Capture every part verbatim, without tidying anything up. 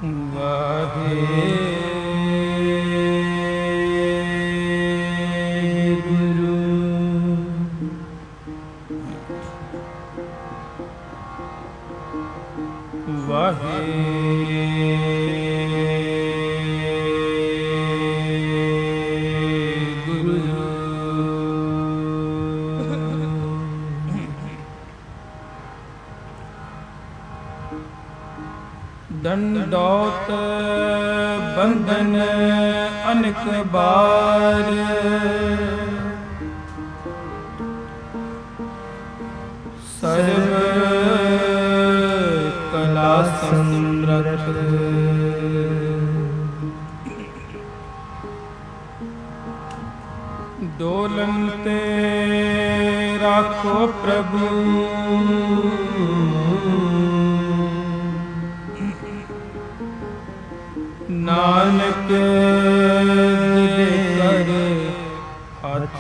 ਵਾਹਿਗੁਰੂ ਵਾਹਿਗੁਰੂ ਦੰਡੋਤ ਬੰਧਨ ਅਨਕ ਬਾਰ ਸਰਬ ਕਲਾ ਸਮਰਥ ਡੋਲਨ ਤੇ ਰਾਖੋ ਪ੍ਰਭੂ ਨਾਨਕ ਦੇ ਕਰ ਹੱਥ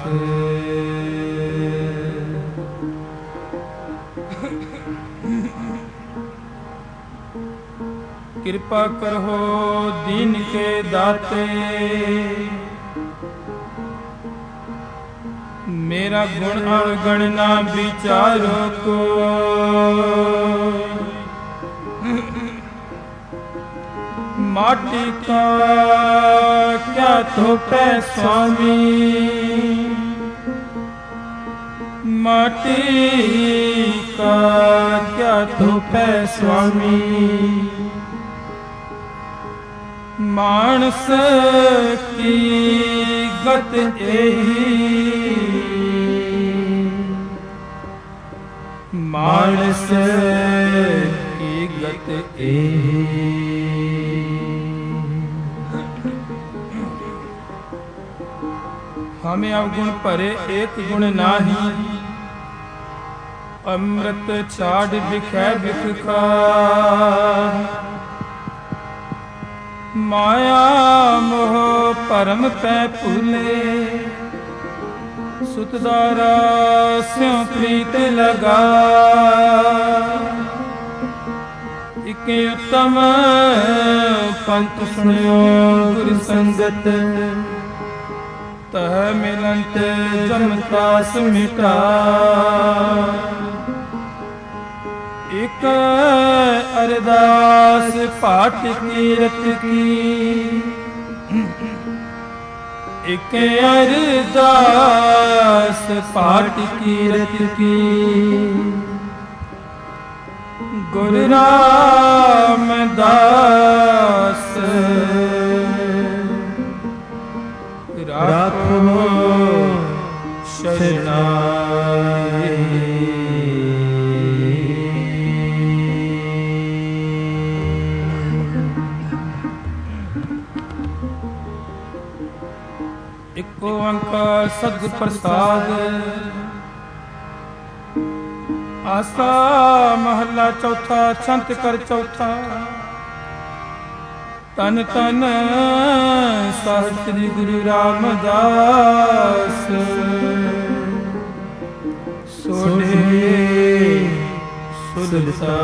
ਕਿਰਪਾ ਕਰੋ ਦੀਨ ਕੇ ਦਾਤੇ ਮੇਰਾ ਗੁਣ ਅਵਗਣ ਨਾ ਵਿਚਾਰੋ ਕੋ माटी का क्या थोपे स्वामी माटी का क्या थोपे स्वामी मानस की गत एही मानस की गत एही हमें अवगुण भरे एक गुण नाही अमृत छाड़ बिखै बिखा माया मोह परम पै भूले सुतदारा स्यों प्रीत लगा इक उत्तम पंथ सुनियो गुर संगत तह मिलंत जमतास मिटा एक अरदास पाठ कीरत की एक अरदास पाठ कीरत की गुरु रामदास राखो शरणाई इको ओंकार सद प्रसाद आसा महला चौथा छंत कर चौथा तन तन साहिब श्री गुरु रामदास सोढ़े सुलता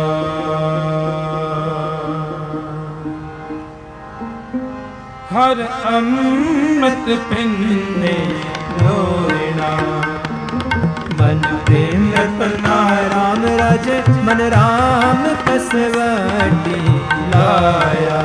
हर अमृत पिन्ने लोना मन प्रेम रतना राम राज मन राम कसवटी लाया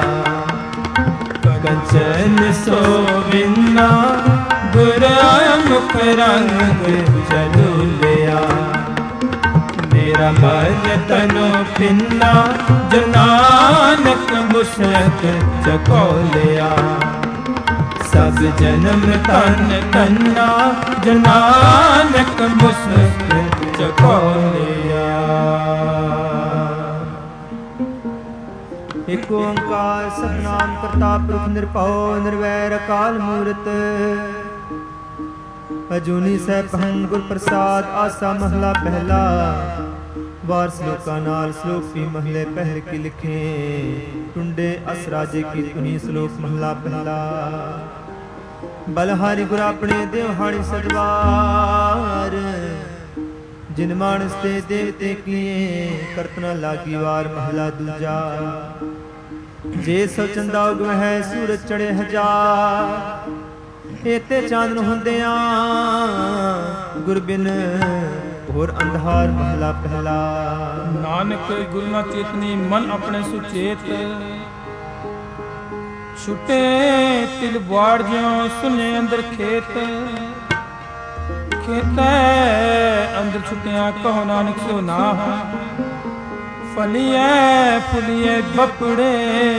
कंचन सोविन्ना गुर मुख रंग चलू लिया मेरा मन तनो पिन्ना जो नानक मुशक चको लिया सब जन्म तन तन्ना जो नानक मुशक चको लिया। एक ओंकार सतनाम करता पुरख निरभउ निर्वैर अकाल मूरत अजूनी सैभं गुर प्रसाद आसा महला पहला वार श्लोका नाल श्लोक भी महले पहल की लिखे टुंडे अस राजे की धुनी श्लोक महला पहला बलहारी गुर अपने देवहाणी सदवार जिन मानस ते देवते किए करतना लागी वार महला दूजा ਜੇ ਸੋ ਚੰਦਾ ਉਗਮ ਹੈ ਸੂਰਜ ਚੜੇ ਹਜ਼ਾਰ, ਏਤੇ ਚਾਨਣ ਹੁੰਦਿਆਂ ਗੁਰ ਬਿਨ ਹੋਰ ਅੰਧਾਰ। ਮਹਲਾ ਪਹਿਲਾ। ਨਾਨਕ ਗੁਰੂ ਨਾ ਚੇਤਨੀ ਮਨ ਆਪਣੇ ਸੁਚੇਤ, ਛੁਟੇ ਤਿਲ ਬਾੜ ਜਿਉ ਸੁਨੇ ਅੰਦਰ ਖੇਤ। ਖੇਤੈ ਅੰਦਰ ਛੁਟਿਆ ਕਹੋ ਨਾਨਕ ਸੋ ਨਾਹ, ਫਲੀਐ ਫੁਲੀਐ ਬਪੜੇ।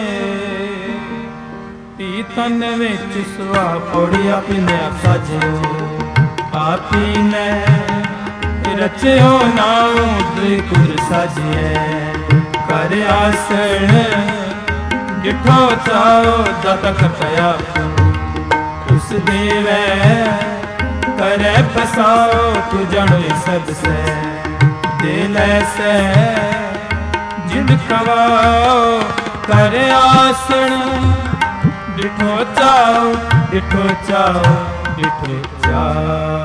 ਪੀ ਤਨ ਵਿੱਚ ਸੁਆ ਪੌੜੀ ਆਪਣੇ ਆਪ ਸਾਜਿਓ, ਆਪੀ ਨੇ ਰਚਿਓ ਨਾਉ ਗੁਰ ਸਾਜਿਐ। ਕਰ ਆਸਣ ਜਿਠੋ ਚਾਓ ਦਾਤਾ ਕਰਤਿਆ, ਉਸ ਦੇਵੈ ਕਰੈ ਬਸਾਓ। ਤੂੰ ਜਾਣੋ ਸਭ ਸੈ ਦੇ ਲੈ ਸੈ ਜਿੰਦ ਕਵਾਓ। ਕਰ ਆਸਣ ਡਿਠੋ ਚਾਓ ਡਿਠੋ ਚਾਓ ਡਿਠੋ ਚਾਓ।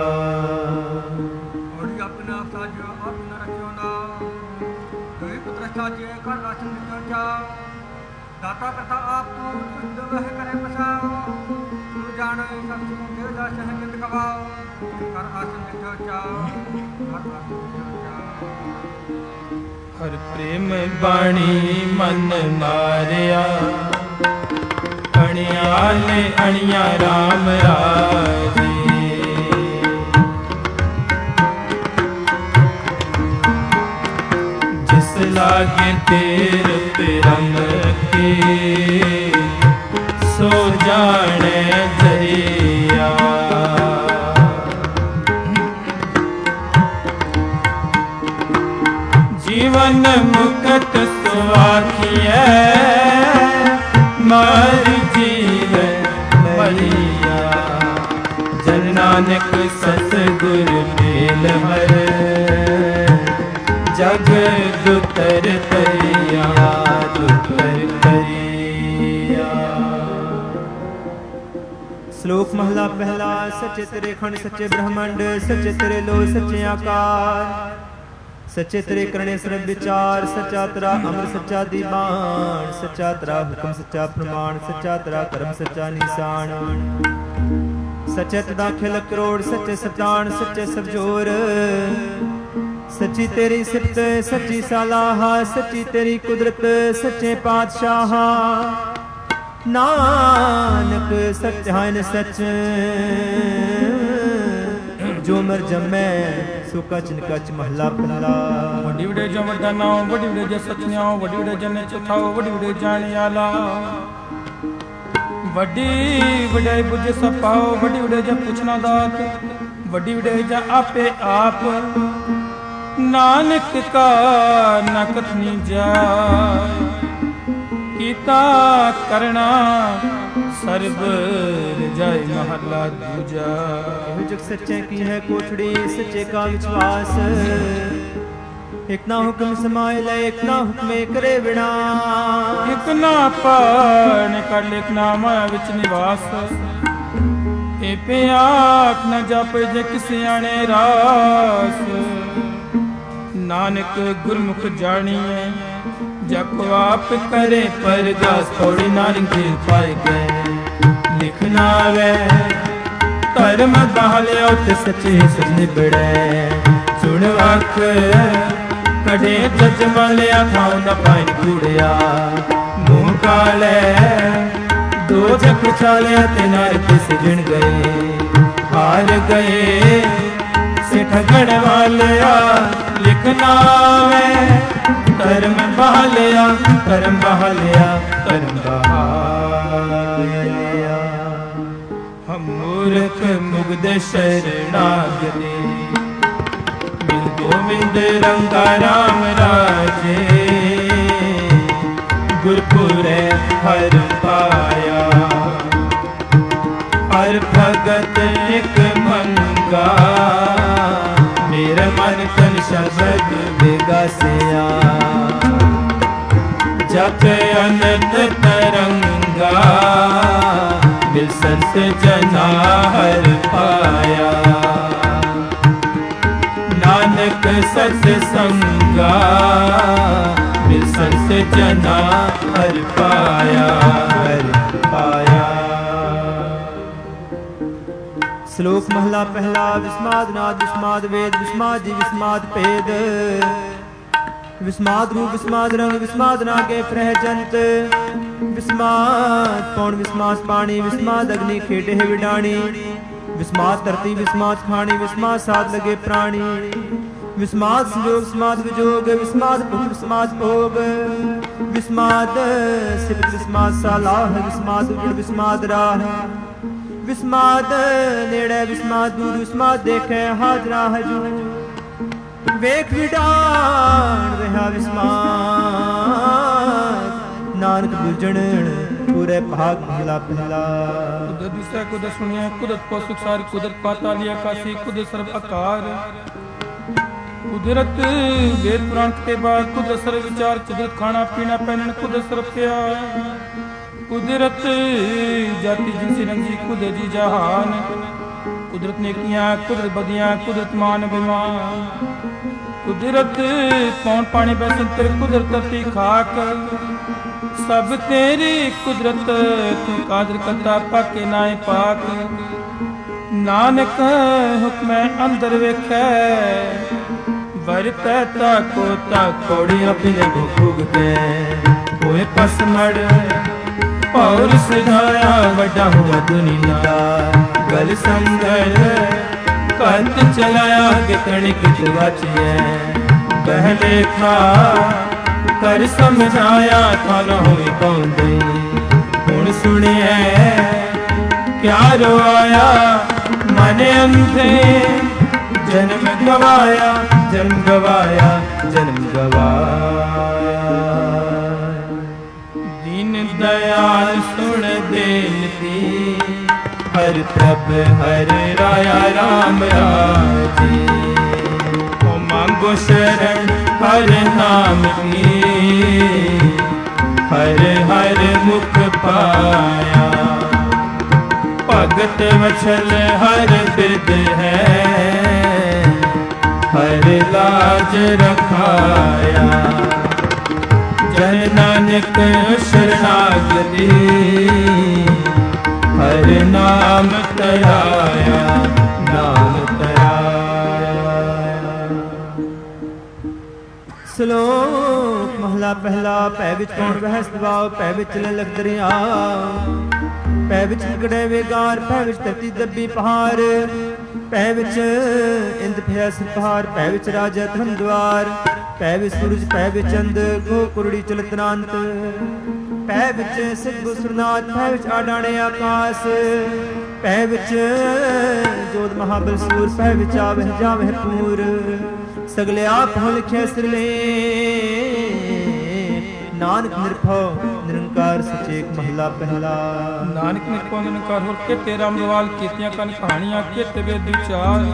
ਔੜੀ ਆਪਣਾ ਸਾਜਿਓ ਆਪਣਾ ਰਖਿਓ ਨਾਮ, ਦੋਇ ਪੁੱਤਰ ਸਾਜਿਏ ਕਰ ਆਸਣ ਡਿਠੋ ਚਾਓ। ਦਾਤਾ ਕਰਤਾ ਆਪ ਤੂੰ ਸੁਧ ਵਹਿ ਕਰੇ ਬਸਾਓ। ਤੂੰ ਜਾਣੋ ਸਭ ਦੇ ਦਾਸ ਹੈ ਜਿੰਦ ਕਵਾਓ। ਕਰ ਆਸਣ ਡਿਠੋ ਚਾਓ ਕਰ ਆਸਣ ਡਿਠੋ ਚਾਓ। ਹਰ ਪ੍ਰੇਮ ਬਾਣੀ ਮਨ ਮਾਰਿਆ, ਅਣਿਆਲੇ ਅਣਿਆ ਰਾਮ ਰਾਜੇ। ਜਿਸ ਲਾਗੇ ਤੇਰ ਪਿਰਮ ਕੇ, ਸੋ ਜਾਣੈ ਜਈਆ। ਜੀਵਨ ਮੁਕਤ ਸੁਆਖੀਐ, ਮਰ ਜੀਵੈ ਮਰੀਆ। ਜਨ ਨਾਨਕ ਸਤਿਗੁਰ ਮੇਲ ਹਰ, ਜਗ ਦੁਤਰ ਤਰੀਆ ਦੁਤਰ ਤਰੀਆ। ਸ਼ਲੋਕ ਮਹਲਾ ਪਹਿਲਾ। ਸੱਚੇ ਤੇਰੇ ਖੰਡ ਸੱਚੇ ਬ੍ਰਹਮੰਡ, ਸੱਚੇ ਤੇਰੇ ਲੋ ਸੱਚੇ ਆਕਾਰ। ਸੱਚੇ ਤੇਰੇ ਕਰਨੇ ਸਰਬ ਵਿਚਾਰ, ਸੱਚਾ ਤੇਰਾ ਅੰਮ੍ਰਿਤ ਸੱਚਾ ਦੀਵਾਨ। ਸੱਚਾ ਤੇਰਾ ਹੁਕਮ ਸੱਚਾ ਪ੍ਰਮਾਣ, ਸੱਚਾ ਤੇਰਾ ਕਰਮ ਸੱਚਾ ਨਿਸ਼ਾਨ। ਸੱਚੇ ਤਦਾ ਖਿਲ ਕਰੋੜ ਸੱਚੇ ਸਤਾਨ, ਸੱਚੇ ਸਭ ਜੋਰ। ਸੱਚੀ ਤੇਰੀ ਸਿਫਤ ਸੱਚੀ ਸਲਾਹ, ਸੱਚੀ ਤੇਰੀ ਕੁਦਰਤ ਸੱਚੇ ਪਾਤਸ਼ਾਹ। ਨਾਨਕ ਸੱਚ ਹਨ ਸੱਚ, ਜੋ ਮਰ ਜਮੈ ਸੋ ਕਚ ਨਿਕਚ। ਮਹਲਾ ਪਹਿਲਾ। ਵੱਡੀ ਵਡੇ ਜੋ ਵੱਡਾ ਨਾਉ, ਵੱਡੀ ਵਡੇ ਜੇ ਸਚਿਆਉ। ਵੱਡੀ ਵਡੇ ਜਨ ਚਥਾਉ, ਵੱਡੀ ਵਡੇ ਜਾਣ ਆਲਾ। ਵੱਡੀ ਵਡਾਈ ਬੁਝ ਸਭ ਪਾਓ, ਵੱਡੀ ਵਡੇ ਜੇ ਪੁੱਛਣਾ ਦਾਤ। ਵੱਡੀ ਵਡੇ ਜਾਂ ਆਪੇ ਆਪ, ਨਾਨਕ ਕਾ ਨਾ ਕਥਨੀ ਜਾਏ। ਕੀਤਾ ਕਰਣਾ ਸਰਬ ਰਜਾਈ। ਮਹਲਾ ਦੂਜਾ। ਇਹੋ ਜਗ ਸੱਚੇ ਕੀ ਹੈ ਕੋਠੜੀ, ਸੱਚੇ ਕਾ ਵਿਸ਼ਵਾਸ। ਇਕ ਨਾ ਹੁਕਮ ਸਮਾਏ ਲੈ, ਇਕ ਨਾ ਹੁਕਮੇ ਕਰੇ ਬਿਨਾ। ਇਕ ਨਾ ਪਾਣ ਕਰ ਲਿਖ ਨਾ ਮਾਇਆ ਵਿੱਚ ਨਿਵਾਸ। ਏ ਪਿਆਕ ਨ ਜਪ ਜੇ ਕਿਸ ਆਣੇ ਰਾਸ। ਨਾਨਕ ਗੁਰਮੁਖ ਜਾਣੀਐ, ਜਪ ਆਪ ਕਰੇ ਪਰਗਾਸ। ਪੌੜੀ ਨਾਨਕ ਦੇ ਪਾਏ ਗਏ ਲਿਖਣਾ ਵੈ, ਧਰਮ ਬਹਾਲਿਆ ਤੇ ਸੱਚੇ ਸਚ ਨਿਬੜੈ। ਸੁਣ ਵਖ ਕਢੇ ਜਜ ਮਲਿਆ, ਖਾਉ ਨ ਪਾਇਨ ਕੂੜਿਆ। ਮੂੰਹ ਕਾਲੇ ਦੋ ਜਖ ਚਾਲਿਆ, ਤੇ ਨਰਕ ਸਿਜਣ ਗਏ। ਹਾਰ ਗਏ ਸੇ ਠਗਣ ਵਾਲਿਆ, ਲਿਖਣਾ ਵੈ ਧਰਮ ਬਹਾਲਿਆ। ਧਰਮ ਬਹਾਲਿਆ ਧਰਮ ਬਹਾਲਿਆ। ਹਮ ਮੂਰਖ ਮੁਗਧ ਸ਼ਰਨਾਗਤੇ, ਮਿਲ ਗੋਵਿੰਦ ਰੰਗਾ ਰਾਮ ਰਾਜੇ। ਗੁਰਪੁਰੈ ਹਰ ਪਾਇਆ, ਹਰ ਭਗਤ ਇਕ ਮੰਗਾ। ਮੇਰਾ ਮਨ ਤਨ ਸ਼ਬਦ ਵਿਗਾਸਿਆ, ਜਪ ਅਨੰਤ ਤਰੰਗਾ। ਮਿਲ ਸੰਤ ਜਨਾ ਹਰ ਪਾਇਆ, ਨਾਨਕ ਸਤ ਸੰਗਾ। ਮਿਲ संत जना हर पाया हर पाया। श्लोक महला पहला। विस्माद नाद विस्माद वेद विस्माद जी विस्माद भेद विस्माद रूप विस्माद रंग विस्माद नागे प्रहजंत विस्माद पौन विस्माद पानी विस्माद अग्नि खेटे विडाणी विस्माद धरती विस्माद खानी विस्माद साध लगे प्राणी विस्माद संयोग विस्माद विजोग विस्माद भुख विस्माद भोग विस्माद सिबत विस्माद सालाह विस्माद उजड़ विस्माद राह विस्माद नेड़े विस्माद दूर विस्माद देखे हाजरा हजू वेख विडान रहा विस्माद नानक बुझण पूरे भाग महला पहला। कुदरत दिसै कुदरत सुनिया कुदरत को सुखसार कुदरत पाताली आकाशी कुदरत सर्व आकार कुदरत वेद पुराण के बाद कुदरत सर्व विचार कुदरत खाना पीना पहनना कुदरत सर्व प्यार कुदरत जाति जिनसी रंगी कुदरत जी जहान कुदरत नेकियां कुदरत बदियां कुदरत मान अभिमान कुदरत पौन पानी बसंतर कुदरत धरती खाक सब तेरी कुदरत तू कादर करता पाके नाए पाक नानक हुक्म अंदर वेखै वरतै ताको ताकोड़ी अपने भुग के होए पसमड़ और सजाया वड्डा हुआ दुनिया गल संगर कंत चलाया कितनी कित बचिए पहले खा कर समझाया थाना हुई पौंदे हुण सुनिए क्या रोआया मन अंधे जन्म गवाया जन्म गवाया जन्म गवाया। दीन दयाल सुन देनती हर प्रभ हर राया राम राजी ओ मांगो शरण हर नाम की हर हर मुख पाया भगत वछल हर बिद है हर लाज रखाया जन नानक शरणागति हर नाम तराया नाम तराया। श्लोक महला पहला। पै विच कौन बहस दबाओ पै विच ललक दरिया पै विच गड़े वेगार पै विच धरती दब्बी पहाड़ पै विच इंद फिया सिपहार पै विच राजा धन द्वार पै विच सूरज पै विच चंद गो कुरड़ी चलतनांत पै विच सिद्ध सुरनाथ पै विच आडाणे आकाश पै विच जोध महाबल सूर पै विच आवह जावह पूर सगले आप हो लिखे सिरले नानक निर्भव निरंकार सचेक महला पहला। नानक निर्भव निरंकार होर के तेरा अमरवाल कीतियां कन कहानियां केते वेद विचार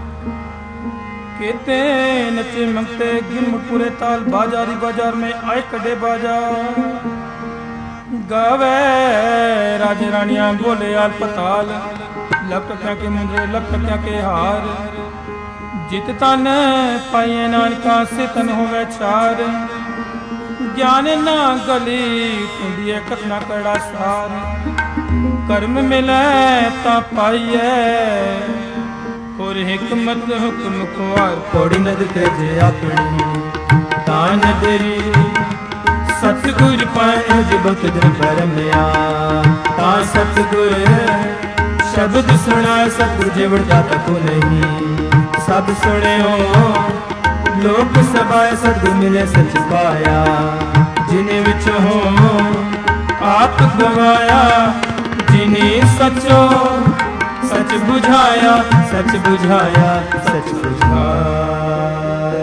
केते नचे मंगते गिन पूरे ताल बाजारी बाजार में आए कड़े बाजार गावे राजे रानियां बोले आल पताल लख टकिया के मुंदरे लख टकिया के हार जित तन पाइए नानका से तन होवे चार ज्ञान ना गली कुंडिये कथना कड़ा सार कर्म मिले ता पाइए और हिकमत हुक्म खुआर थोड़ी नद तेजे अपनी तान तेरी सतगुर पाए जबत दिन परमया ता सतगुर शब्द सुना सतगुर जेवड़ जाता को नहीं सब सुने हो लोक सभाए सतगुर मिले सच पाया जिन्हें विच हो आप गवाया जिन्हें सचो सच बुझाया सच बुझाया सच बुझाया।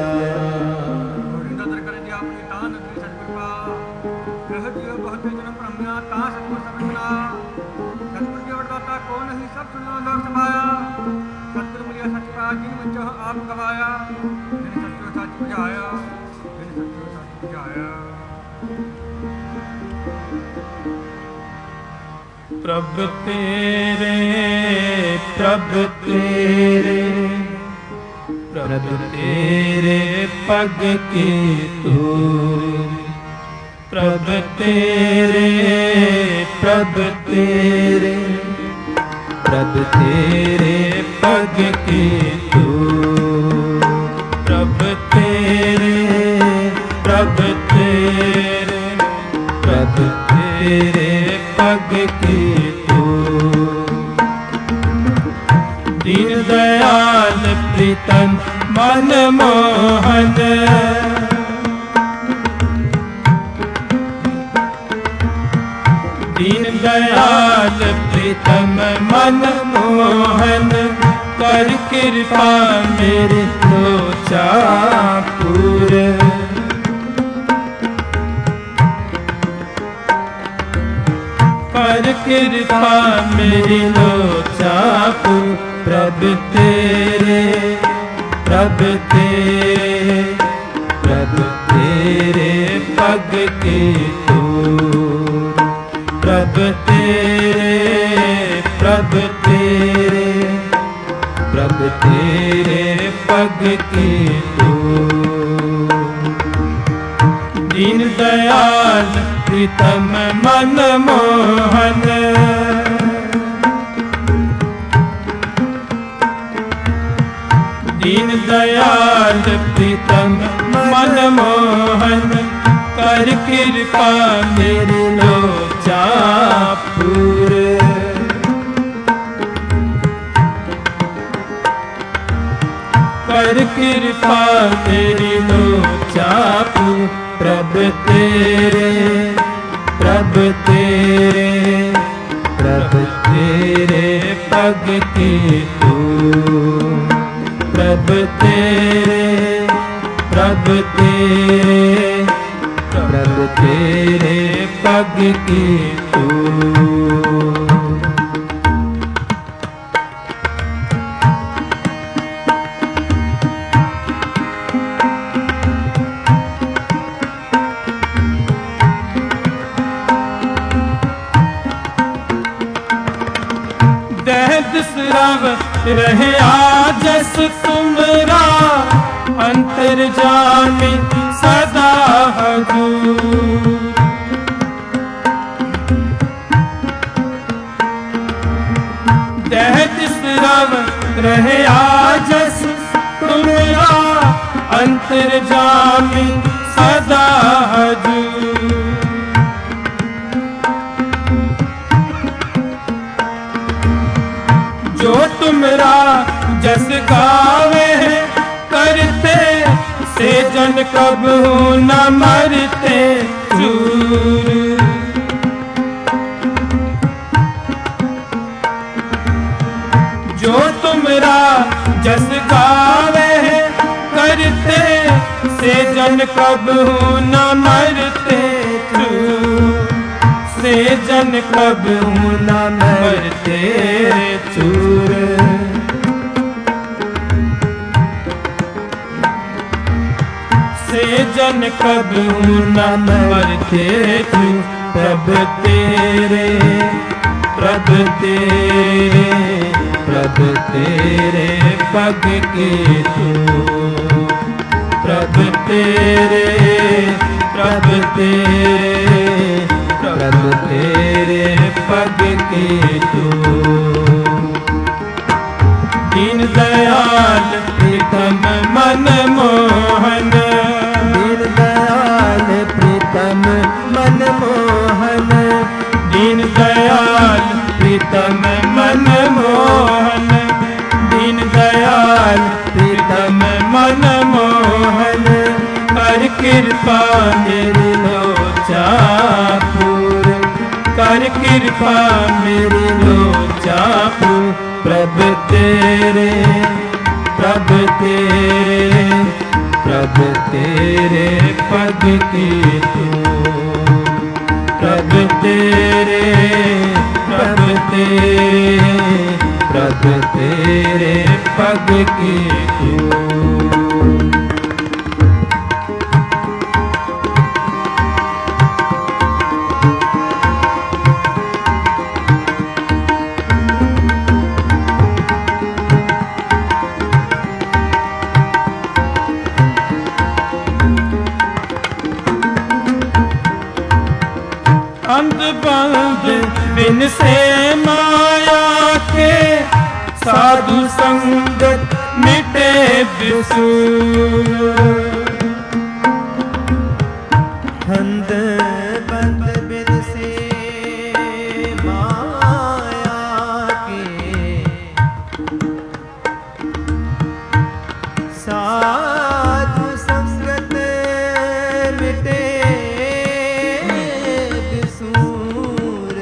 आप गवाया जिन सत्यो सच बुझाया जिन सत्यो सच बुझाया। प्रभ तेरे प्रभ तेरे प्रभ तेरे पग की तू प्रभ तेरे प्रभ तेरे प्रभ तेरे पग की धूल, प्रभ तेरे प्रभ तेरे प्रभ तेरे पग की धूल। दीन दयाल प्रीतम मन मोहन, दीन दयाल प्रीतम मन मोहन, कर कृपा मेरे लोचा पूरे। कर कृपा मेरी लोचा पूरे। प्रभ तेरे प्रभ तेरे प्रभ तेरे पग की धूल, प्रभ तेरे प्रभ तेरे प्रभ तेरे पग की धूल। दीन दयाल प्रीतम मन मोहन, दीन दयाल प्रीतम मन मोहन, कर कृपा मेरे लोचा पूरे। कर कृपा मेरी लोचा पूरे। प्रभ तेरे प्रभ तेरे प्रभ तेरे पग की धूल, प्रभ तेरे प्रभ तेरे प्रभ तेरे पग की धूल। दसराव रहे आजस तुमरा, अंतर्जामी सदा हजूर। दसराव रहे आजस तुमरा, अंतर्जामी सदा हजूर। जो तुमरा जस गावे करते, से जन कब न मरते चूर। जो तुमरा जस गावे करते, से जन कब न मरते चूर। से जन कब न मरते चूर। से जन कब न मरते चूर। प्रभ तेरे प्रभ तेरे प्रभ तेरे पग की धूल, प्रभ तेरे प्रभ तेरे प्रभ तेरे पग की धूल। दीन दयाल प्रीतम मन मोहन, दीन दयाल प्रीतम मन मोहन, दीन दयाल प्रीतम मन मोहन, दीन दयाल प्रीतम मन मोहन, कर कृपा मेरी लोचा पूर, कर कृपा मेरी लोचा पूर। प्रभ तेरे प्रभ तेरे प्रभ तेरे पग की धूल, प्रभ तेरे प्रभ तेरे प्रभ तेरे पग की धूल। धंध बंद बिन से माया के साधु संगत मिटे बिसूर धंध बंद बिन से माया के साधु संगत मिटे बिसूर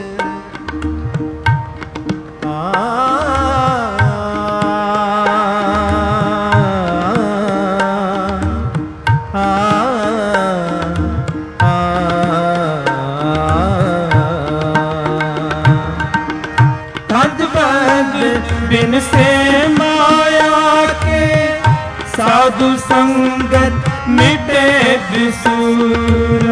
बिन से माया के साधु संगत मिटे बिसूर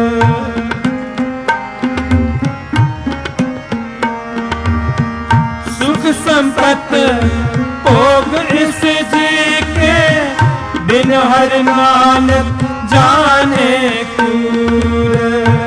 सुख संपत भोग इस जी के बिन हर नानक जाने कूर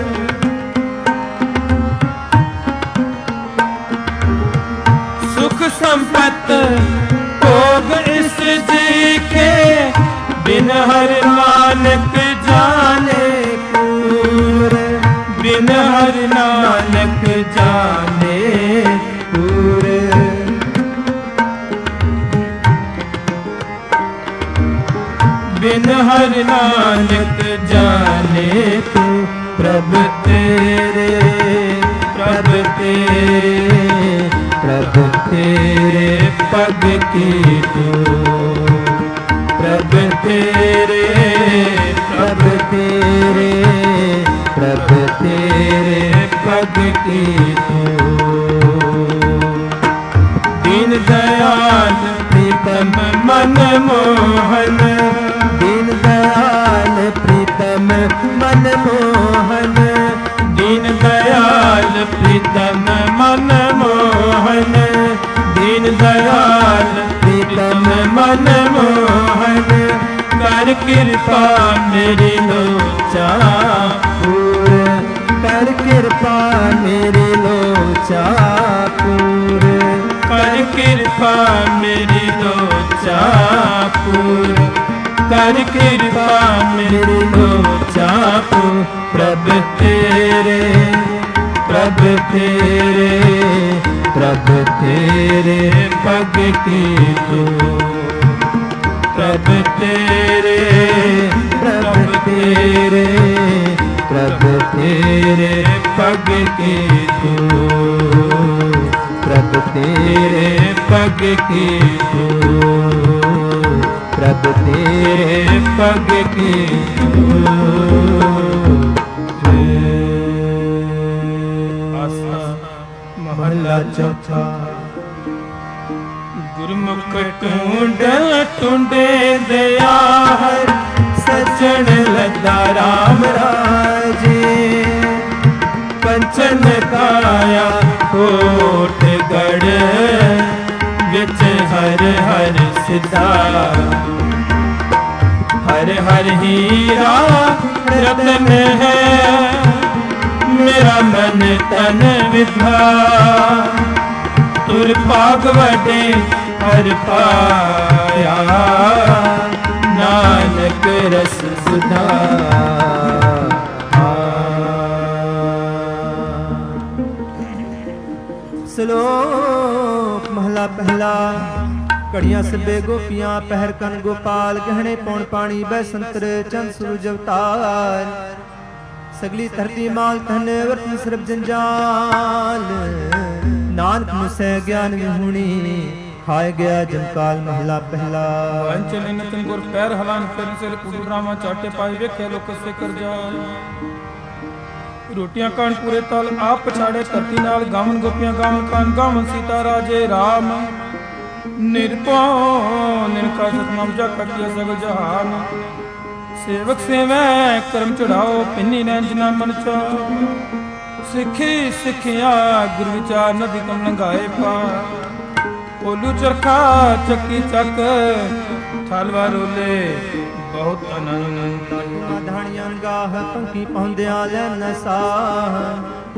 सुख संपत भोग इस जी के बिन हर नानक जाने पूर बिन हर नानक जाने पूर बिन हर नानक जाने तू प्रभु तेरे प्रभु तेरे प्रभु तेरे पग की तू प्रभु तेरे प्रभु तेरे प्रभु तेरे पग की तू दीन दयाल प्रीतम मन मोहन दीन दयाल प्रीतम मन मोहन दीन दयाल प्रीतम मन मोहन दीन दयाल प्रीतम मन मोहन कर कृपा मेरी लोचा पूर कर कृपा मेरी लोचा पूर कर कृपा मेरी लोचा पूर कर कृपा मेरी लोचा पूर प्रभु तेरे प्रभु तेरे प्रभु तेरे पग की तू प्रभु तेरे प्रभु तेरे प्रभु तेरे पग की तू प्रभु तेरे पग की तू प्रभु तेरे पग की महला चौथा गुरमुख टूंड टूंडे दया हर सजन लदा राम राजे पंचन काया कोट गढ़ विच हर हर सिद्धा हर हर हीरा रतन है मेरा मन तन विधा तुर पाग वडे हर पाया नानक रस सुधा श्लोक महला पहला कड़ियां सबे गोपियां पहर कन गोपाल गहने पौन पानी बैसंतर चंद सूरज अवतार सगली धरती माल धन वर्तन सरब जंजाल नानक मुसै ज्ञान विहुणी खाए गया जमकाल महला पहला अंचल नतन गुर पैर हलान फिर से कुडू रामा चाटे पाई वेखे लोक से कर जाए रोटियां कान पूरे ताल आप पछाड़े धरती नाल गावन गोपियां गावन कान गावन सीता राजे राम निर्भय निरंकार सतनाम जा कटिया सगल जहान सेवक सेवै कर्म चढ़ाओ पिन्नी नैंजना मन चा सिखी सिखिया गुरु विचार नदी कम लंघाए पार ओलू चरखा चक्की चक थालवा रोले बहुत आनंद धाणियां गाह पंखी पहुंदिया लैन साह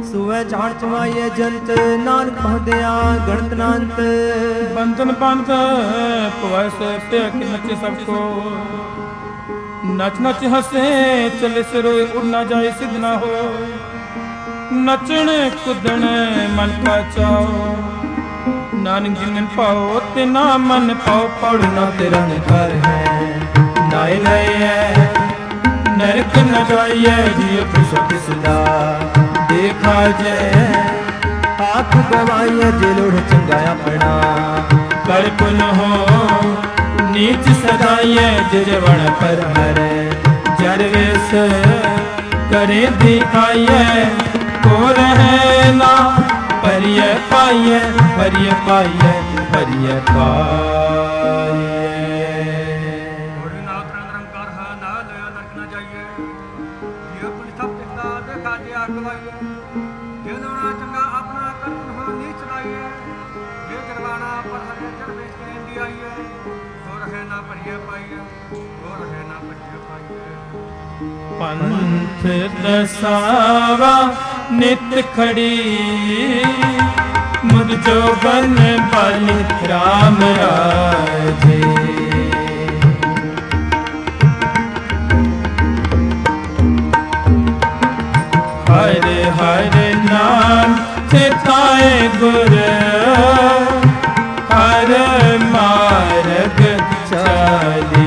ਸੁਵੈ ਝਾੜ ਚਵਾਈਏ ਜੰਤ ਨਾਨਕ ਪਹੁੰਦਿਆ ਗਣਤ ਨਾਨਤ ਬੰਧਨ ਬੰਧ ਪਵੈ ਸੇ ਤੇ ਕਿ ਨਚੇ ਸਭ ਕੋ ਨਚ ਨਚ ਹਸੇ ਚਲੇ ਸਿਰੋਏ ਉੜ ਨਾ ਜਾਏ ਸਿਧ ਨਾ ਹੋ ਨਚਣ ਕੁਦਣ ਮਨ ਕਾ ਚਾਓ ਨਾਨਕ ਜਿਨ ਪਾਓ ਤੇ ਨਾ ਮਨ ਪਾਓ ਪੜ ਨਾ ਤੇਰਾ ਨਿਕਾਰ ਹੈ ਨਾਇ ਲਈਐ ਨਰਕ ਨ ਜਾਈਐ ਜੀਉ ਕਿਸ ਕਿਸ ਦਾ ਦੇਖਾ ਜੈ ਆਖ ਗਵਾਈਐ ਜੇ ਲੋੜ ਚੰਗਾ ਆਪਣਾ ਕਰ ਪੁਨ ਹੋ ਨੀਚ ਸਦਾਈਐ ਜਿਜ ਵਣ ਪਰ ਹਰੈ ਜਰ ਵੇਸ ਕਰੇ ਦਿਖਾਈਐ ਕੋ ਰਹਿ ਨਾ ਪਰਿਐ ਪਾਈਐ ਪਰਿਐ ਪਾਈਐ ਪਰਿਐ ਪਾਈਐ ਹੋਰੀ ਨਾ ਉਤਰਨ ਨਿਰੰਕਾਰ ਹੈ ਨਾ ਲਿਆ ਨਰਕ ਨਾ ਜਾਈਏ ਜੀਉ ਪੁਲਿਸ ਸਭ ਕਿਸਦਾ ਦੇਖਾ ਜੇ ਆਗਵਾਈਏ ਜੇ ਲੋਣਾ ਚੰਗਾ ਆਪਣਾ ਕਰਮ ਹੋ ਨੀਚ ਸਦਾਈਏ ਜੇ ਜਰਵਾਣਾ ਪਰ ਹਰੇ ਚੜ ਵੇਚ ਕੇ ਇੰਦੀ ਆਈਏ ਹੋ ਰਹੇ ਨਾ ਪਰਿਐ ਪਾਈਐ ਹੋ ਰਹੇ ਨਾ ਪਰਿਐ ਪਾਈਐ ਪੰਥ ਦਸਾਵਾ ਨਿਤ ਖੜੀ ਮੁਦ ਜੋ ਬਨ ਬਲ ਰਾਮ ਰਾਜੇ ਹਰ ਹਰ ਨਾਮ ਚਿਤਾਏ ਗੁਰ ਹਰ ਮਾਰਗ ਚਾਲੀ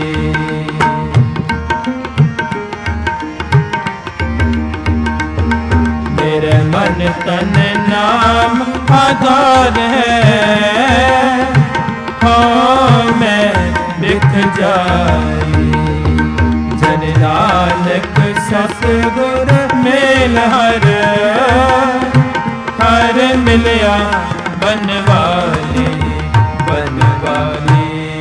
ਮੇਰੇ ਮਨ ਤਨ ਨਾਮ ਆਧਾਰ ਹੈ ਹੋ ਮੈਂ ਵਿਖ ਜਾਈ ਜਨ ਨਾਨਕ ਸਤਿਗੁਰ ਮੇਲ ਹਰ ਹਰ ਮਿਲਿਆ ਬਨਵਾਲੀ ਬਨਵਾਲੀ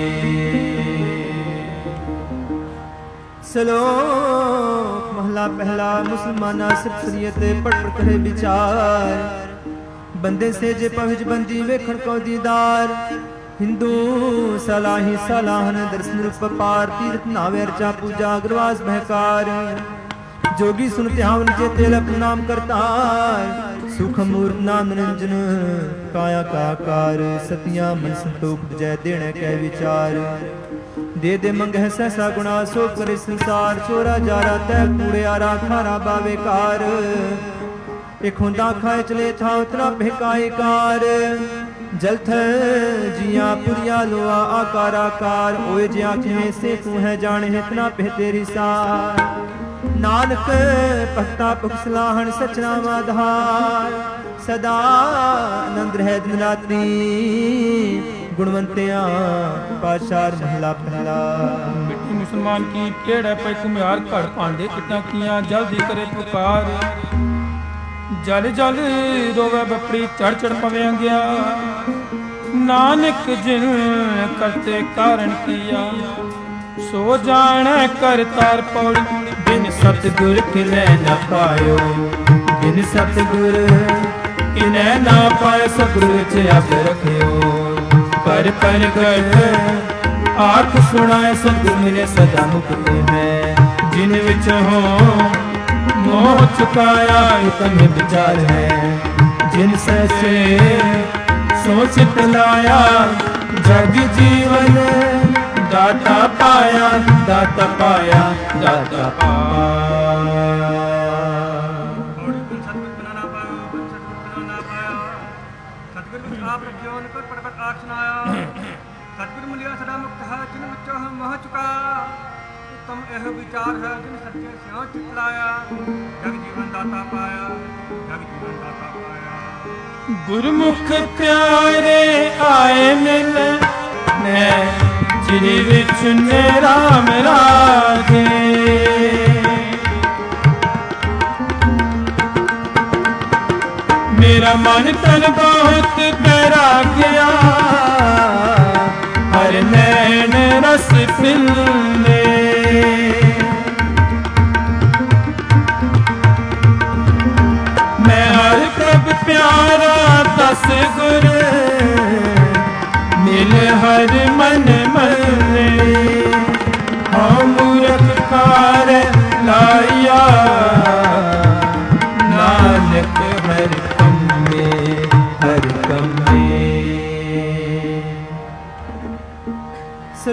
ਸਲੋਕ ਮਹਲਾ ਪਹਿਲਾ ਮੁਸਲਮਾਨਾ ਸਿਰਫ ਸਰੀਅਤ ਪੜ ਪੜ ਕਰੇ ਵਿਚਾਰ ਬੰਦੇ ਸੇ ਜੇ ਪਵਜ ਬੰਦੀ ਵੇਖਣ ਕੋ ਦੀਦਾਰ ਹਿੰਦੂ ਸਲਾਹੀ ਸਲਾਹਨ ਦਰਸ਼ਨ ਰੂਪ ਪਾਰ ਤੀਰਥ ਨਾਵੇ ਅਰਚਾ ਪੂਜਾ ਅਗਰਵਾਸ ਬਹਿਕਾਰ जोगी सुन ध्यान जेते लख नाम करतार सुख मूर्त नाम निरंजन काया का आकार सतिया मन संतोख जय देने कै विचार दे दे मंगह सहसा गुणा सो करे संसार चोरा जारा तय कूड़े आरा खारा बावेकार एक होंदा खाए चले था उतना बेकाए कार जलथ जिया पुरिया लोआ आकार आकार ओए जे आँखें से तू है जाने इतना पे तेरी सार नानक भक्ता भुख सलाहन सचनाम आधार सदा आनंद रह दिन रात्रि गुणवंतिया पाशार महला पहला मिट्टी मुसलमान की टेढ़ है पै कुम्हार घड़ भांडे कितना किया जल्दी करे पुकार जल जल रोवे बपड़ी चढ़ चढ़ पवे गया नानक जिन करते कारण किया सो जान कर तार पौड़ी बिन सतगुर किने न पायो बिन सतगुर किने न पायो सतगुर च आप रखियो पर पर गढ़ आख सुनाए सतगुर मिले सदा मुक्त है जिन विच हो मोह चुकाया उत्तम विचार है जिन से सोच लाया जग जीवन दाता पाया दाता पाया दाता पाया और तुम सतगुर बिना ना पायो बिन सतगुर बिना ना पाया सतगुर विच आप रखियो निकर प्रगट आख सुनाया सतगुर मिलिया सदा मुक्त है जिन विचों हम मोह चुका उत्तम एह विचार है जिन सच्चे स्यों चित लाया जग जीवन दाता पाया जग जीवन दाता पाया गुरमुख प्यारे आए मिल मैं जिन विच ने राम राजे मेरा मन तन बहुत प्यारा गया हर नैन रस फिल्ले मैं हर प्रभ प्यारा दस गुर मिल हर मन मले हाँ मूर्ख कार लाया नानक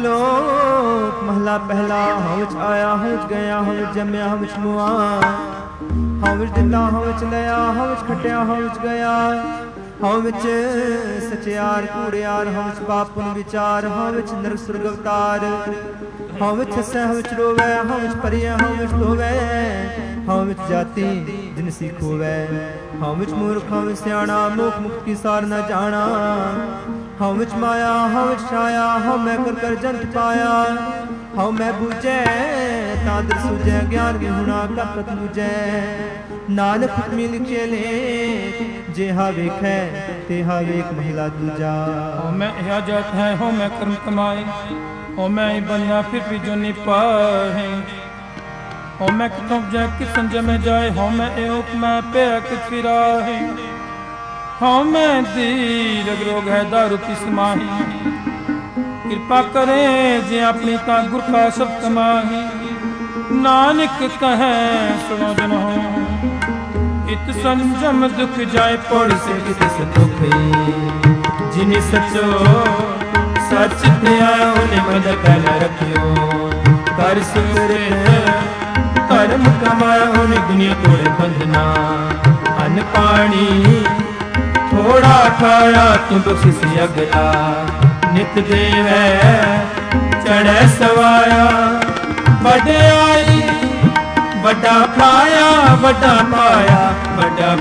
ਸ਼ਲੋਕ ਮਹਲਾ ਪਹਿਲਾ। ਹਉ ਵਿੱਚ ਆਇਆ ਹਉ ਵਿੱਚ ਗਿਆ ਹਉ ਵਿੱਚ ਜੰਮਿਆ ਹਉ ਵਿੱਚ ਮੁਆ, ਹਉ ਵਿੱਚ ਦਿੱਤਾ ਹਉ ਵਿੱਚ ਲਿਆ ਹਉ ਵਿੱਚ ਖਟਿਆ ਹਉ ਵਿੱਚ ਗਿਆ, ਹਉ ਵਿੱਚ ਸਚਿਆਰ ਕੂੜਿਆਰ ਹਉ ਵਿੱਚ ਪਾਪ ਪੁੰਨ ਵਿਚਾਰ, ਹਉ ਵਿੱਚ ਨਰਕ ਸੁਰਗ ਅਵਤਾਰ, ਹਉ ਵਿੱਚ ਹੱਸੈ ਹਉ ਵਿੱਚ ਰੋਵੈ, ਹਉ ਵਿੱਚ ਪਰਿਆ ਹਉ ਵਿੱਚ ਧੋਵੈ, ਹਉ ਵਿੱਚ ਜਾਤੀ ਜਿਨ ਸਿਖੋਵੈ, ਹਉ ਵਿੱਚ ਮੂਰਖ ਹਉ ਵਿੱਚ ਸਿਆਣਾ, ਮੁਖ ਮੁਕਤ ਕੀ ਸਾਰ ਨ ਜਾਣਾ, ਹਉ ਵਿੱਚ ਮਾਇਆ ਹਉ ਵਿੱਚ ਛਾਇਆ, ਹਉ ਮੈਂ ਕਰ ਕਰ ਜੰਤ ਪਾਇਆ, ਹਉ ਮੈਂ ਬੂਝੈ ਤਾਂ ਦਰ ਸੂਝੈ, ਗਿਆਨ ਵਿਹੁਣਾ ਕਰ ਕਤ ਬੂਝੈ, ਨਾਨਕ ਹੁਕਮੀ ਲਿਖੇ ਲੇਖ, ਜਿਹਾ ਵੇਖੈ ਤੇਹਾ ਵੇਖ ਮਹਿਲਾ ਦੂਜਾ। ਹਉ ਮੈਂ ਇਹ ਜਾਤ ਹੈ ਹਉ ਮੈਂ ਕਰਮ ਕਮਾਏ, ਹਉ ਮੈਂ ਹੀ ਬੰਨਾ ਫਿਰ ਵੀ ਜੋ ਨੀ ਪਾਹੇ, ਹਉ ਮੈਂ ਕਿਤੋਂ ਜੈ ਕਿ ਸੰਜਮ में जाए, हौ मैं एक मैं पे कित फिराहे, हौ मैं दीर्घ रोग है दारू की समाही, कृपा करे जे अपनी ता गुर का सब कमाही, नानक कहे सुनो जन हो इत संजम दुख जाए पौड़ से कित दुख, जिन्हें सचो सच दिया उन्हें मद पहला रखियो, कर सुरे धर्म कमाया उन्हें दुनिया तोड़े बंधना, अन्न पानी थोड़ा खाया तू बख्शिश अगला, नित देवै चढ़े सवाया, बड़े आई बड़ा खाया बड़ा पाया बड़ा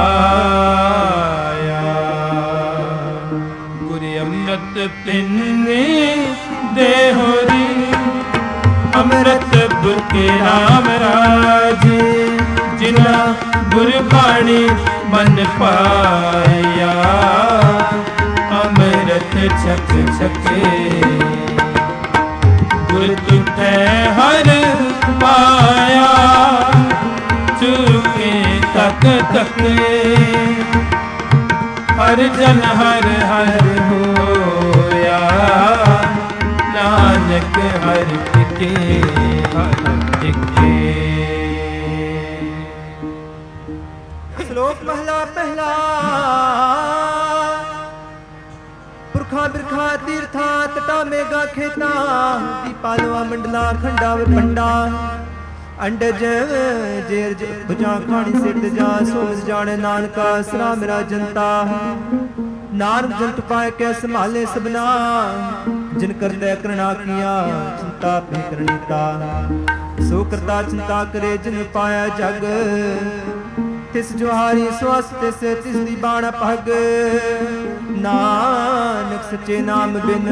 पाया, गुरु अमृत पिन्नी देहोरी, अमृत गुर के राम राजे, जिना गुरबाणी मन पाया, अमृत छक छके गुर तुठे हर पाया, चुके तक तक हर जन हर हर होया, नानक हर के ਸ਼ਲੋਕ ਮਹਲਾ ਪਹਿਲਾ। ਪੁਰਖਾਂ ਬਿਰਖਾਂ ਤੀਰਥਾਂ ਤਟਾ ਮੇਗਾ ਖੇਤਾਂ, ਦੀਪਾਲਵਾ ਮੰਡਲਾ ਖੰਡਾ ਵਪੰਡਾ, ਅੰਡਜ ਜੇਰ ਬੁਝਾਂ ਖਾਣੀ ਸਿੱਧ ਜਾ, ਸੋਜ ਜਾਣੇ ਨਾਨਕਾ ਸਰਾ ਮੇਰਾ ਜਨਤਾ, ਨਾਨਕ ਜੰਤ ਪਾਏ ਕੇ ਸੰਭਾਲੇ ਸਭਨਾ, जिन करते करना किया चिंता पे करणीता, सो करता चिंता करे जिन पाया जग, तिस जोहारी स्वास तिस तिस दी बाण पग, नानक सच्चे नाम बिन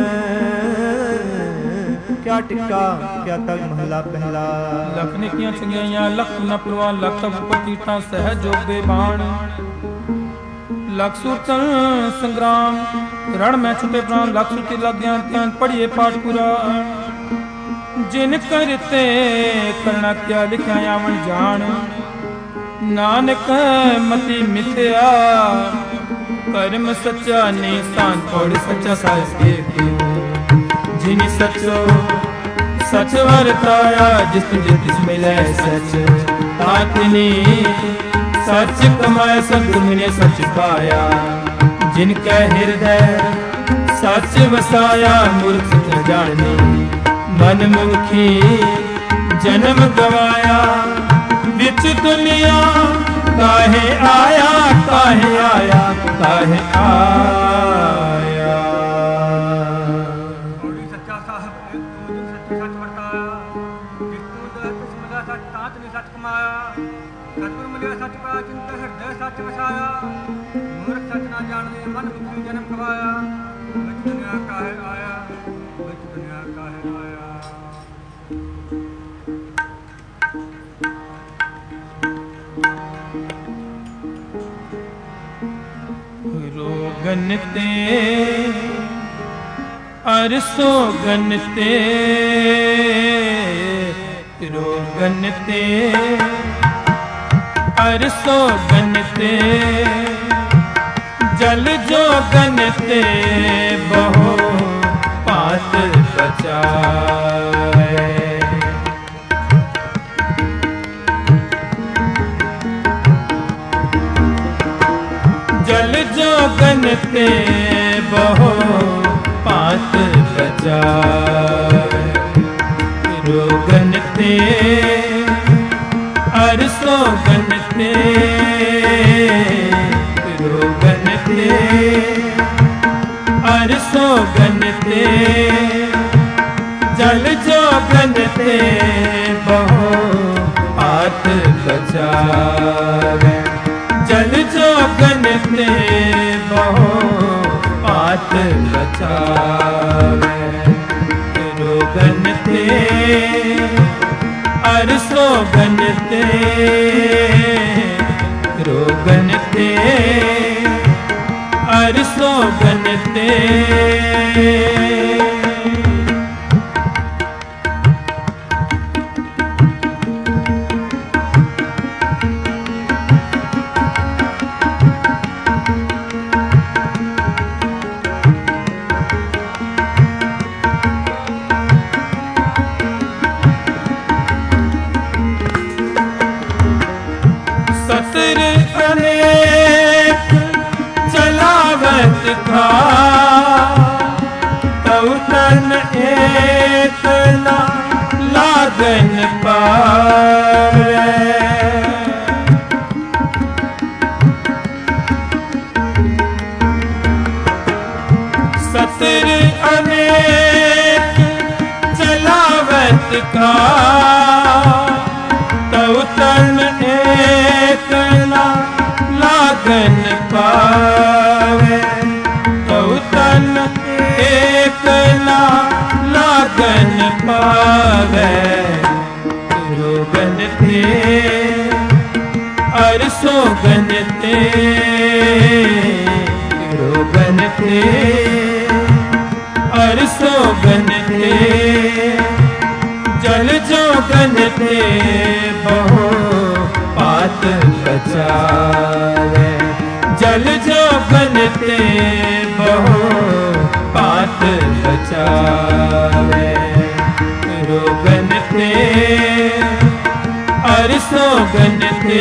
क्या टिक्का क्या तग महला पहला। लख निकियां चंगियां लख न परवान, लख पतीता सहज जोगे बाण, लख सुरतन संग्राम रण में छुपे प्राण, लख सुरती लग ज्ञान ध्यान पढ़िए पाठ पूरा, जिन करते करना क्या लिखा आवन जान, नानक मति मिथ्या कर्म सच्चा निशान, पौड़ सच्चा साहिब जिन सचो सच वरताया, जिस जिस मिले सच तातनी, सच कमाए सतगुरु ने सच पाया, जिनके हृदय सच वसाया, मूर्ख न जाने मन मुखी जन्म गवाया, बिच दुनिया काहे आया काहे आया काहे आया। सच्चा साहब एक तू जिन सच्चे सच वरताया, जिस तू दे तिस मिला सच तांत ने सच कमाया, सतगुर मिलिया सच पाया जिनके हृदय सच वसाया, मूर्ख सच ना जाने मन मुखी जन्म गवाया, बिच दुनिया काहे आया बिच दुनिया काहे आया। रोगन ते अरसो गन ते, रोगन ते अरसो गन ते, जल जो गन ते बहु पात बचाए, जल जो गन ते बहु पात बचाए। अरसो गनते रोगनते अरसो गनते जल जो गनते बहु हाथ बचावे जल जो गनते बहु हाथ बचावे रोगनते अरसो गनते रोगनते अरसो गनते तन एक ना लागन पावे सतर अनेक चलावत का तव तन एक ना लागन पावे तव तन एक ना लागन पावे रोगन थे अरसो गन थे रोगन थे अरसो गन थे जल जो गन थे बहु पात बचावे जल जो गन थे बहु पात बचावे रोगन थे अरसो गन थे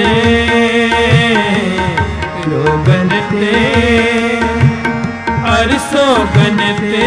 रोगन थे अरसो गन थे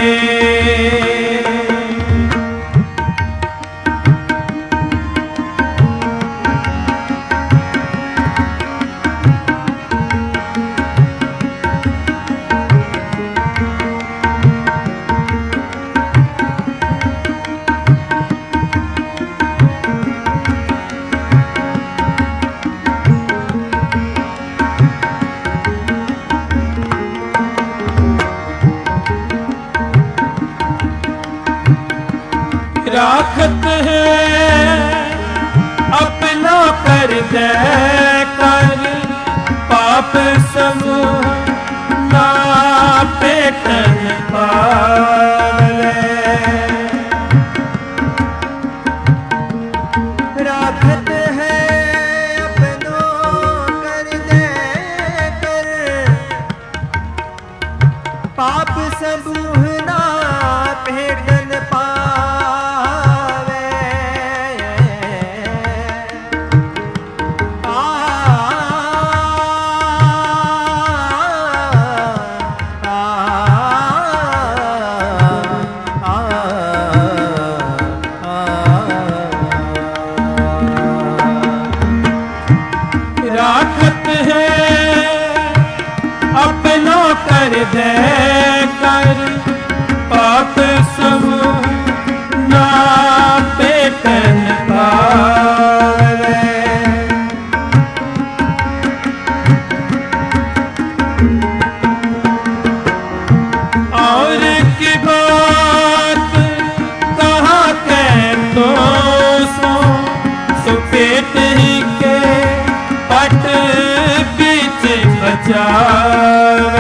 राखत है अपना कर दे कर पाप समूह ना पेटन पावे राखत है अपनो कर दे कर पाप समूह ना पेटन पावे राखत है अपनो कर दे कर पाप समूह ना पेटन पावे और की बात कहा के तो सो सो पेट ही के पट बीच बचावे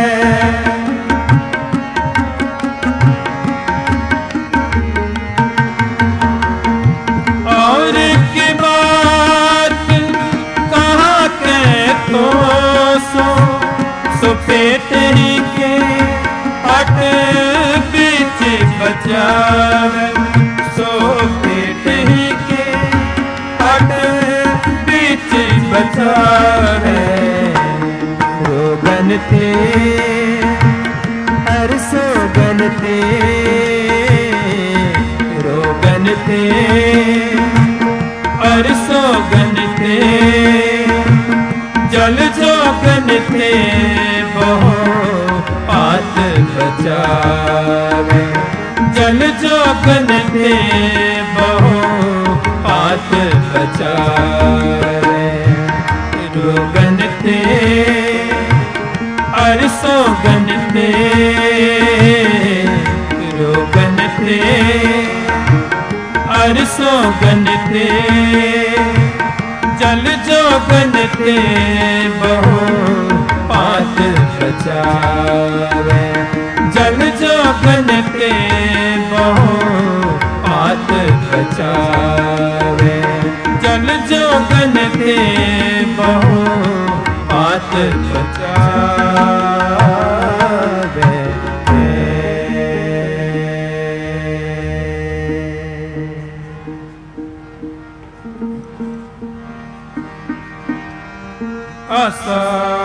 और की बात कहा के तो सो सो पेट ही के पट बीच बचावे सो पेट ही के पट बीच बचावे रोगन थे अरसो गन थे रोगन थे अरसोगन ते जल जोगन ते बहु पात बचावे जल जोगन ते बहु पात बचावे रोगन ते अरसोगन ते रोगन ते अरसोगन ते जल जोगन ते बहु पात बचावे जल जोगन ते बहु पात बचावे जल जोगन ते बहु पात बचावे आसा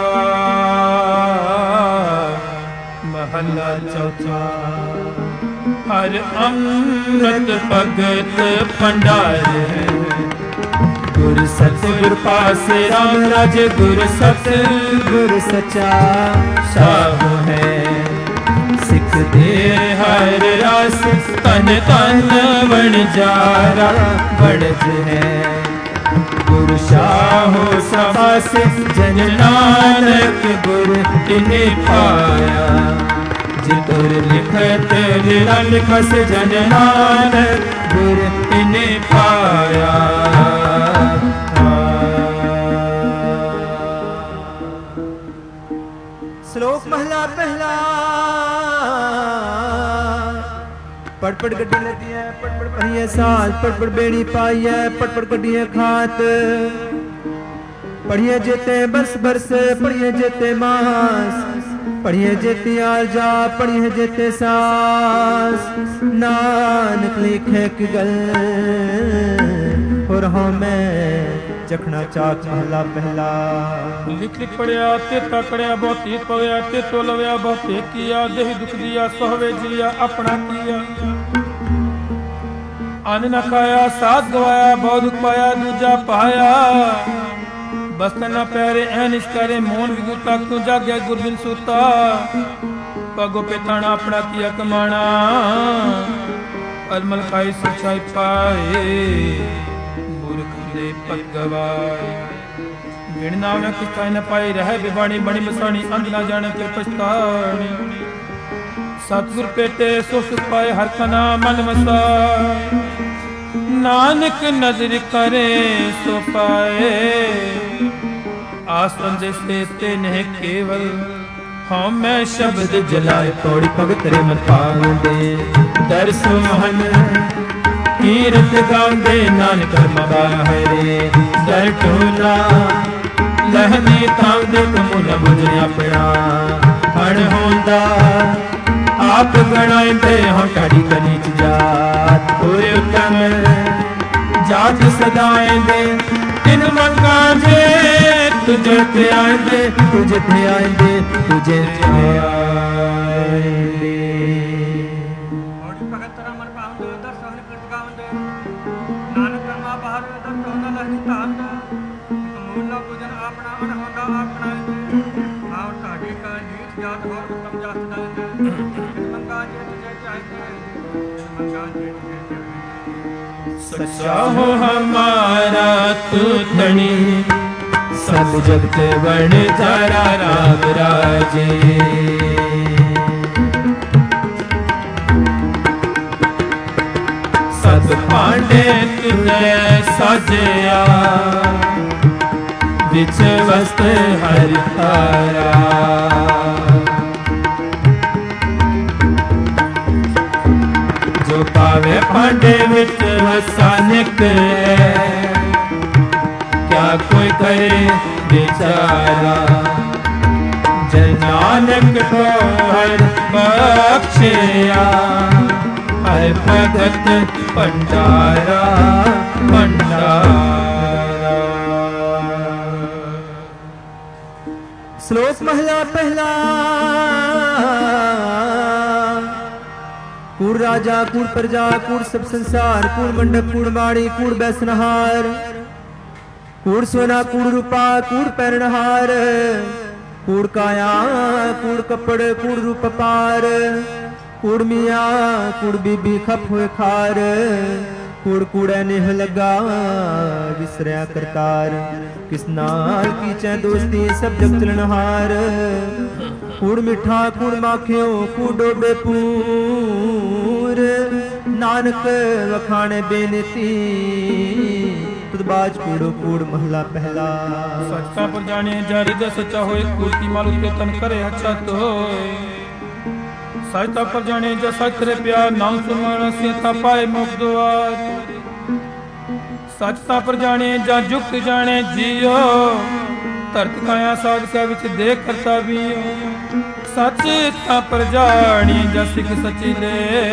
महला चौथा हर अमृत भगत भंडार गुर सतगुर पास राम राज गुर सतगुर सचा साहु है सिख दे हर रास तन तन बन जारा बड़ज है गुरु शाहो सबास जन नानक गुर तिने पाया जितुर लिखत निरलखस जन नानक गुर तिने पाया श्लोक महला पहला पड़ पड़ गड्डी लगी है पड़ पड़ भरी साल पड़ पड़ बेड़ी पाई है पड़ पड़ गड्डी खात पढ़िए जेते बरस बरस पढ़िए जेते मास पढ़िए जेते आल जा पढ़िए जेते सास नानक लिखे की गल और मैं जखना चाक महला पहला लिख लिख पढ़िया तेता कड़िया बहुत ही पवया ते तो लवया बहुत किया देह दुख दिया सोहवे जिया अपना किया अन्न न खाया साथ गवाया बहुत दुख पाया दूजा पाया बस्तर न पैरे ऐनिश करे मोहन विगुता क्यों जागे गुरबिन सूता पगो पे थाना अपना किया कमाना अलमल खाई सच्चाई पाए मूर्ख दे पद गवाए गिणना में किस न पाई रह बिबाणी बणी बसाणी अंध ना जाने के पछताणी सतगुर पेटे सो सुख पाए हर का नाम मन वसाए नानक नजर करे सो पाए आसन जैसे ते नहीं केवल हाँ मैं शब्द जलाए पौड़ी भगत रे मन पावंदे दर्श मोहन कीरत गांदे नानक मबाहरे दर टोला लहने तांदे कमुन बुझ अपना हण होंदा आप गणाइंदे हो टाड़ी कनीच जात होए उत्तम जात सदाइंदे इन मंगा जे तुझे थे आइंदे तुझे थे आइंदे तुझे थे आइंदे और भगत रमन पावंद दर्शन कृत गावंद नानक कर्मा बाहर दर्शन लहनी तांद मूला पूजन अपना अन होंदा अपना आव टाड़ी का नीच जात हो उत्तम जात सदाइंदे मंगा जे तुझे चाहिए मंगा जे तुझे चाहिए सच्चा हो हमारा तू धनी सब जगत बन तारा राम राजे सब पांडे तुझे साजया विच वस्त हर तारा जो पावे पांडे विच वसानिक क्या कोई करे बेचारा जन नानक को हर बख्शिया हर भगत भंडारा भंडारा। श्लोक महला पहला कूड़ राजा कूड़ प्रजा कूड़ सब संसार कूड़ मंडप कूड़ माड़ी कूड़ बैसनहार कूड़ सोना कूड़ रूपा कूड़ पैरणहार, कूड़ काया कूड़ कपड़ कूड़ रूप पार, कूड़ मिया कूड़ बीबी खप हुए खार, कूड़ कूड़े नेह लगा विसरिया करतार, किस नाल कीचै दोस्ती सब जग चलनहार, कूड़ मिठा कूड़ माखियो कूड़ डोबे पूर, नानक वखाणे बेनती तुद बाज कूड़ो कूड़ महला पहला। सच्चा पर जाने जारी दा सच्चा होए, कूड़ की मालू के तन करे अच्छा तो सच्चा पर जाने जा सच रे प्यार, नाम सुनवाना सीता पाए मुख द्वार। सच्चा पर जाने जा जुक्त जाने जियो, धरत काया साधका विच देख करता भी सच ता पर जानी जा सिख सची ले,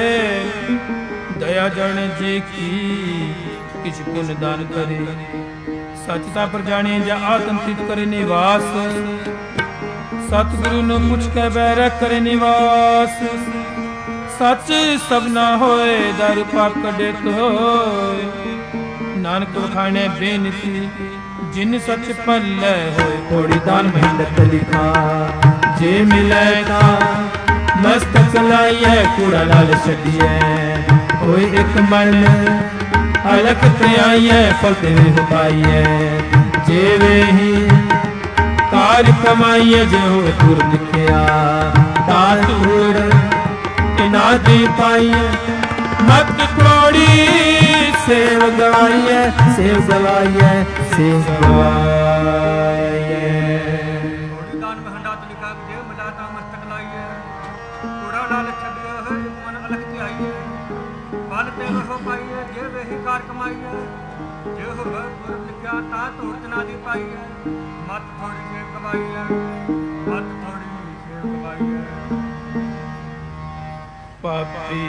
दया जाने जी की किछ पुन दान करे। सच ता पर जाने जा आत्मचित करे निवास, सतगुरु नु पुछ के बैर करे निवास। सच सबना होए दर पाप कटे तो, नानक वखाणे बेनती जिन सच पल्ले होए। थोड़ी दान महिंदत लिखा जे मिले ता मस्तक लाइए, कूड़ा लाल छड़िए होए एक मन अलग ते आइए, फलते हो पाइए जे वे ही कार कमाइए, जो तुर लिखिया तातुर ना दे पाइए। मत कोड़ी सेव गवाइए सेव गवाइए सेव गवाइए। दान में हंडा तो लिखा देव मिलाता मस्तक लाइए, कूड़ा लाल छड़िए है मन अलग ते आइए, बल ते हो पाइए जे वे ही कार कमाइए, जे हो गुरु लिखा ता तोड़ ना दे पाइए। मत थोड़ी सेव गवाइए मत थोड़ी सेव गवाइए। पापी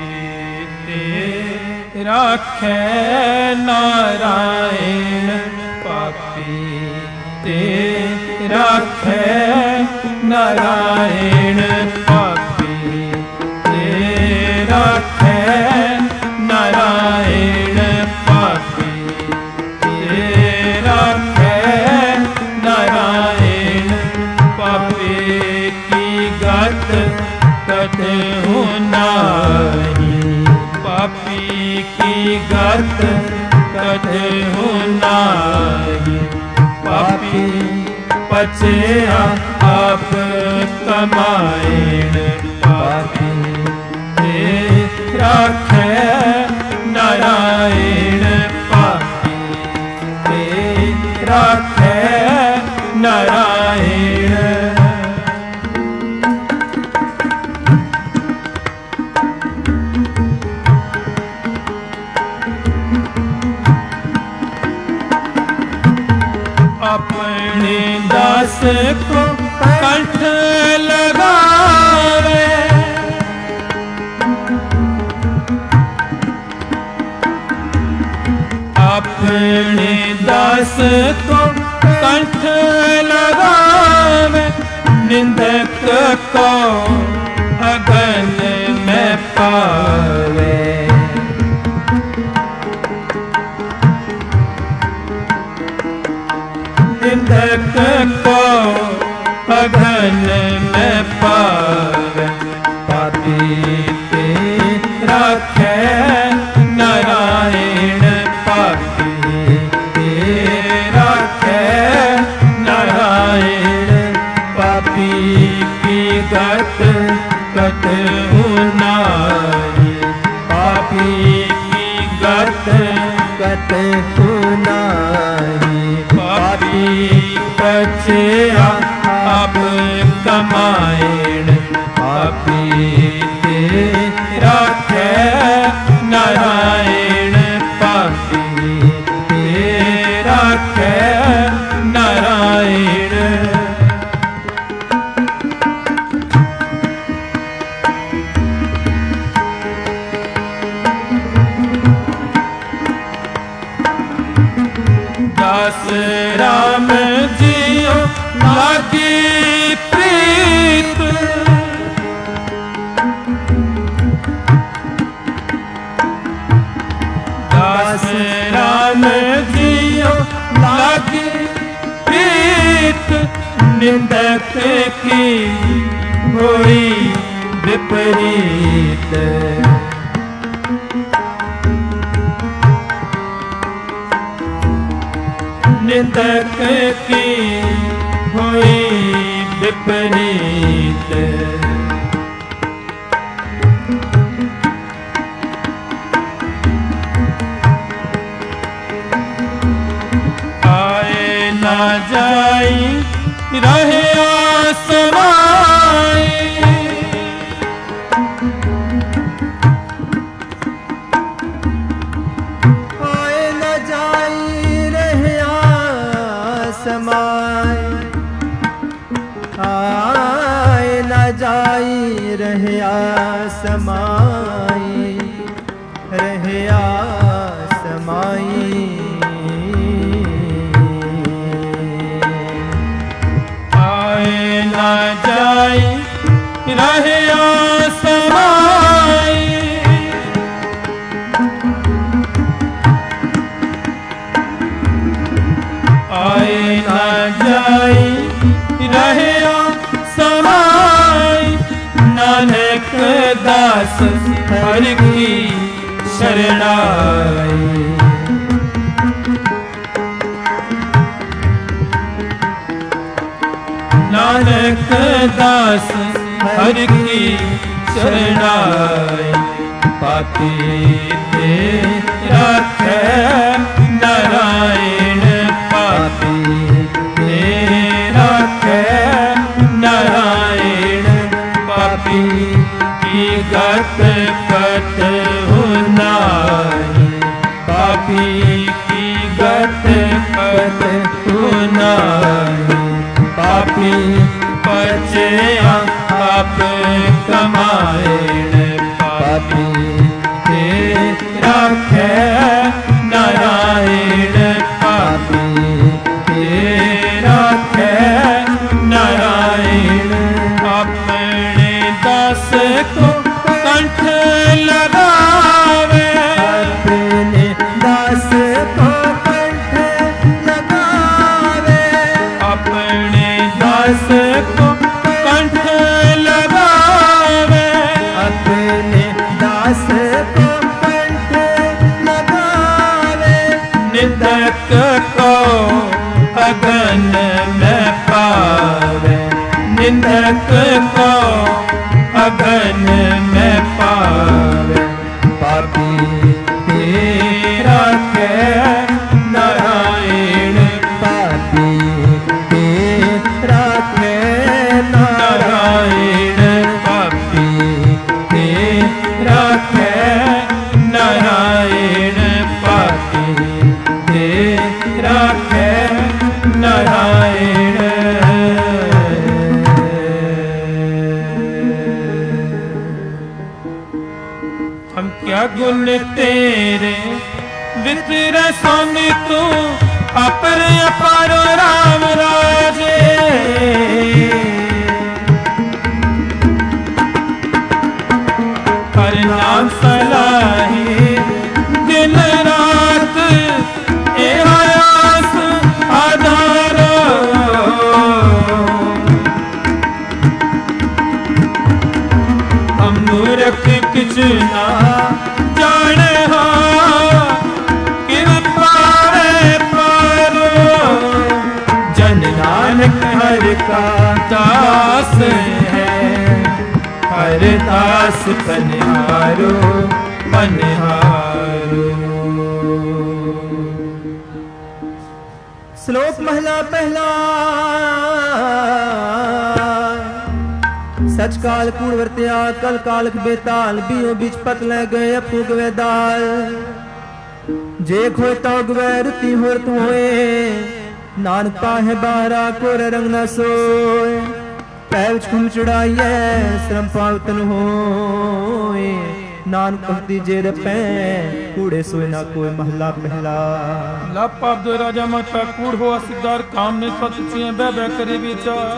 ते राखे नारायण, पापी ते राखे नारायण, पापी ते राखे नारायण, पापी ते राखे नारायण। पापी की गत कते हो नाही, पापी की गत कते हो नाही। पापी पचया आप कमाएण, पापी ते राखे नारायण, पापी ते राखे नारायण। अपने दास को कंठ लगावे, अपने दास को कंठ लगावे, निंदक को अगन में पावे। निंदक को अगन में पावे, पापी ते राखे नारायण, पापी ते राखे नारायण। पापी की गत कत नाही, पापी की गत कत नाही। पापी पचया आप कमाएण, पापी ते राखे नारायण, पापी ते राखे नारायण। दास राम जियो लागी प्रीत, दास राम जियो लागी नानक निंदक की होई विपरीत। निंदक की होई विपरीत। आए ना जाई रहे आसमाई। आए न जाई रहे आसमाई। आए न जाई रहे आसमाई। रहे आसमाई। ना जाई रहे आसमाई। आए ना जाई रहे आसमाई। नानक दास हर की शरणाई। नानक दास हर की शरणाई। पापी ते राखे नारायण। पापी ते राखे नारायण। पापी की गत पत हुनाई। पापी की गत पत हुनाई। पापी पचे आप कमाएण। पापी ते राखे नारायण। पापी ते राखे नारायण। अपने दास को कंठ लगावे। अपने दास को कंठ लगावे। अपने दास को कंठ लगावे। अपने दास को कंठ लगावे। निंदक को अगन में पावे। निंदक को अगन में पावे। पापी तेरा के नारायण। पापी तेरा के नारायण। पापी तेरा के नारायण। पापी तेरा के नारायण। हम क्या गुण तेरे वितर स्वामी तू अपर अपार राम राजे। हर नाम सलाही दिन रात ए आयास आधारो। हम मूर्ख किछ ना जाने हा किव पावे पारो। जन नानक हर का दास है। हर दास पनिहारो पनिहारो। श्लोक महला पहला। सच काल कूड़ वर्त्या कल कालक बेताल। बियो बीच पत ले गए अपू गवे दाल। जे खोए तो गवे रुति होर तू होए। नानक पाहे बारा कोर रंग न सोए। पैच खुम चढ़ाइए श्रम पावतन होए। नानक भक्ति जे रपै कूड़े सोए ना कोई महला पहला। लाभ पाप दो राजा माता कूड़ हो सिद्धार काम ने सचिए बह बह करे विचार।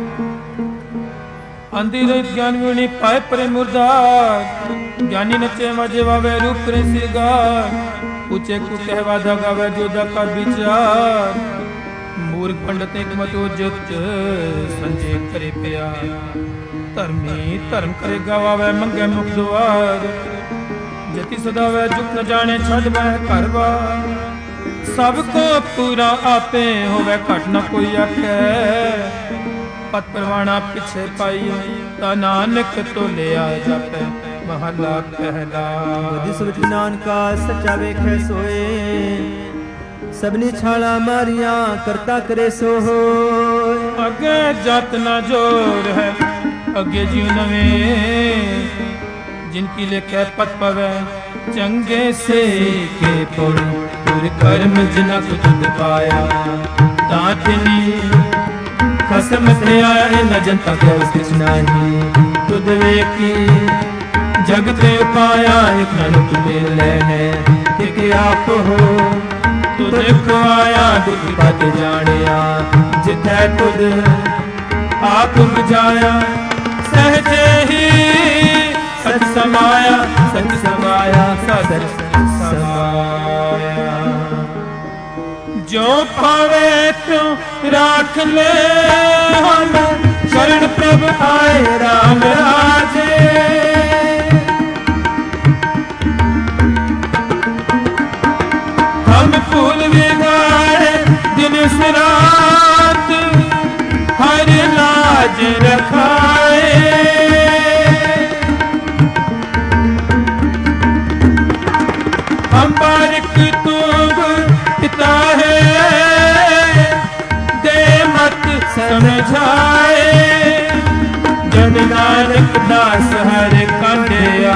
अंधी रहित ज्ञान विणी पाए परे मुर्दार। ज्ञानी नचे वाजे वावे रूप करे सिरगार। पूछे को कहवा धागावे जो का विचार। ਮੂਰਖ ਪੰਡਤ ਇੱਕ ਮਤੋ ਜੁਗਤ ਸੰਜੇ ਕਰੇ ਪਿਆ। ਧਰਮੀ ਧਰਮ ਕਰੇ ਗਵਾਵੇ ਮੰਗੇ ਮੁਖ ਦੁਆਰ। ਜਤੀ ਸਦਾਵੇ ਜੁਗ ਨ ਜਾਣੇ ਛੱਡ ਬਹਿ ਘਰ ਬਾਰ। ਸਭ ਕੋ ਪੂਰਾ ਆਪੇ ਹੋਵੇ ਘਟ ਨ ਕੋਈ ਆਖੈ। ਪਤ ਪਰਵਾਣਾ ਪਿਛੇ ਪਾਈ ਤਾ ਨਾਨਕ ਤੋਲਿਆ ਜਾਪੈ। ਮਹਲਾ ਪਹਿਲਾ। ਜਿਸ ਵਿੱਚ ਨਾਨਕਾ ਸੱਚਾ ਵੇਖੈ ਸੋਏ। ਸਭਨੀ ਛਾਲਾ ਮਾਰੀਆਂ ਕਰਤਾ ਕਰੇ ਸੋ ਹੋਏ। ਅੱਗੇ ਜਤ ਨ ਜੋਰ ਹੈ ਅੱਗੇ ਜੀਉ ਨਵੇਂ। ਜਿਨ ਕੀ ਲਿਖੈ ਪਤ ਪਵੈ ਚੰਗੇ ਸੇ ਕੇ ਪਉ। ਤੁਰ ਕਰਮ ਜਿਨਾ ਤੁਧ ਪਾਇਆ ਤਾਂ ਤਿਨੀ ਖਸਮ ਤੇ ਆਏ ਨ ਜਨਤਾ ਕੋ ਕਿਛ ਨਾਹੀ। ਤੁਧ ਵੇਖੀ ਜਗ ਤੇ ਪਾਇਆ ਇਕ ਨਾਨਕ ਮਿਲੈ ਹੈ। ਕਿ ਆਪ ਹੋ ਤੁਧ ਖਵਾਇਆ ਦੁਖ ਪਤ ਜਾਣਿਆ। ਜਿਥੈ ਤੁਧ ਆਪ ਬੁਝਾਇਆ ਸਹਜੇ ਹੀ ਸਚ ਸਮਾਇਆ। ਸਚ ਸਮਾਇਆ ਸਚ ਸਮਾਇਆ। ਜੋ ਪਾਵੇ ਤਿਉ ਰਾਖ ਲੈ ਹਮ। ਸ਼ਰਨ ਪ੍ਰਭ ਆਏ ਰਾਮ ਰਾਜੇ। ਹਮ ਭੂਲ ਵਿਗਾੜੇ ਦਿਨ ਰਾਤ। ਹਰ ਲਾਜ ਰਖਾਏ। ਹਮ ਬਾਰਿਕ ਤੂੰ ਪਿਤਾ ਹੈ। ਦੇ ਮਤ ਸਮਝਾਏ। ਜਨ ਨਾਨਕ ਦਾਸ ਹਰ ਕੰਡਿਆ।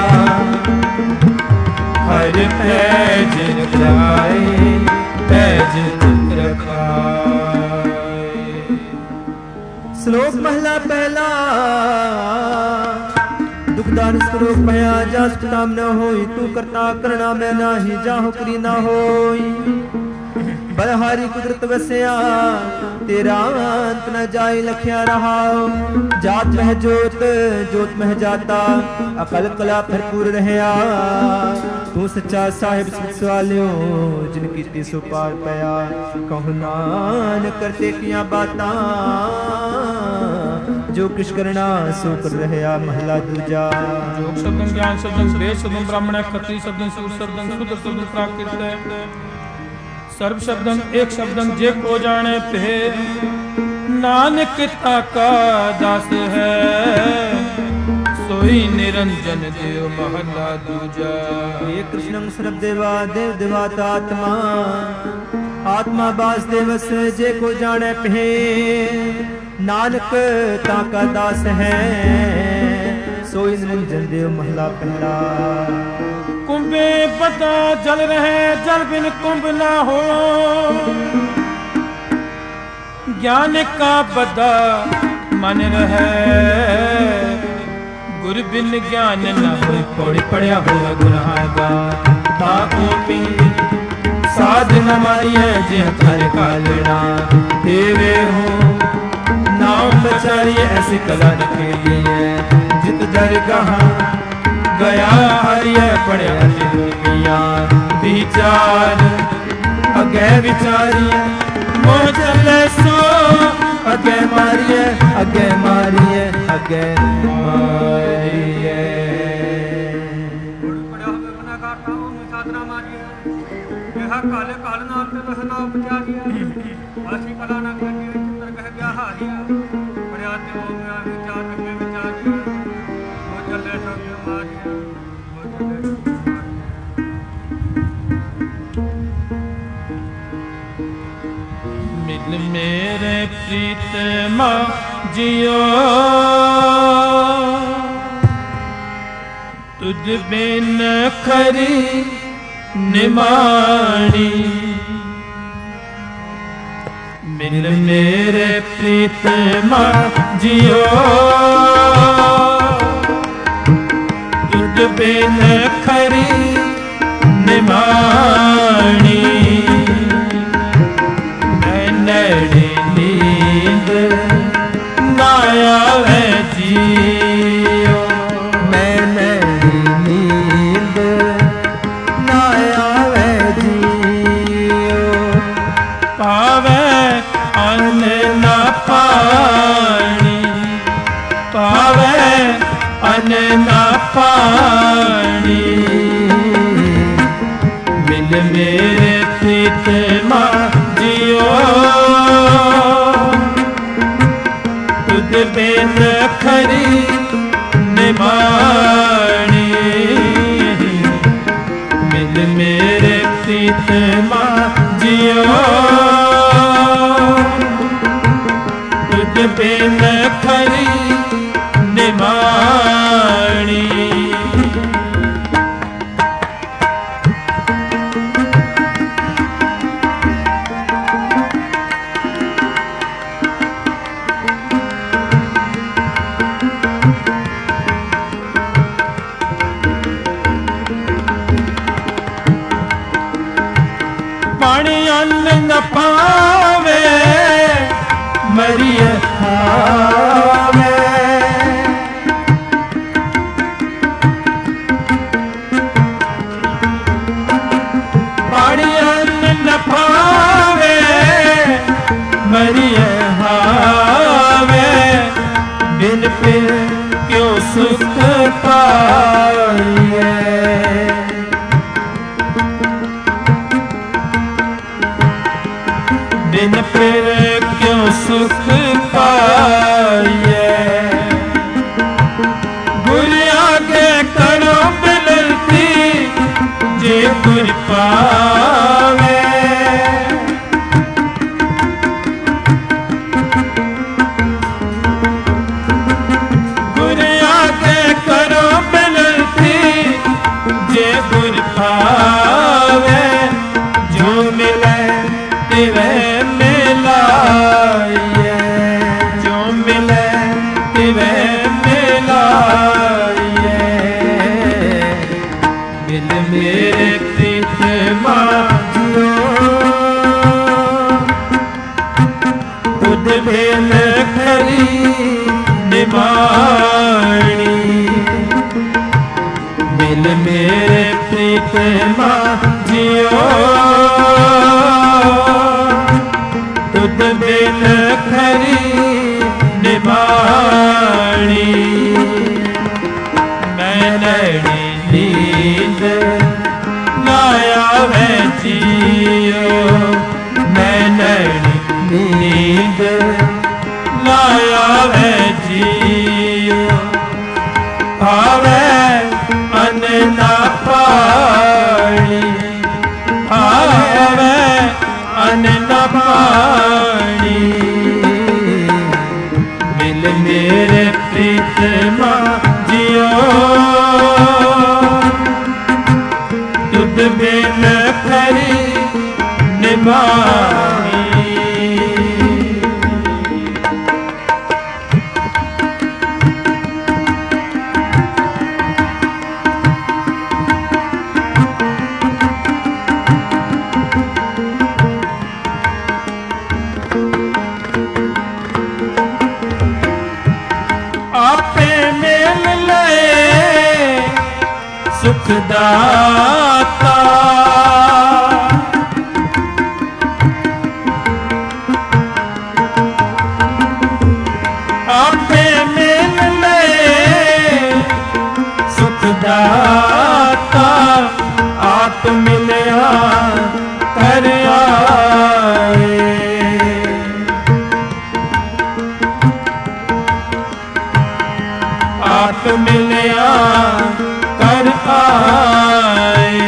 ਹਰ ਪੈਜ ਰਖਾਏ। ਪੈਜ ਰਖਾਏ। ਸ਼ਲੋਕ ਮਹਲਾ ਪਹਿਲਾ। ਦੁਖਦਾਨ ਸ਼ਲੋਕ ਭਇਆ ਜਸ ਨਾਮ ਨ ਹੋਈ। ਤੂੰ ਕਰਤਾ ਕਰਣਾ ਮੈਂ ਨਾਹੀ। ਜਾਹੋ ਕਰੀ ਨਾ ਹੋਈ। ਬਲਹਾਰੀ ਕੁਦਰਤ ਵਸਿਆ ਤੇਰਾ ਅੰਤ ਨ ਜਾਈ। ਲਖਿਆ ਰਹਾਉ ਜਾਤ ਮਹਿ ਜੋਤ ਜੋਤ ਮਹਿ ਜਾਤਾ। ਅਕਲ ਕਲਾ ਭਰਪੂਰ ਰਹਿਆ। ਤੂੰ ਸੱਚਾ ਸਾਹਿਬ ਸਵਾਲਿਓ ਜਿਨ ਕੀਤੀ ਸੋ ਪਾਰ ਪਿਆ। ਕਹੁ ਨਾਨਕ ਕਰਤੇ ਕੀਆਂ ਬਾਤਾਂ। ਜੋ ਕਿਛ ਕਰਨਾ ਸੋ ਕਰ ਰਹਿਆ। ਮਹਲਾ ਦੂਜਾ। ਜੋਗ ਸ਼ਬਦੰ ਗਿਆਨ ਸ਼ਬਦੰ ਸ੍ਰੇਸ਼ਟ ਸ਼ਬਦੰ ਬ੍ਰਾਹਮਣ ਖੱਤਰੀ ਸ਼ਬਦੰ ਸੂਰ ਸ਼ਬਦੰ ਸ਼ੂਦਰ ਸ਼ਬਦੰ ਪ੍ਰਾਕ੍ਰਿਤ। ਸਰਬ ਸ਼ਬਦੰ ਏਕ ਸ਼ਬਦੰ ਜੇ ਕੋ ਜਾਣੇ ਭੇ। ਨਾਨਕ ਤਾਕਾ ਦਾਸ ਹੈ ਸੋਈ ਨਿਰੰਜਨ ਦੇਵ। ਮਹਲਾ ਦੂਜਾ। ਏ ਕ੍ਰਿਸ਼ਨੰ ਸਰਬ ਦੇਵਾ ਦੇਵ ਦੇਵਾਤ ਆਤਮਾ। ਆਤਮਾ ਬਾਸ ਦੇਵਸ ਜੇ ਕੋ ਜਾਣੇ ਭੇ। ਨਾਨਕ ਤਾਕਾ ਦਾਸ ਹੈ ਸੋਈ ਨਿਰੰਜਨ ਦੇਵ। ਮਹਲਾ ਪਹਿਲਾ। ਕੁੰਭੇ ਪਤਾ ਜਲ ਰਹੇ ਜਲ ਬਿਨ ਕੁੰਭ ਨਾ ਹੋ। ਗਿਆਨ ਕਾ ਬਦਾ ਮਨ ਰਹੇ। ਗੁਰ ਬਿਨ ਗਿਆਨ ਨਾ ਹੋਇ। ਪੌੜੀ ਪੜਿਆ ਹੋਇਆ ਗੁਨਾਹ ਗਾ। ਤਾਕੋ ਪੀ ਸਾਧ ਨ ਮਾਰੀਐ ਜੇ ਹਰ ਕਾਲਣਾ। ਦੇਵੇ ਹੋ ਨਾਮ ਬਚਾਰੀਏ ਐਸੀ ਕਲਾ ਨ ਖੇਲੀਐ। ਜਿਤ ਦਰਗਾਹ ਗਿਆ ਹਰਿਐ ਪੜਿਆ ਤਿਲਮੀਆਂ। ਵਿਚਾਰ ਅਗੇ ਵਿਚਾਰੀਐ ਮੋਹ ਚੱਲੇ ਸੋ। ਅਗੇ ਮਾਰੀਐ ਅਗੇ ਮਾਰੀਐ ਅਗੇ ਮਾਰੀਐ। ਪੜਿਆ ਹੋਵੇ ਗੁਨਾਹਗਾਰ ਤਾਂ ਉਹਨੂੰ ਸਾਧਨਾ ਮਾਰੀਐ। ਕਿਹਾ ਕਾਲੇ ਕਾਲ ਨਾਲ ਤੇ ਵਹ ਨਾ ਉਪਚਾਰੀਐ। ਆਸੀ ਕਲਾ ਨਾ ਕਰੀਏ ਚਿੱਤਰ ਕਹਿ ਗਿਆ ਹਾਰੀਆ। ਪੜਿਆ ਤੇ ਉਹ ਮੈਂ ਵਿਚਾਰ ਅਗੇ ਵਿਚਾਰੀਐ। ਮੋਹ ਚੱਲੇ ਸੋ ਅਗੇ ਮਾਰੀਐ। ਮਿਲ ਮੇਰੇ ਪ੍ਰੀਤਮਾ ਜਿਉ। ਤੁਧ ਬਿਨ ਖਰੀ ਨਿਮਾਣੀ। ਮਿਲ ਮੇਰੇ ਪ੍ਰੀਤਮਾ ਜਿਉ। ਤੁਧ ਬਿਨ ਖਰੀ ਨਿਮਾਣੀ। ਮੈਂ ਨੈਣੇ ਨੀਂਦ ਨਾ ਆਵੇ ਜੀਉ। ਮੈਂ ਨੈਣੀ ਨੀਂਦ ਨਾ ਆਵੇ ਜੀਉ। ਪਾਵੇ अन्न ना पानी मिल मेरे प्रीतमा जियो तुझ बिन खरी निमाणी मिल मेरे प्रीतमा जियो तुझ बिन खरी निमाणी पानी अन्न न पावे मरिए खावे पानी अन्न न पावे मरिए हावे बिन फिर क्यों सुख पाइए बिन फिर क्यों सुख पाइए गुर आगे करो बिनती जे गुर पावे गुर आगे करो बिनती जे गुर पावे जो मिले तिवे मिलाइए जो मिले तिवे मिलाइए मिल मेरे प्रीतमा जियो तुझ बिन खरी निमाणी मिल मेरे प्रीतमा जियो तुझ बिन खरी निमाणी मैं नैनी नींद लाया है जियो मैं नैनी नींद लाया है जियो आवे अन्न ना पानी आवे अन्न ना पानी मिल मेरे प्रीतमा जियो तुझ बिन खरी निमाणी आपे मेल ले सुखदाता आपे मेल ले सुखदाता आप मिलया कर आए आप मिलया कर आए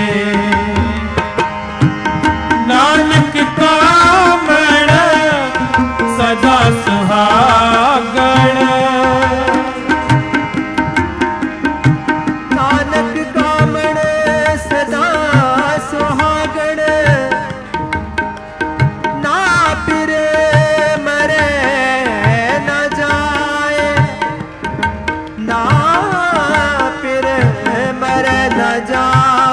नानक का मण सदा सुहागण नानक का मण सदा सुहागण ना फिरे मरे न जाए ना फिरे मरे न जाए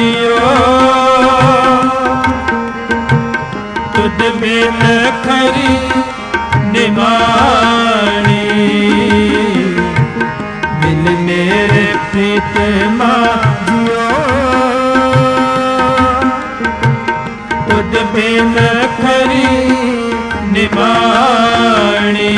जियो तुझ बिन खरी निमाणी मिल मेरे प्रीतमा जियो तुझ बिन खरी निमाणी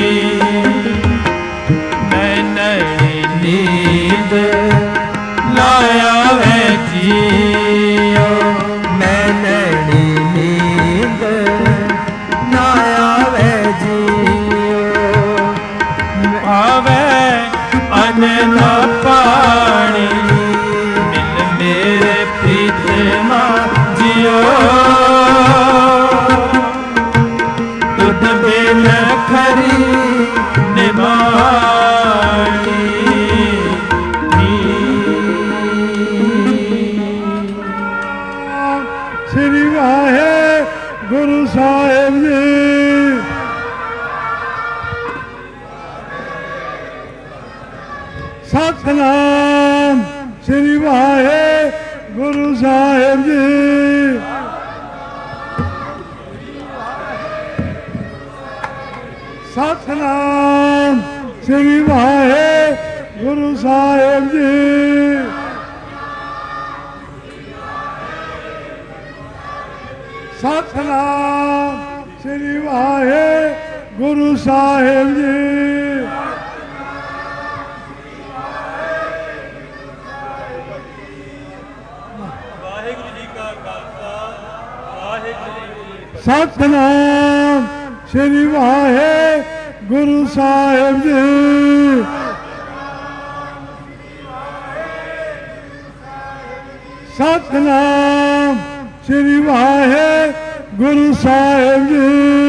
मैं नई नींद लाया है जियो मैं नैनी नींद लाया है जियो आवे अन्न न पानी मिल मेरे प्रीतमा जियो तुझ बिन खरी निमाणी श्री वाहे गुरु साहिब जी सतनाम श्री वाहे गुरु साहिब जी सतनाम श्री वाहे गुरु साहिब जी सतनाम श्री वाहे गुरु साहिब जी सतनाम श्री वाहे गुरु साहिब जी सतनाम श्री वाहे गुरु साहिब जी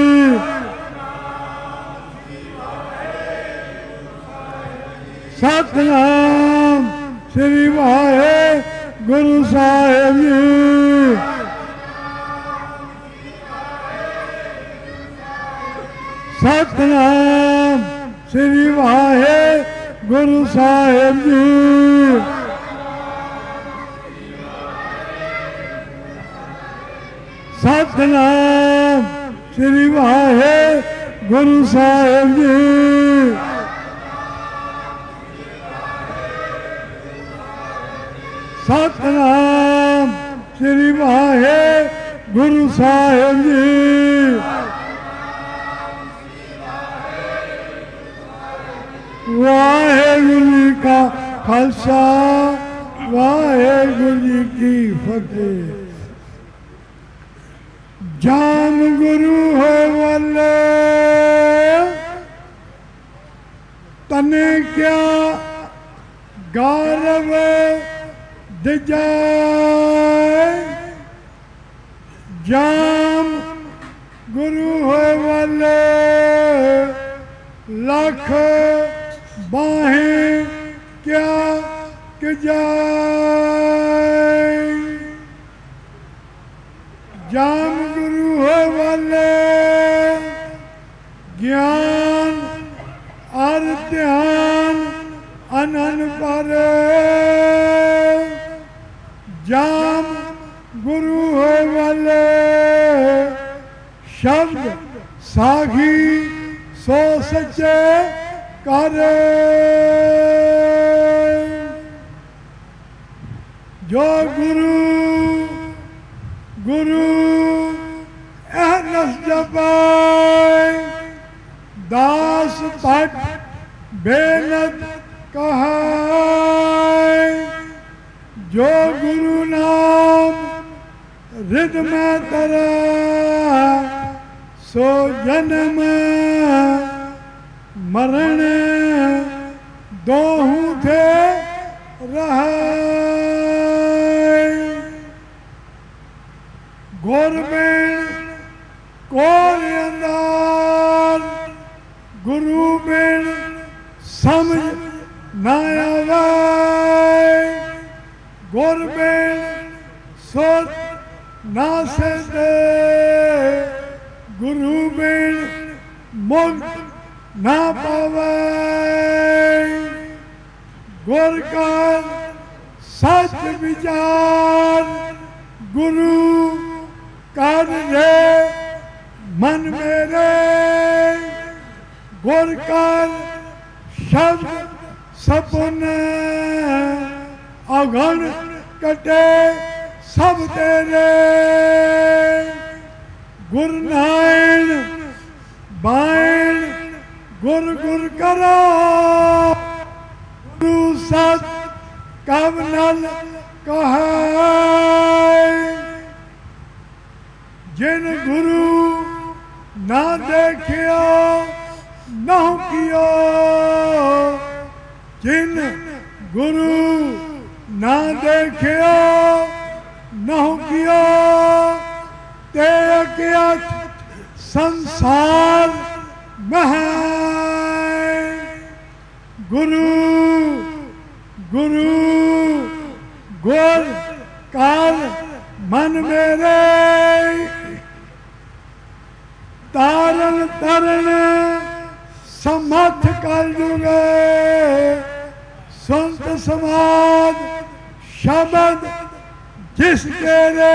सतनाम श्री वाहे गुरु साहिब जी सतनाम श्री वाहे गुरु साहिब जी सतनाम श्री वाहे गुरु साहिब जी सतनाम श्री वाहे गुरु साहिब जी वाहेगुरु जी का खालसा वाहेगुरु जी की फतेह। जाम गुरु हो वाले तने क्या गारव दिजाए जाम गुरु हो वाले लाख बाहें क्या कि जाए जाम गुरु हो वाले ज्ञान और ध्यान अनन पर जाम गुरु हो वाले शब्द साखी सो सच्चे करे जो गुरु गुरु एहनस जपाए दास भट बेनत कहाए जो गुरु नाम रिद में तरा सो जन्म मरण दोहू थे रहाए गौरमेंट कोर अंदार गुरु बिन समझ ना आवे गौरमेंट सोच ना से दे गुरु बिन मुक्त ना पावे गुर का सच विचार गुरु कर रे मन मेरे, गुर कर शब्द सपुन, अवगुण कटे सब तेरे। गुर नायण बायण गुर गुर करो, गुरु सत कब नल कहे। जिन गुरु ना देखियो न कियो, जिन गुरु ना देखियो न कियो, ते अज्ञात संसार में। गुरु गुरु गुर काल मन मेरे, तारण तरण समर्थ कर जुगे। संत समाज शब्द जिस तेरे,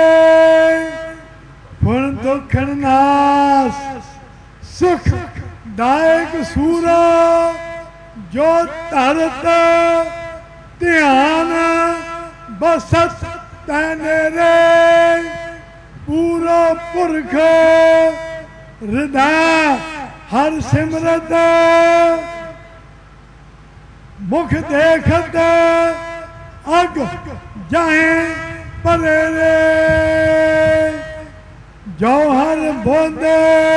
फुन दुखन नाश सुख दायक सूरा। जो तरत ध्यान बसत तेरे, पूरा पुरख हृदय हर सिमरत। मुख देखत अग जाए परेरे, जौहर बोंदे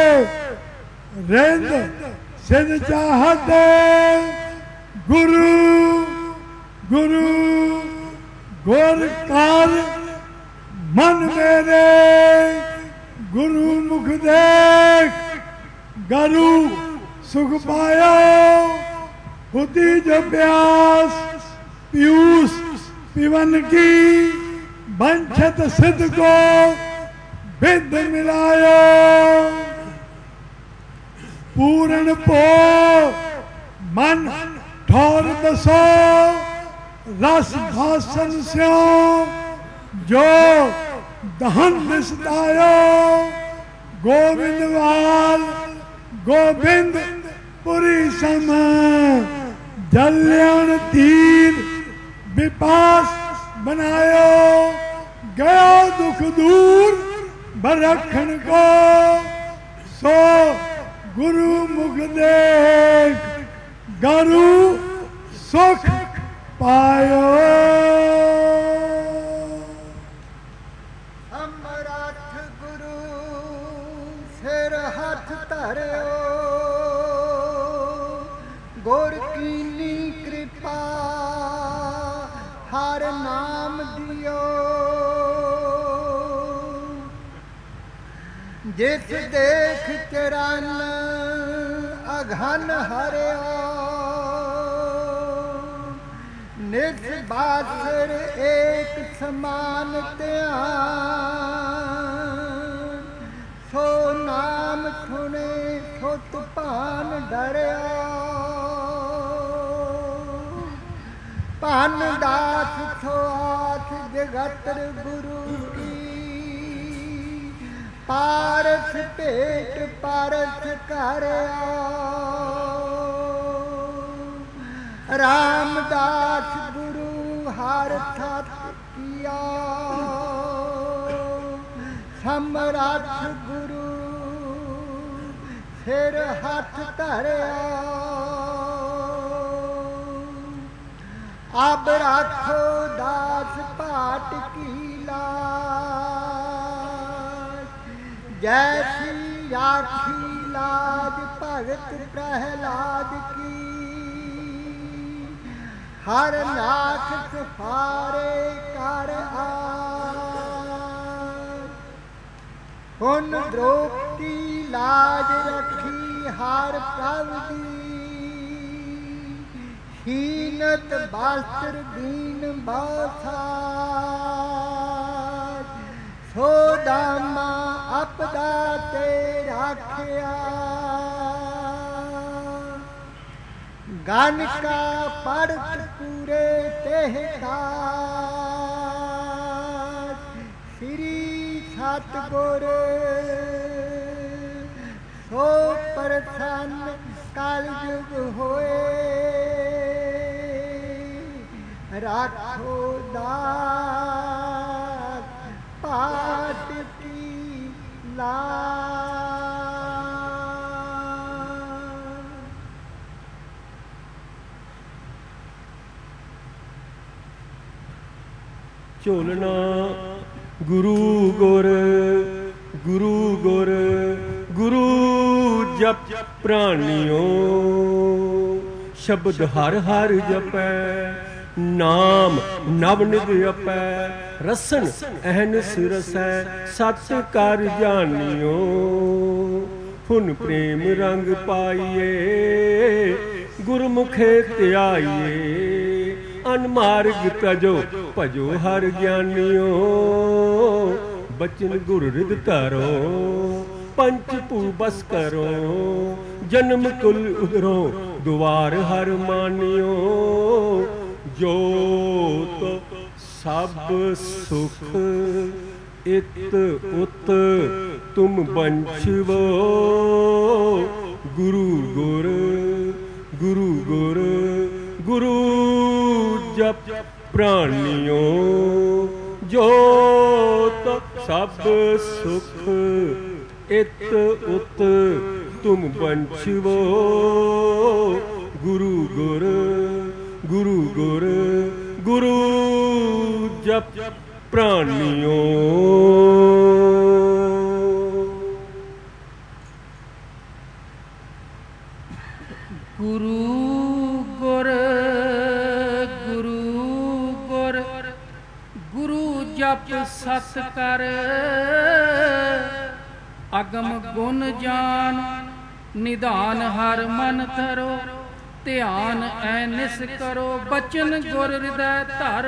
रिंद सिर चाहत। गुरु गुरु गुर काल मन मेरे, गुरु मुख देख गरु सुख पायो। बुद्धि जो प्यास पीयूष पीवन की, वंशत सिद्ध को विद मिलायो। पूर्ण पो मन ठौर बसो, रस भाषण स्यो जो दहन विसतायो। गोविंदवाल गोविंद पुरी सम, जल्याण तीर विपास बनायो। गया दुख दूर बरखन को, सो गुरु मुख देख गरु सुख पायो। अमरथ गुरु सिर हथ धरियो, गुर कीनी कृपा हर नाम दियो। जिस देख चरण अघन हरियो, निज बासर एक समान ध्यान। सो नाम सुने सो तूफान डरियो, पान दास सो आस जगतर गुरु की। पारस पेट पारस करियो, रामदास गुरु हर सत किया। समरथ गुरु सिर हथ धरियो, अब राखो दास पाट की लाज। जैसी राखी लाज भगत प्रहलाद की, हर नाथ सफारे कर आज। हुन द्रौपदी लाज रखी हर प्रभु दी, हीनत वस्त्र दीन बसाज। सो दामा अपदा ते राखिया, गन का पढ़त पूरे तेह काज। ਸ੍ਰੀ ਸਤਿਗੁਰ ਸੋ ਪ੍ਰਸੰਨ ਕਲਯੁਗ ਹੋਏ, ਰਾਖੋ ਦਾਸ ਪਾਟ ਕੀ ਲਾ। ਝੋਲਣਾ ਗੁਰੂ ਗੁਰ ਗੁਰੂ ਗੁਰ ਗੁਰੂ ਜਪ ਪ੍ਰਾਣਿਓ, ਸ਼ਬਦ ਹਰ ਹਰ ਜਪੈ ਨਾਮ ਨਵ ਨਿਧ ਜਪੈ, ਰਸਨ ਅਹਨਿਸ ਰਸੈ ਸਤ ਕਰ ਜਾਣਿਓ, ਫੁਨ ਪ੍ਰੇਮ ਰੰਗ ਪਾਈਏ ਗੁਰਮੁਖੇ ਧਿਆਈਏ, ਅਨਮਾਰਗ ਤਜੋ ਭਜੋ ਹਰ ਗਿਆਨਿਓ, ਬਚਨ ਗੁਰ ਰਿਦ ਧਰੋ ਪੰਚ ਭੂ ਬਸ ਕਰੋ, ਜਨਮ ਕੁਲ ਉਦਰੋ ਦੁਆਰ ਹਰ ਮਾਨਿਓ, ਜੋਤ ਸਭ ਸੁਖ ਇਤ ਉਤ ਤੁਮ ਬੰਛਵੋ, ਗੁਰੂ ਗੁਰ ਗੁਰੂ ਗੁਰ ਗੁਰੂ ਜਪ ਪ੍ਰਾਣਿਓ, ਜੋਤ ਸਭ ਸੁਖ ਇਤ ਉਤ ਤੁਮ ਬੰਛਵੋ, ਗੁਰੂ ਗੁਰ ਗੁਰੂ ਗੁਰ ਗੁਰੂ ਜਪ ਪ੍ਰਾਣਿਓ। ਗੁਰੂ ਗੁਰ ਗੁਰੂ ਗੁਰ ਗੁਰੂ ਜਪ ਸਤ ਕਰ, ਅਗਮ ਗੁਣ ਜਾਨ ਨਿਧਾਨ ਹਰ ਮਨ ਧਰੋ, ਧਿਆਨ ਐਨਿਸ ਕਰੋ ਬਚਨ ਗੁਰ ਹਿਰਦੈ ਧਰ,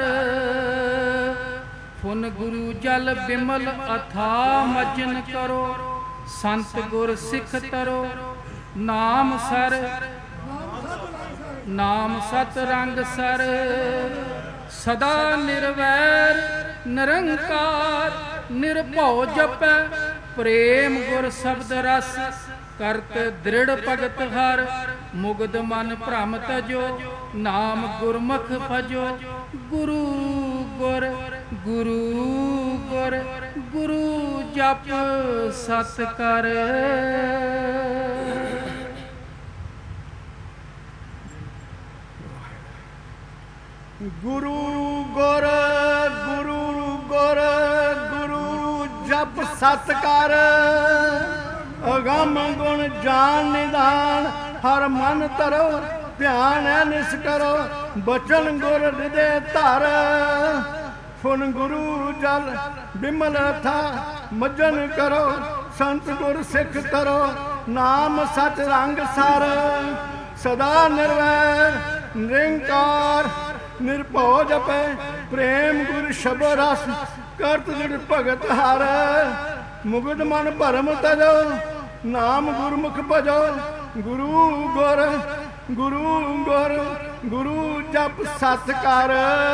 ਫੁਨ ਗੁਰੂ ਜਲ ਬਿਮਲ ਅਥਾ ਮਜਨ ਕਰੋ, ਸੰਤ ਗੁਰ ਸਿੱਖ ਤਰੋ, ਨਾਮ ਸਰ ਨਾਮ ਸਤ ਰੰਗ ਸਰ, ਸਦਾ ਨਿਰਵੈਰ ਨਿਰੰਕਾਰ ਨਿਰਭਉ ਜਪੈ, ਪ੍ਰੇਮ ਗੁਰ ਸ਼ਬਦ ਰਸ ਕਰਤ ਦ੍ਰਿੜ ਭਗਤ ਹਰ, ਮੁਗਧ ਮਨ ਭ੍ਰਮ ਤਜੋ ਨਾਮ ਗੁਰਮੁਖ ਭਜੋ, ਗੁਰੂ ਗੁਰ ਗੁਰੂ ਗੁਰ ਗੁਰੂ ਜਪ ਸਤ ਕਰ। ਗੁਰੂ ਗੁਰ ਗੁਰੂ ਗੁਰ ਗੁਰੂ ਜਪ ਸਤ ਕਰ, ਅਗਮ ਗੁਣ ਜਾਨ ਨਿਧਾਨ ਹਰ ਮਨ ਧਰੋ, ਧਿਆਨ ਐਨਿਸ ਕਰੋ ਬਚਨ ਗੁਰ ਹਿਰਦੇ ਧਰ, ਫੁਨ ਗੁਰੂ ਜਲ ਬਿਮਲ ਅਥਾ ਮਜਨ ਕਰੋ, ਸੰਤ ਗੁਰ ਸਿੱਖ ਤਰੋ, ਨਾਮ ਸਚ ਰੰਗ ਸਰ, ਸਦਾ ਨਿਰਵੈਰ ਨਿਰੰਕਾਰ ਨਿਰਭਉ ਜਪੈ, ਪ੍ਰੇਮ ਗੁਰ ਸ਼ਬਦ ਰਸ ਕਰਤ ਦ੍ਰਿੜ ਭਗਤ ਹਰ, ਮੁਗਧ ਮਨ ਭਰਮ ਤਜੋ ਨਾਮ ਗੁਰਮੁਖ ਭਜੋ, ਗੁਰੂ ਗੁਰ ਗੁਰੂ ਗੁਰ ਗੁਰੂ ਜਪ ਸਤ ਕਰ।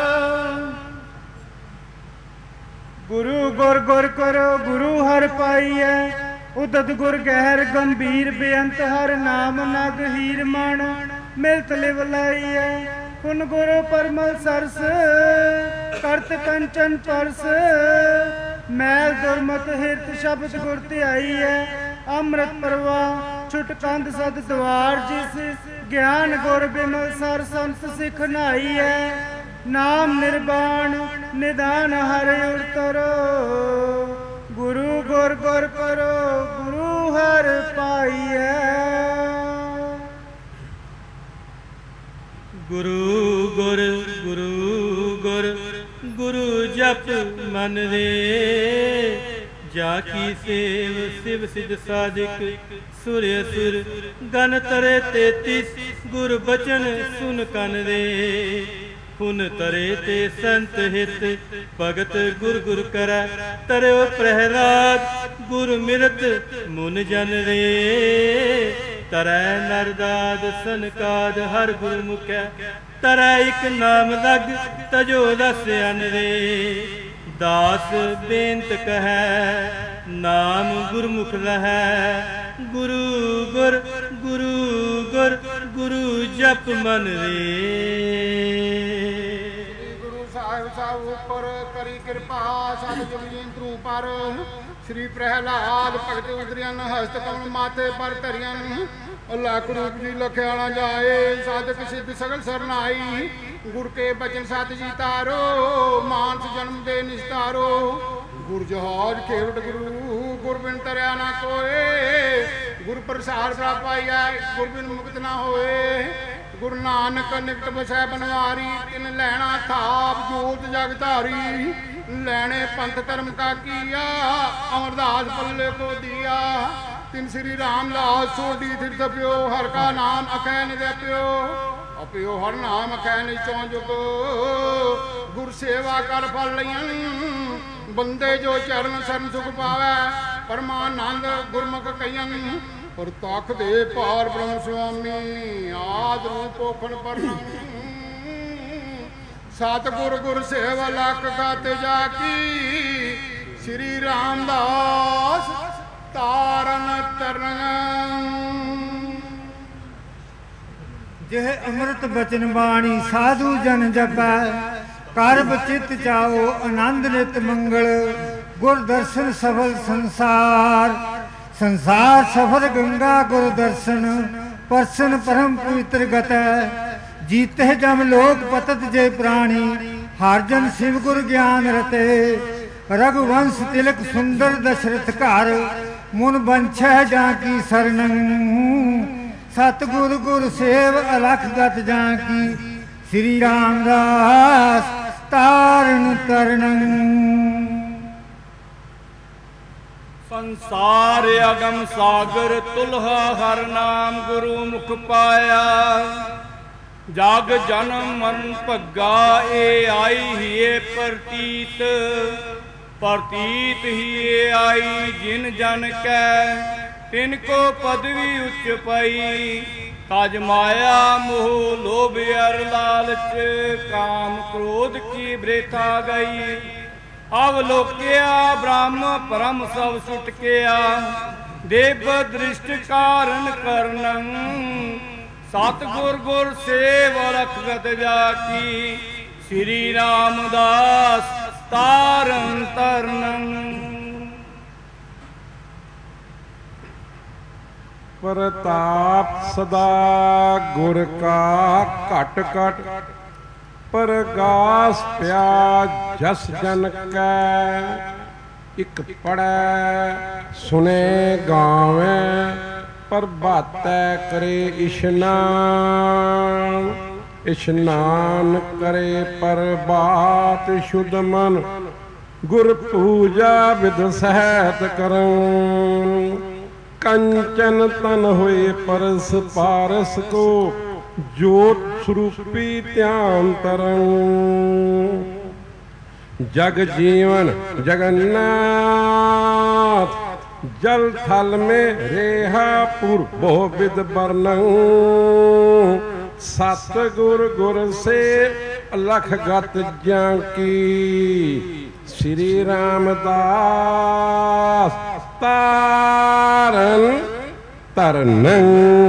ਗੁਰੂ ਗੁਰ ਗੁਰ ਕਰੋ ਗੁਰੂ ਹਰਿ ਪਾਈਐ, ਉਦਤ ਗੁਰ ਗਹਿਰ ਗੰਭੀਰ ਬੇਅੰਤ ਹਰ, ਨਾਮ ਨਗ ਹੀਰ ਮਣ ਮਿਲਤ ਲਿਵ ਲਾਈਐ, ਪੁਨ ਗੁਰੂ ਪਰਮਲ ਸਰਸ ਕਰਤ ਕੰਚਨ ਪਰਸ, ਮੈਲ ਦੁਰਮਤ ਹਿਰਤ ਸ਼ਬਦ ਗੁਰ ਧਿਆਈਐ, ਅੰਮ੍ਰਿਤ ਪ੍ਰਵਾਹ ਛੁਟ ਕੰਧ ਸਦ ਦਵਾਰ, ਜਿਸ ਗਿਆਨ ਗੁਰ ਬਿਮਲ ਸਰ ਸੰਤ ਸਿੱਖ ਨਾਈਐ, ਨਾਮ ਨਿਰਵਾਣ ਨਿਦਾਨ ਹਰਿ ਉਤਰੋ, ਗੁਰੂ ਗੁਰ ਗੁਰ ਕਰੋ ਗੁਰੂ ਹਰਿ ਪਾਈਐ। ਗੁਰੂ ਗੁਰ ਗੁਰੂ ਗੁਰ ਗੁਰੂ ਜਪ ਮਨ ਰੇ, ਜਾ ਕੀ ਸੇਵ ਸਿਵ ਸਿਧ ਸਾਧਿਕ ਸੁਰ ਅਸੁਰ, ਗਨ ਤਰੇ ਤੇਤੀਸ ਗੁਰ ਬਚਨ ਸੁਨ ਕਨ ਰੇ, ਪੁਨ ਤਰੇ ਤੇ ਸੰਤ ਹਿਤ ਭਗਤ ਗੁਰ ਗੁਰ ਕਰੈ, ਤਰਿਓ ਪ੍ਰਹਿਲਾਦ ਗੁਰ ਮਿਰਤ ਮੁਨ ਜਨ ਰੇ, ਤਰੈ ਨਰਦਾਦ ਸਨਕਾਦ ਹਰ ਗੁਰ ਮੁਖੈ, ਤਰੈ ਇਕ ਨਾਮ ਲਗ ਤਜੋ ਦਸ ਅਨ ਰੇ, ਦਾਸ ਬੇਨਤ ਕਹੈ, ਨਾਮ ਗੁਰਮੁਖ ਲਹੈ। ਗੁਰੂ ਗੁਰ ਗੁਰੂ ਗੁਰ ਗੁਰੂ ਜਪ ਮਨ ਰੇ। ਗੁਰੂ ਸਾਹਿਬ ਸਾਹਿਬ ਉੱਪਰ ਕਰੀ ਕਿਰਪਾ, ਸਤ ਜੁਗੀਂਦਰੂ ਪਰ। श्री प्रहलाद भगत उतरियन, हस्त कमल माथे पर धरियन। लख रूप जी लख्याला जाए, साधक सिद्ध सगल सरनाई। गुर के बचन सत जी तारो, मानस जन्म दे निस्तारो। गुर जहाज खेवट गुरु, गुर बिन तरया ना कोए। गुर प्रसार प्राप्त पाइया, गुर बिन मुक्त ना होए। गुरु नानक निकट बसै बनवारी, तिन लैना थाप जोत जग धारी। लैने पंथ धर्म का किया, अमरदास पल्ले को दिया। तिन श्री रामदास सोडी तीर्थ प्यो, हर का नाम अखै निज प्यो। अप्यो हर नाम अखै निज चौं जुग, गुर सेवा कर फल लयन। बंदे जो चरण शरण सुख पावै, परमानंद गुरमुख कयन। पर तख दे पार ब्रह्म स्वामी, आद रूप पोखन पर सतगुर गुर सेवा लख गत जाकी। श्री रामदास तारन तरन। जिह अमृत बचन बाणी साधु जन जपै, कर बचित चाओ आनंद नित मंगल। गुर दर्शन सफल संसार, संसार सफल गंगा। गुर दर्शन परसन परम पवित्र गतै। जीते जम लोक पतत जय प्राणी, हर जन शिव गुर ज्ञान रते। रघुवंश तिलक सुंदर दशरथ घर, मुन बंछै जाकी शरणं। सतगुर गुर सेव अलख गत जाकी, श्री रामदास तारण तरणं। संसार अगम सागर, तुलहा हर नाम गुरु मुख पाया। जग जन्म मन भग्गा, ए आई हिए प्रतीत। प्रतीत हिए आई जिन जन कै, तिनको पदवी उच्च पाई। तज माया मोह लोभ अर लालच, काम क्रोध की वृथा गई। अवलोक्या ब्रह्म परम सब सुट गया, देव दृष्ट कारण करनं। सतगुर गुर सेव रख गत जाकी, श्री रामदास तारन तरन। प्रताप सदा गुर का घट घट, परगास प्या जस जन कै। इक पढ़ै सुने गावे, प्रभातै करे इशनान। इशनान करे प्रभात शुद्ध मन, गुर पूजा विध सहत करं। कंचन तन हुए परस पारस को, जोत स्वरूपी ध्यान तरं। जग जीवन जगन्नाथ, जल थल में रेहा पुर बहुविध वर्णं। सतगुर गुर से अलख गत जाकी, श्री रामदास तारन तरनं।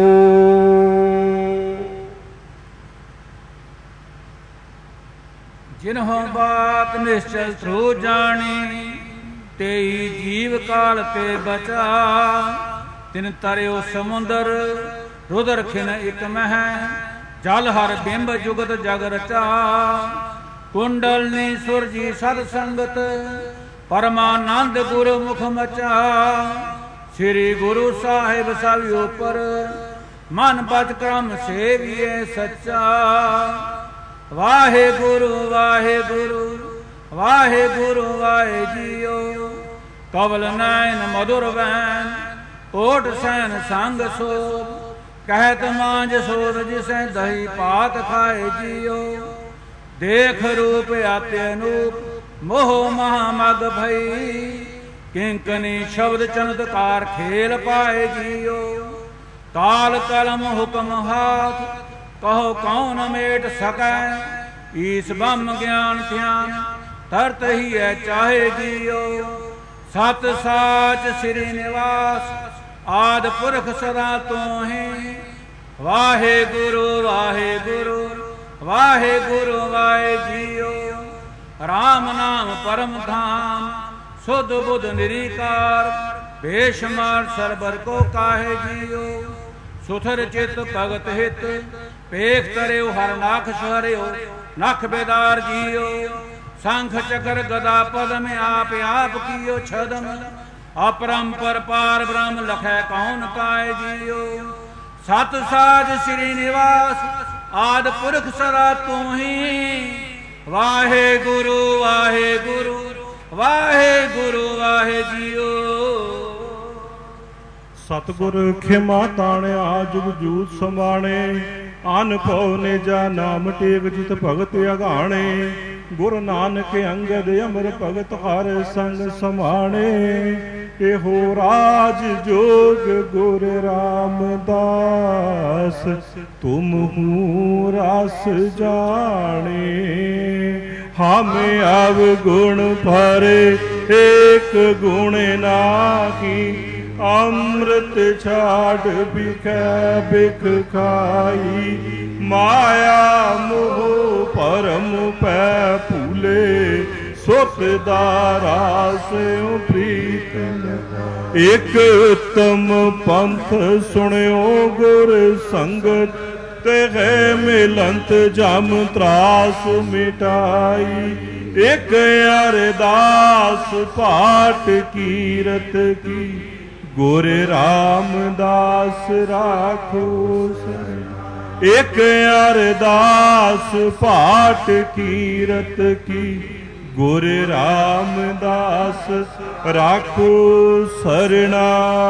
जिन्हों बात निश्चल थ्रो जानी, तेई जीव काल ते बचा। तिन तरयो समुंदर, रुदर खिन इक मह। जल हर बिंब जुगत जग रचा। कुंडलनी सुरजी सद संगत, परमानंद गुरु मुख मचा। श्री गुरु साहिब सवियो पर, मन बच क्रम सेविए सच्चा। वाहे गुरु वाहे गुरु वाहे गुरु वाहे जियो। कवल नैन मधुर वैन, ओट सैन संग सोप। कहत मांझ सोध जिसे दही पात खाए जियो। देख रूप अत्यनूप, मोह महामग भई। किंकनी शब्द चमत्कार खेल पाए जियो। काल कलम हुक्म हाथ, कहो कौन मेट सकै। ईस ब्रह्म ज्ञान ध्यान, ਤਰਤ ਹੀ ਹੈ ਚਾਹੇ ਜੀਓ। ਸਤ ਸਾਚ ਸ੍ਰੀ ਨਿਵਾਸ ਆਦ ਪੁਰਖ ਸਦਾ ਤੋਹੇ। ਵਾਹਿਗੁਰੂ ਵਾਹਿਗੁਰੂ ਵਾਹਿਗੁਰੂ ਵਾਹਿ ਜੀਓ। ਰਾਮ ਨਾਮ ਪਰਮ ਧਾਮ ਸੁਧ ਬੁਧ ਨਿਰੀਕਾਰ। ਬੇਸ਼ੁਮਾਰ ਸਰਬਰ ਕੋ ਕਾਹੇ ਜੀਓ। ਸੁਥਰ ਚਿਤ ਭਗਤ ਹਿਤ ਪੇਖ ਤਰਿਓ ਹਰ ਨਾਖਸ਼ ਹਰਿਓ। ਨਖ ਬੇਦਾਰ ਜੀਓ। शंख चक्र गदा पदम आप आप कियो छदम। अपरंपर पार ब्रह्म लखै कौन पाए जियो। सत साज श्री निवास आद पुरख सदा तू ही। वाहे गुरु वाहे गुरु वाहे गुरु वाहे जियो। सतगुर खिमा ताणिया जुग जूत समाणे। अन पव निजा नाम टेक जित भगत अघाणे। गुरु नानक अंगद अमर भगत हर संग समाणे। एहो राज जोग गुर रामदास तुम हूँ रस जाने। हम अवगुण भरे एक गुण नाहि। अमृत छाड़ बिख बिख खाई। माया मोह परम पै भूले। सुख दारा से प्रीत एक उत्तम पंथ सुनियो गुर संगत। ते है मिलंत जम त्रास मिटाई। एक अरदास पाठ कीरत की। गुर रामदास राखो सर। एक अरदास पाठ कीरत की। गुर रामदास राखो सरना।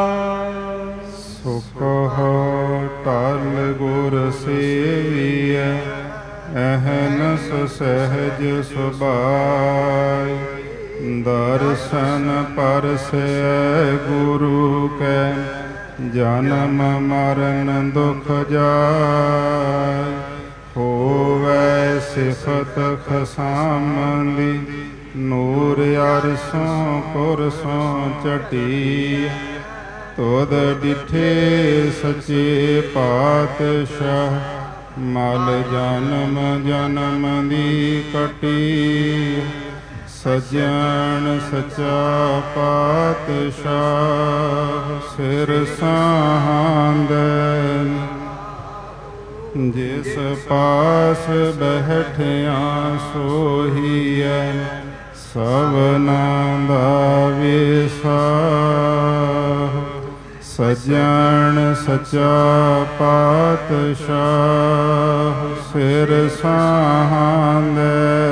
सुख टल गुर सेविय। अहनस सहज सुभाय। दर्शन परसै गुरु कै। जन्म मरण दुख जाय। होवै सिफत खसामंदी। नूर अरसों पुरसों चटी। तुद डिठे सचे पातशाह। मल जन्म जन्म दी कटी। सज्जन सच्चा पातशाह। सिर सांदे जिस पास बैठिया सोहिए। सबना दा विसाह। सज्जन सच्चा पातशाह। सिर सांदे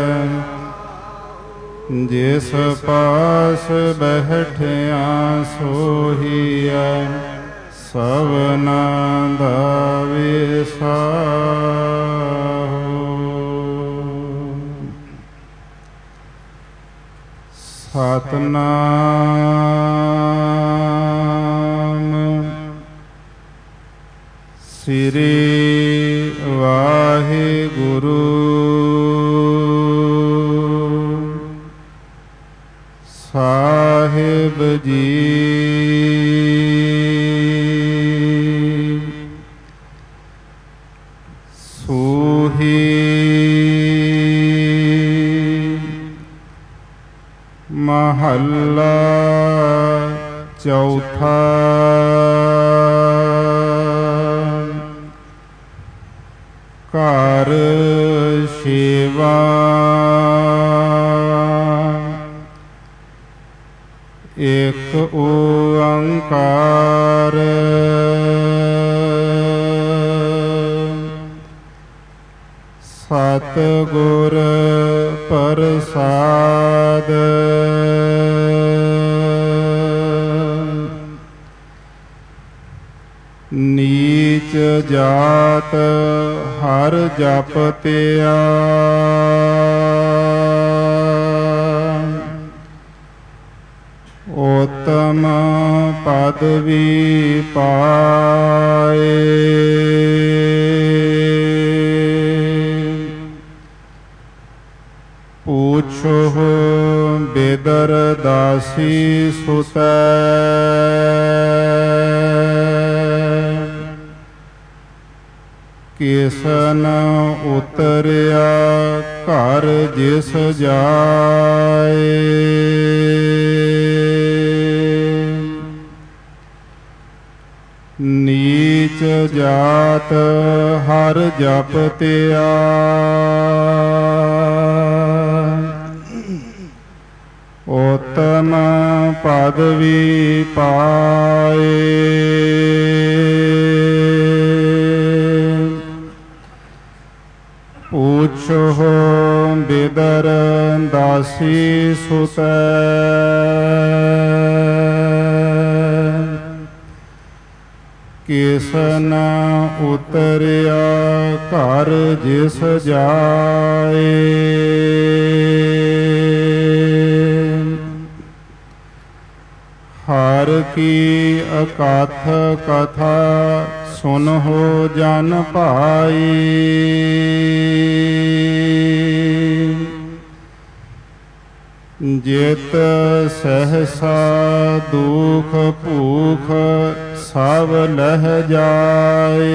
जिस पास बैठिया सोहिए। सबना दा विसाह। सतनाम श्री वाहिगुरु। साहिब जी सूही महल्ला चौथा। घर सेवा एक ओंकार। सतगुर प्रसाद। नीच जात हर जपतिया। उत्तम पदवी पाए। पूछो ਬਿਦਰ ਦਾਸੀ ਸੁਤੈ ਕਿਸਨ ਉਤਰਿਆ ਘਰ ਜਿਸ ਜਾਏ ਨੀਚ ਜਾਤ ਹਰ ਜਪਤਿਆ ਉਤਮ ਪਦਵੀ ਪਾਏ ਪੁੱਛੋ ਬਿਦਰ ਦਾਸੀ ਸੁਤੈ ਕਿਸਨ ਉਤਰਿਆ ਘਰ ਜਿਸ ਜਾਏ ਹਰ ਕੀ ਅਕਥ ਕਥਾ ਸੁਨਹੁ ਜਨ ਭਾਈ ਜਿਤ ਸਹਸਾ ਦੁਖ ਭੂਖ ਸਭ ਲਹਿ ਜਾਏ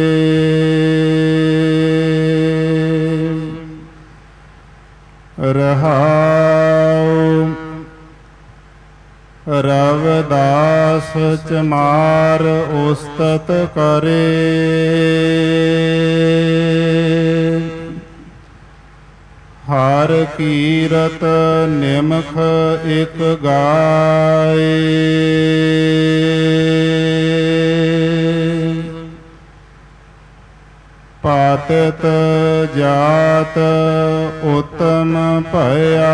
ਰਹਾਉ ਰਵਿਦਾਸ ਚਮਾਰ ਉਸਤਤ ਕਰੇ ਹਰ ਕੀਰਤ ਨਿਮਖ ਇਕ ਗਾਏ ਪਾਤਿਤ ਜਾਤ ਉਤਮ ਭਇਆ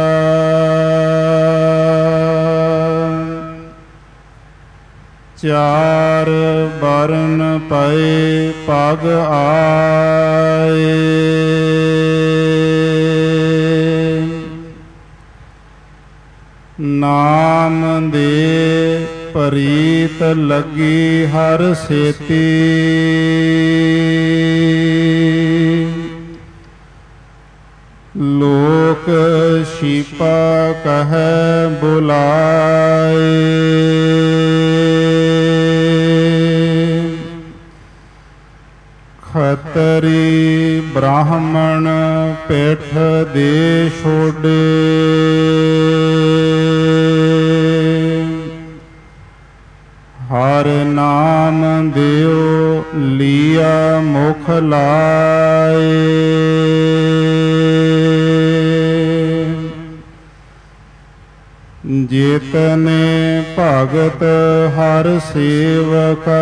ਚਾਰ ਬਰਨ ਪਏ ਪਗ ਆਏ ਨਾਮ ਦੇ ਪ੍ਰੀਤ ਲੱਗੀ ਹਰ ਸੇਤੀ ਲੋਕ ਸ਼ੀਪਾ ਕਹੈ ਬੁਲਾਏ ਖਤਰੀ ਬ੍ਰਾਹਮਣ ਪੇਠ ਦੇ ਛੋਡੇ ਹਰ ਨਾਮ ਦਿਓ ਲੀਆ ਮੁਖ ਲਾਏ ਜਿਤਨੇ ਭਗਤ ਹਰ ਸੇਵਕਾ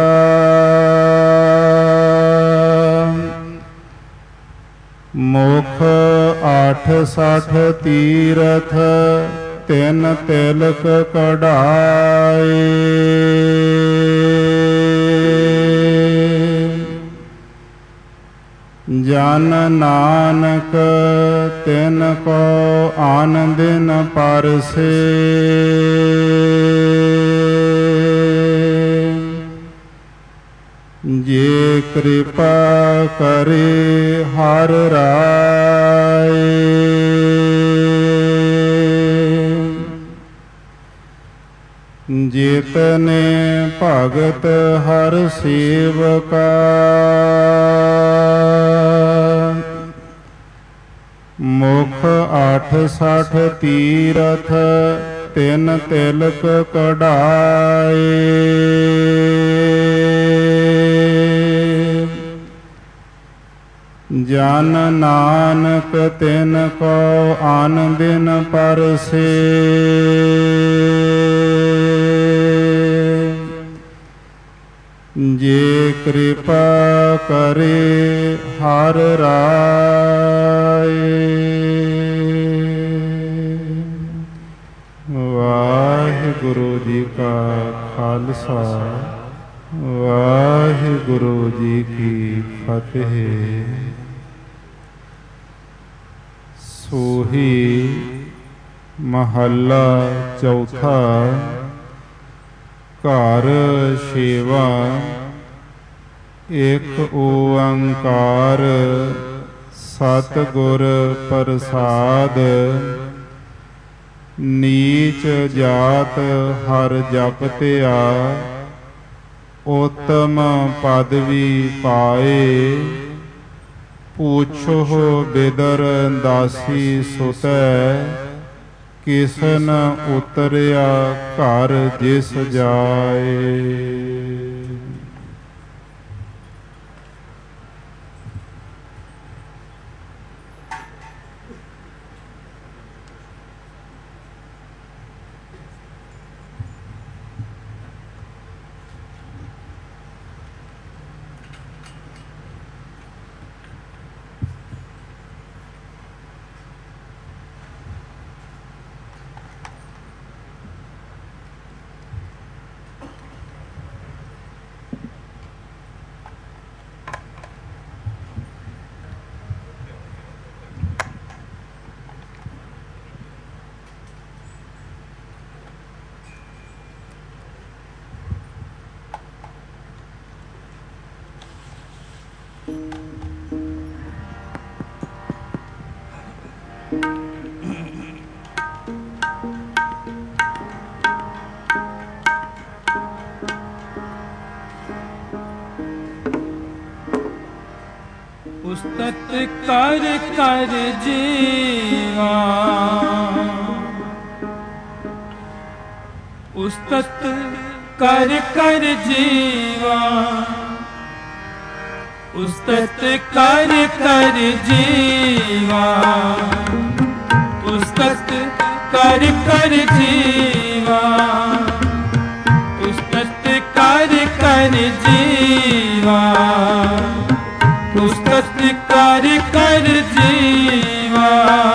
ਮੁਖ ਆਠ ਸਠ ਤੀਰਥ ਤਿੰਨ ਤਿਲਕ ਕਢਾਏ ਜਨ ਨਾਨਕ ਤਿਨ ਕੋ ਆਨੰਦ ਨ ਪਰਸੇ ਜੇ ਕਿਰਪਾ ਕਰੇ ਹਰ ਰਾਏ ਜਿਤਨੇ ਭਗਤ ਹਰ ਸੇਵਕਾ ਮੁਖ ਆਠ ਸਠ ਤੀਰਥ ਤਿੰਨ ਤਿਲਕ ਕਢਾਏ ਜਨ ਨਾਨਕ ਤਿਨ ਕੋ ਆਨੰਦ ਨ ਪਰਸੇ ਜੇ ਕਿਰਪਾ ਕਰੇ ਹਰ ਰਾਏ। ਵਾਹਿਗੁਰੂ ਜੀ ਕਾ ਖਾਲਸਾ ਵਾਹਿਗੁਰੂ ਜੀ ਕੀ ਫਤਿਹ। ਸੋਹੀ ਮਹੱਲਾ ਚੌਥਾ। ਘਰ ਸੇਵਾ ਏਕ ਓੰਕਾਰ ਸਤਿਗੁਰ ਪ੍ਰਸਾਦ। नीच जात हर जपत्या, उत्तम पदवी पाए। पूछो बिदर दासी सुतै, किसन उतरिया घर जिस जाए। उस्तत कर कर जीवा, उस्तत कर कर जीवा, उस्तत कर कर जीवा, उस्तत कर कर जीवा, उस्तत कर कर जीवा, उस्तत कर कर जीवा।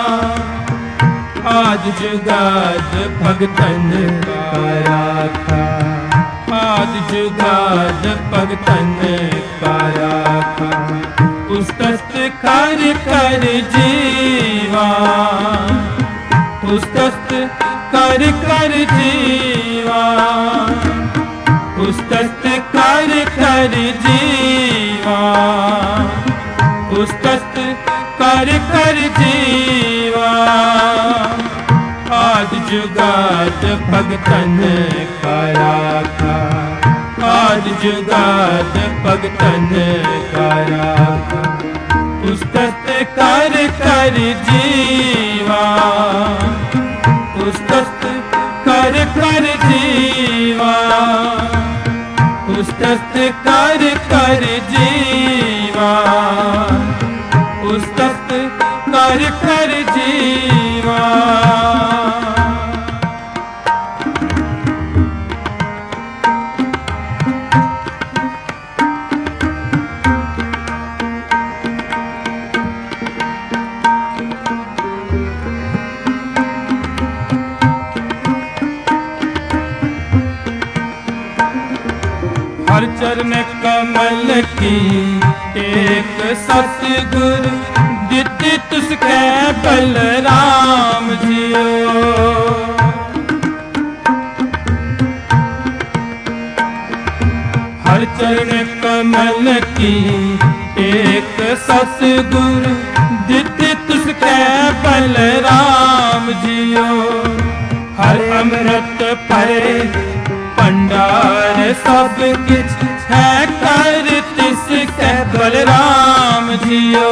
आज जुगाद भगतन का राखा, आज जुगाद भगतन का राखा। उस्तत कर कर जीवा, उस्तत कर कर जीवा, उस्तत कर कर जीवा, उस्तत कर कर जीवा। आज जुगाद भगतन का राखा, आज जुगाद भगतन का राखा। उस्तत कर कर जीवा, उस्तत कर कर जीवा, उस्तत कर कर जीवा, उस्तत कर कर जीवा। हर चरण कमल की टेक सतगुर, दिति तुसकै बलराम जियो। हर चरण कमल की टेक सतगुर, दिति तुसकै बलराम जियो। हर अमृत परे भंडार सब किछ है कर तिसकै बलराम जियो।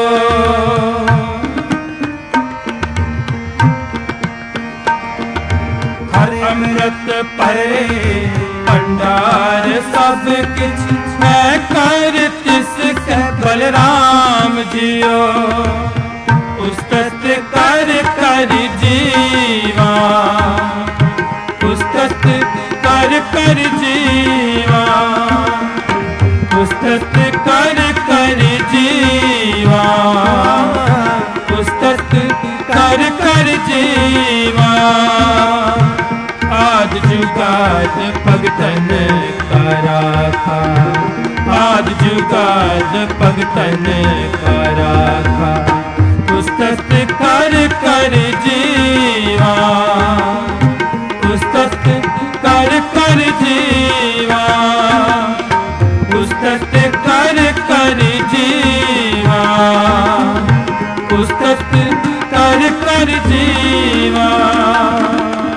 हर अमृत परे भंडार सब किछ है कर तिसकै बलराम जियो। उस्तत कर कर जीवा, उस्तत कर कर जीवा, उस्तत कर कर जीवा, उस्तत कर कर जीवा। आज जुगाद भगतन का राखा, आज जुगाद भगतन का राखा। उस्तत कर कर जीवा, उस्तत कर कर जीवा, उस्तत कर कर जीवा, उस्तत कर कर जीवा।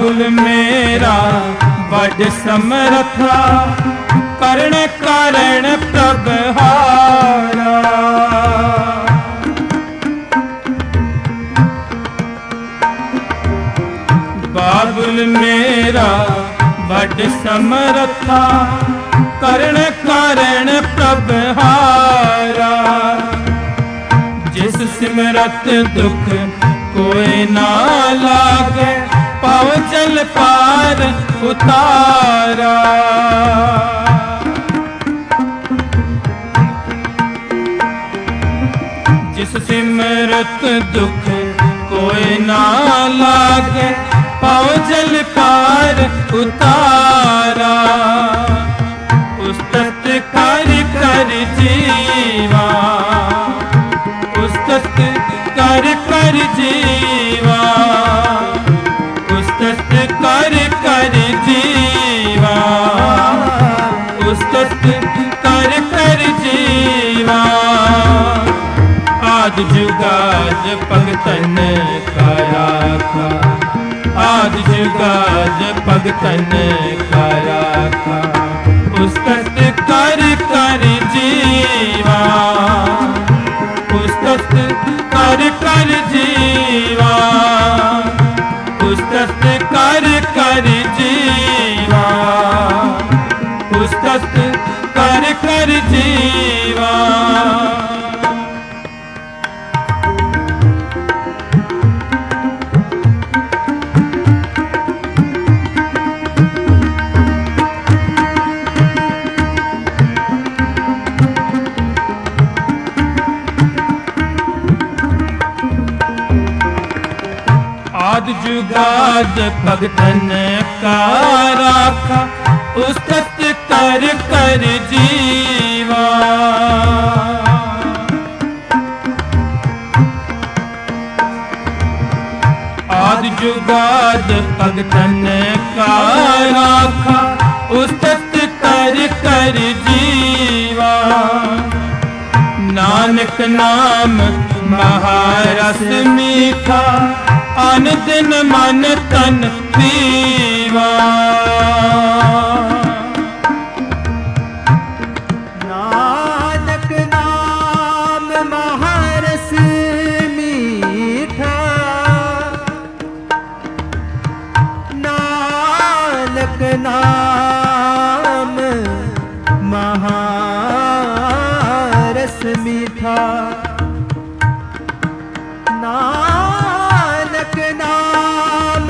बाबुल मेरा बड़ समरथा करण कारण प्रभहारा। बाबुल मेरा बड़ समरथा करण कारण प्रभहारा। जिस सिमरत दुख कोई ना लागे पाव जल पार उतारा। जिस सिमरत दुख कोई ना लागे पाव जल पार उतारा। उस्तत कर कर जीवा, उस्तत कर कर जीवा, उस्तत कर कर जीवा, उस्तत कर कर जीवा। आद जुगाद भगतन का राखा, आद जुगाद भगतन का राखा। उस्तत कर कर जीवा, उस्तत कर कर जीवा, उस्तत कर कर जीवा, उस्तत कर कर जीवा। आद जुगाद भगतन का राखा। उस्तत कर कर जीवा, आद जुगाद भगतन का राखा। उस्तत कर कर जीवा। नानक नाम महारस मीठा अन दिन मन तन पीवा। नानक नाम महारस मीठा, नानक नाम महारस मीठा। नानक नाम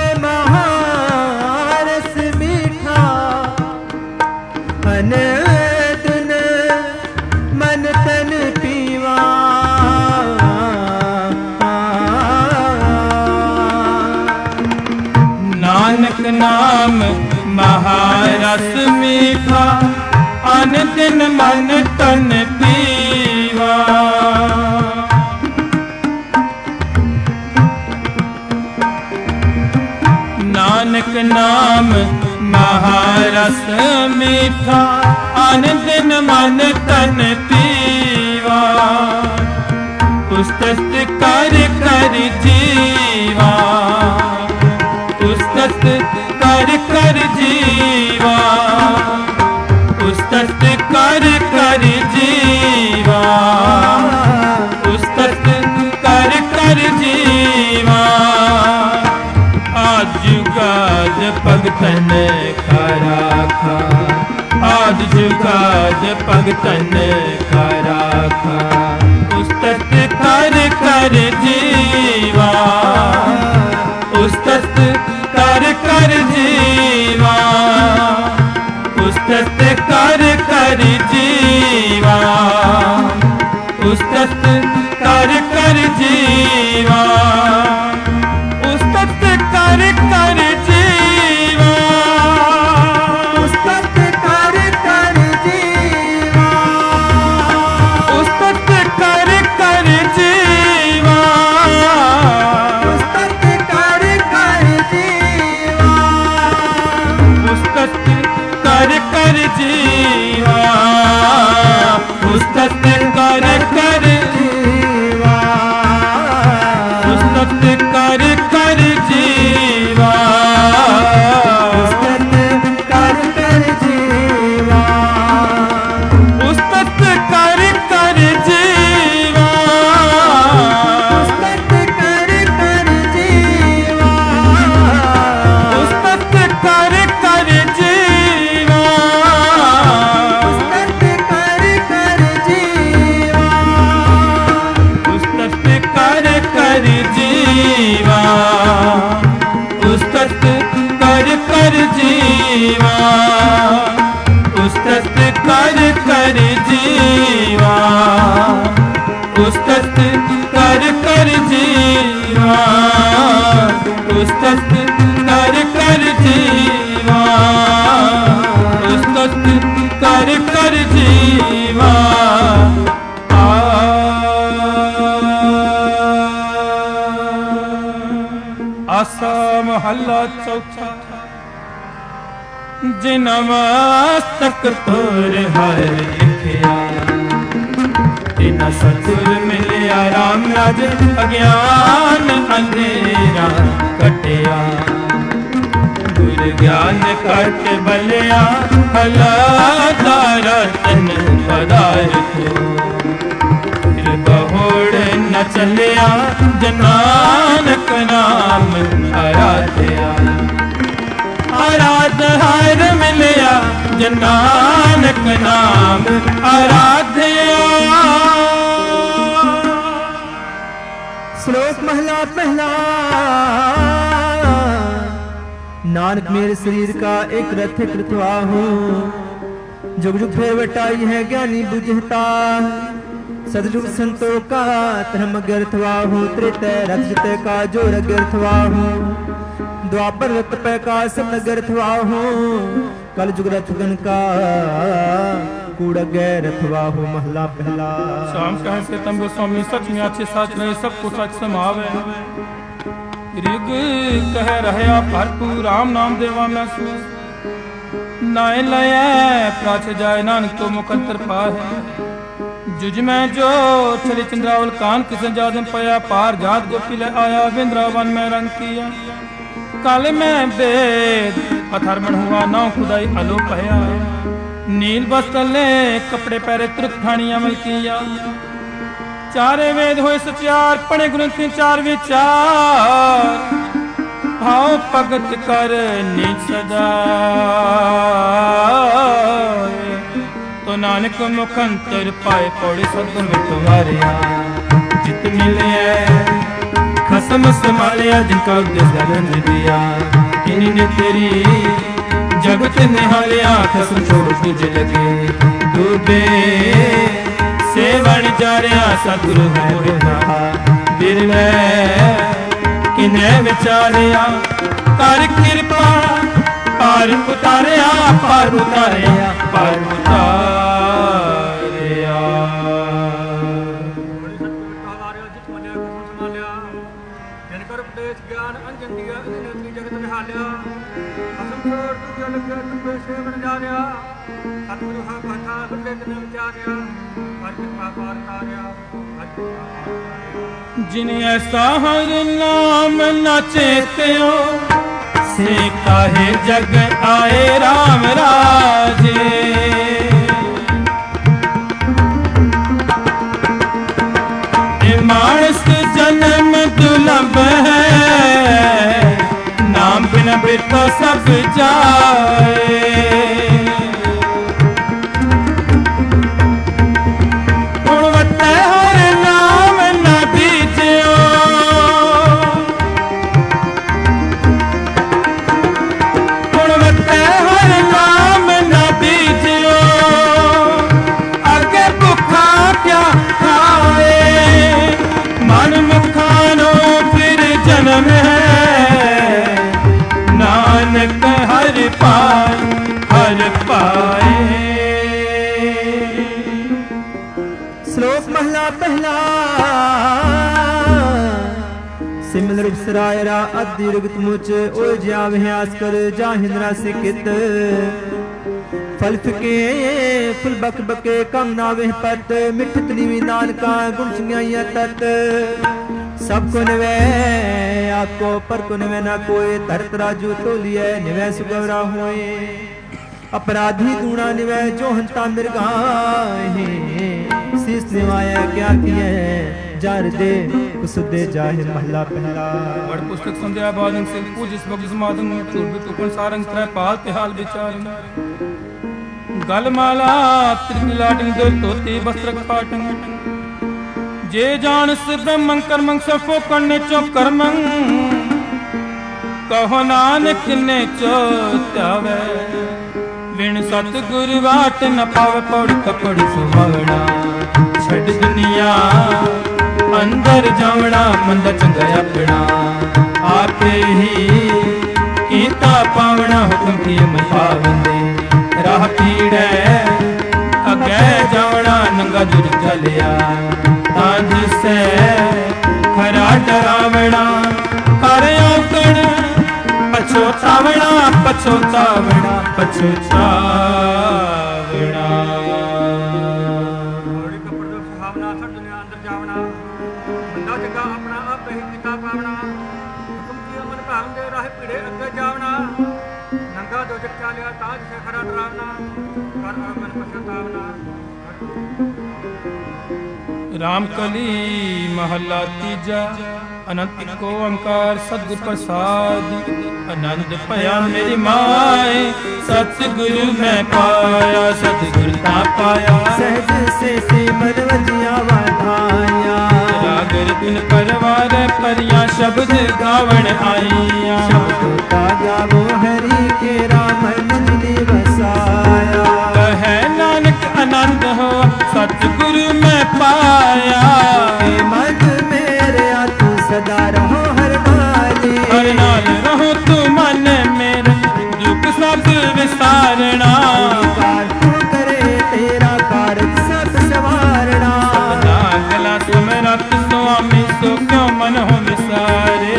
महारस मीठा अन दिन मन तन पीवा। नानक नाम महारस मीठा अन दिन मन तन पीवा। नानक नाम महारस मीठा अन दिन मन तन पीवा। उस्तत कर कर जीवा, उस्तत कर कर जीवा, उस्तत कर कर जीवा, उस्तत कर कर जीवा। आद जुगाद भगतन का राखा, आद जुगाद भगतन का राखा। उस्तत कर कर जीवा, उस्तत कर कर जीवा, उस्तत कर कर जीवा, उस्तत कर कर जीवा, उस्तत कर कर जीवा, उस्तत कर कर जीवा, उस्तत कर कर जीवा, उस्तत कर कर जीवा, उस्तत कर कर जीवा, उस्तत कर कर जीवा, उस्तत कर जीवा, उस्तत कर कर जीवा, उस्तत कर कर जीवा, उस्तत कर कर जीवा, उस्तत कर कर जीवा, उस्तत कर कर जीवा। आसा महला चौथा। जिन मस्तक तोर हर लिखिया, तिना सतुर मिलिया राम राज, अज्ञान अंधेरा कटिया, गुर ज्ञान कट बलिया, हला तारा तन पदार्थ, बहुड़ न चलिया, जनानक नाम आराध्या, आराध हर मिलिया, जनानक नाम आराध्या। श्लोक महला पहला। नानक मेरे शरीर का एक रथ कृतवा हो, जुग जुग फेर बटाई है ज्ञानी बुझता, सतयुग संतों का धर्म गर्थवा हो, त्रेतय रथ जितय का जोर गर्थवा हो, द्वापर रथ पे का सब गर्थवा हो, कल जुग रथ गण का कूड़ गै रथवा हो। महला पहला। शाम कहे से तम गोस्वामी सच में अच्छे सच रहे, सबको सच समावे, ऋग कह रहे भरपूर राम नाम देवा मैं सु, नाय लय प्राच जाय नानक तो मुकंतर पाए, जुज में जो चले चंद्रावल कान किसन जादम पया, पार जात गोपी ले आया, वृंदावन में रंग किया, काले में वेद अथर्मण हुआ, नौ खुदाई अलो पया, नील वस्त्र ले कपड़े पहरे त्रुक ठाणी अमल किया, चारे वेद होए सचार, पढ़े ग्रंथ चार विचार, भाव भगत कर निज सदा, तो नानक मुखंतर पाए पौड़े सदगुण तुम्हारिया, जित मिले खसम संभालिया, जिनका उद्देश्य गगन दिया, इन्हीं तेरी जगत निहालिया, खसम छोड़ तुझे लगे डूबे, सेवन जा रहा सतगुरु है बिना, बिरले किन्हे विचारिया, कर कृपा पार उतारिया, पार उतारिया, पार उतारिया। जिनकर उपदेश ज्ञान अंजन दिया, जगत निहालिया, असम छोड़ तुझे लगे तुझे सेवन जा रहा, सतगुरु है कथा हृदय ने विचारिया, पर कृपा पार उतारिया, पर कृपा। जिन ऐसा हर नाम न चेत्यो, से काहे जग आए राम राजे, मानस जन्म दुर्लभ है, नाम बिन बिरतो सब जाए, गुणवत्ता हर नाम न बीजो, गुणवत्ता हर नाम न बीजो, आगे भुखा क्या खाए, मन मुखानो फिर जन्म है, नानक हर पाए हर पाए। श्लोक महला पहला। सिमल रूप सरायरा अद्दि रुगत मुच, ओ ज्या विहास कर जाहिंद्रा से कित, फल फिके फुल बक बके कम नावे पत, मिठत नीवी नानका गुण चिंगाइया तत, सबको निवे आपको पर को निवे ना कोई, धरत राजू तो लिए निवे सुगवरा होए, अपराधी गुणा निवे जो हंता मिर्गाहे, शीस निवाया क्या किए जार दे कुसुदे जाहि। महला पहला। वड़ पुस्तक संध्या बादन से पूज इस बग समादन, चूर बितुकन सारंग त्रय पाल ते हाल विचार, गलमाला त्रिलाटन दो तोती वस्त्र पाटन, जे जानस ब्रह्मं कर्मं सफो करने चो कर्मं कहो नानक ने चो त्यावे विण सतगुरु वाट न पावे पौड़ी कपड़ी सुहावना छड़ दुनिया अंदर जावना मंदा चंगा अपना आपे ही कीता पावना हुक्म की मपावंदे राह पीड़े अगे जावना नंगा दुर चलिया तां जिसे खरा डरावना कर औकड़ पछोतावना पछोतावना पछोतावना घोड़े कपड़ दो सुहावना सर दुनिया अंदर जावना बंदा जगा अपना आप ही पिता पावना हुक्म की अमन भाव दे राह पीड़े अगे जावना नंगा दो जग चालिया ताज से खरा डरावना कर औकड़ पछोतावना। रामकली महला तीजा अनंत इको ओंकार सतगुर प्रसाद आनंद पया मेरी माए सतगुरु मैं पाया सतगुरु ता पाया सहज से सिमर वजिया वाधाया रागर दिन परवार परिया शब्द गावण आईया शब्द का गावो हरि के राम मंदिर बसाया कहे नानक आनंद हो सतगुरु मैं पाया मन मेरे तू सदा रहो हर नाली हर नाल रहो तू मन मेरे दुख सब विसारना कार तू करे तेरा कारज सब सवारना गला सुमरत स्वामी सो क्यों मन हो विसारे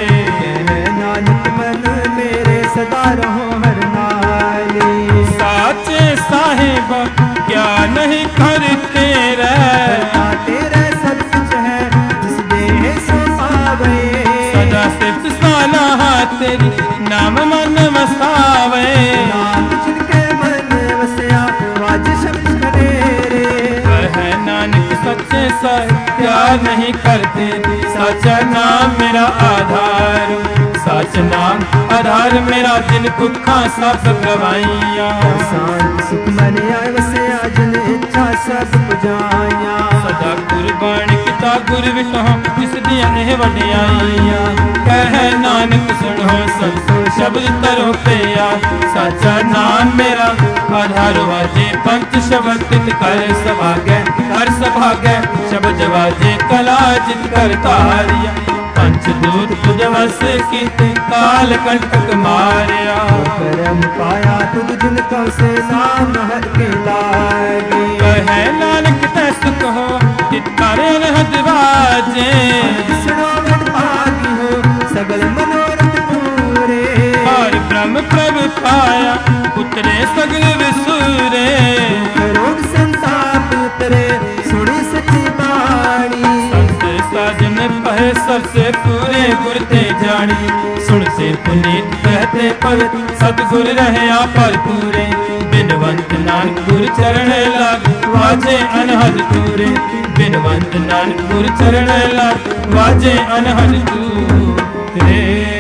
नानक मन मेरे सदा रहो हर नाली साचे साहिब क्या नहीं करते रे तेरा सब कुछ है जिस देह सो पावे सदा सिर्फ सलाह तेरी नाम मन वसावे नाम जिनके मन वसया वाज शब्द करे रे है नानक सच्चे साहिब प्यार नहीं करते साचा नाम मेरा आधार साच नाम आधार मेरा जिन कुखा सब गवाइया सुख मन आए वसया जिन इच्छा सब पुजाया सदा कुर्बान किता गुर विटहो जिस दिया एह वडियाइया कह नानक सुनो संतो शब्द तरो पिया साचा नाम मेरा आधार वाजे पंच शब्द तित कर सभागे हर सभागे शब्द वाजे कला जित कर तारिया पंचदूत तुझ वस कीते काल कंटक मारिया करम पाया तुझ जिन कौ से नाम हर के लागे कहे नानक तैस कहो जित करे रहत बाजे सुनो मन पागी हो सगल मनोरथ पूरे और ब्रह्म प्रभ पाया उतरे सगल विसुरे रोग संताप उतरे सुनी सच्ची बाणी साजन पहे सबसे पूरे गुर ते जानी सुन से पुनीत कहते पर सतगुर रहे पर पूरे बिनवंत नानक गुर चरण लाग वाजे अनहद तूरे बिनवंत नानक गुर चरण लाग वाजे अनहद तूरे।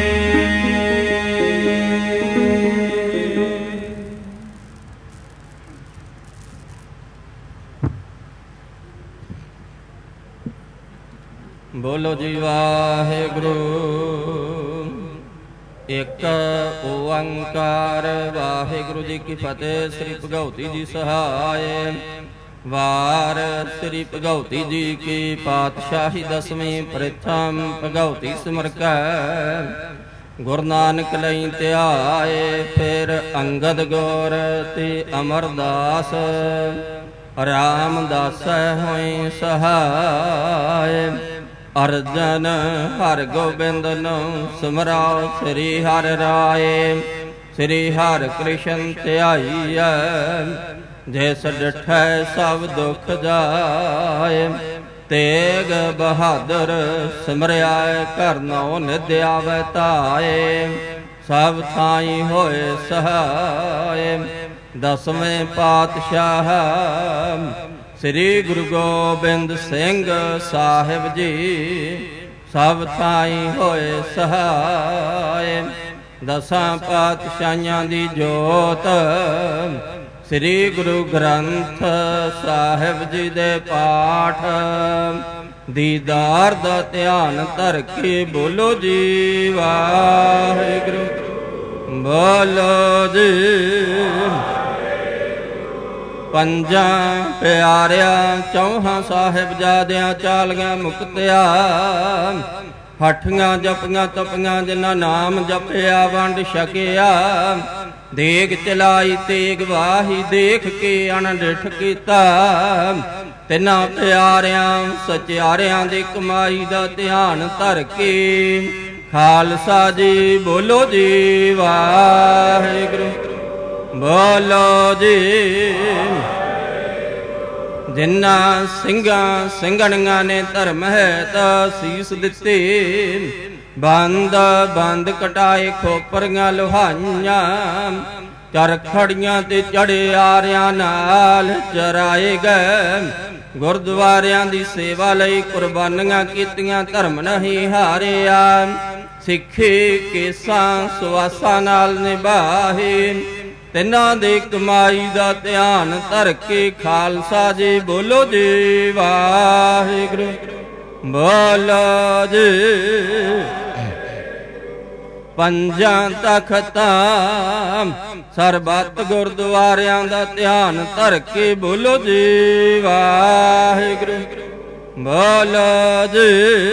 बोलो जी वाहेगुरु एक ओंकार वाहेगुरु जी की फतेह। श्री भगवती जी सहाय वार श्री भगवती जी की पातशाही दसवीं प्रथम भगवती सिमरकै गुरु नानक लई ध्याए फिर अंगद गौर ते अमरदास रामदास होई सहाय अर्जन हर गोबिंद नो सिमराओ श्री हर राय श्री हर कृष्ण ध्याईय जिस डिठै सब दुख जाय तेग बहादुर सिमरिया करनो निद्या वताए सब थाई होए सहाय दसवें पातशाह श्री गुरु गोबिंद सिंह साहिब जी सब थाई होए सहाय दसां पातशाहियां दी जोत श्री गुरु ग्रंथ साहिब जी दे पाठ ਦੀਦਾਰ ਦਾ ਧਿਆਨ ਧਰ ਕੇ ਬੋਲੋ ਜੀ ਵਾਹਿਗੁਰੂ, ਬੋਲੋ ਜੀ। ਪੰਜਾਂ ਪਿਆਰਿਆਂ ਚੌਹਾਂ ਸਾਹਿਬਜ਼ਾਦਿਆਂ ਚਾਲੀਆਂ ਮੁਕਤਿਆ, ਹੱਠੀਆਂ ਜਪੀਆਂ ਤਪੀਆਂ ਜਿਨ੍ਹਾਂ ਨਾਮ ਜਪਿਆ ਵੰਡ ਛਕਿਆ। ਦੇਗ ਚਲਾਈ ਤੇਗ ਵਾਹੀ ਦੇਖ ਕੇ ਅਣਡਿਠ ਕੀਤਾ। ਤਿੰਨਾਂ ਪਿਆਰਿਆਂ ਸਚਿਆਰਿਆਂ ਦੀ ਕਮਾਈ ਦਾ ਧਿਆਨ ਧਰ ਕੇ ਖਾਲਸਾ ਜੀ ਬੋਲੋ ਜੀ ਵਾਹਿਗੁਰੂ, ਬੋਲੋ ਜੀ। ਜਿਨ੍ਹਾਂ ਸਿੰਘਾਂ ਸਿੰਘਣੀਆਂ ਨੇ ਧਰਮ ਹੈ ਤਾਂ ਸੀਸ ਦਿੱਤੇ, ਬੰਦ ਬੰਦ ਕਟਾਏ ਖੋਪਰੀਆਂ ਲੋਹਾਈਆਂ, ਚਰਖੜੀਆਂ ਤੇ ਚੜੇ ਆਰਿਆਂ ਨਾਲ ਚਰਾਏ ਗਏ। ਗੁਰਦੁਆਰਿਆਂ ਦੀ ਸੇਵਾ ਲਈ ਕੁਰਬਾਨੀਆਂ ਕੀਤੀਆਂ, ਧਰਮ ਨਹੀਂ ਹਾਰਿਆ। ਸਿੱਖੇ ਕੇਸਾਂ ਸੁਆਸਾਂ ਨਾਲ ਨਿਭਾਏ, ਤਿੰਨਾਂ ਦੇ ਕਮਾਈ ਦਾ ਧਿਆਨ ਧਰ ਕੇ ਖਾਲਸਾ ਜੀ ਬੋਲੋ ਜੀ ਵਾਹਿਗੁਰੂ, ਬੋਲੋ ਜੀ। ਪੰਜਾਂ ਤਖਤਾਂ ਸਰਬੱਤ ਗੁਰਦੁਆਰਿਆਂ ਦਾ ਧਿਆਨ ਧਰ ਕੇ ਬੋਲੋ ਜੀ ਵਾਹਿਗੁਰੂ, ਬੋਲੋ ਜੀ।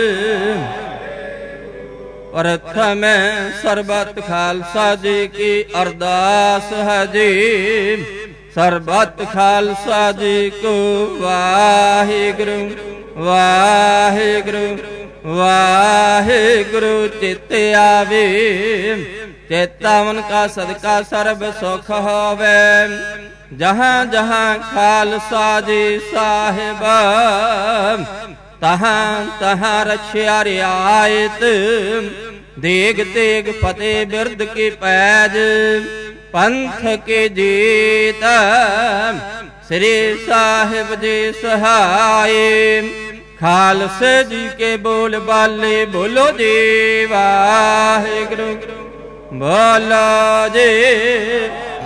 ਪ੍ਰਥਮ ਸਰਬੱਤ ਖਾਲਸਾ ਜੀ ਕੀ ਅਰਦਾਸ ਹੈ ਜੀ, ਸਰਬੱਤ ਖਾਲਸਾ ਜੀ ਕੋ ਵਾਹਿਗੁਰੂ, ਵਾਹਿਗੁਰੂ, ਵਾਹਿਗੁਰੂ। ਚਿਤ ਆਵੇ ਚੇਤਾਵਨ ਕਾ ਸਦਕਾ ਸਰਬ ਸੁਖ ਹੋਵੇ। ਜਹਾਂ ਜਹਾਂ ਖਾਲਸਾ ਜੀ ਸਾਹਿਬ, ਤਹਾਂ ਤਹਾਂ ਰਛਿਆ ਰਿਆਇਤ। ਦੇਗ ਤੇਗ ਫਤਿਹ ਬਿਰਦ ਕੀ ਪੈਜ, ਪੰਥ ਕੇ ਜੀਤ ਸ੍ਰੀ ਸਾਹਿਬ ਜੀ ਸਹਾਏ। ਖਾਲਸੇ ਜੀ ਕੇ ਬੋਲ ਬਾਲੇ ਬੋਲੋ ਜੀ ਵਾਹਿਗੁਰੂ, ਬੋਲੋ ਜੀ।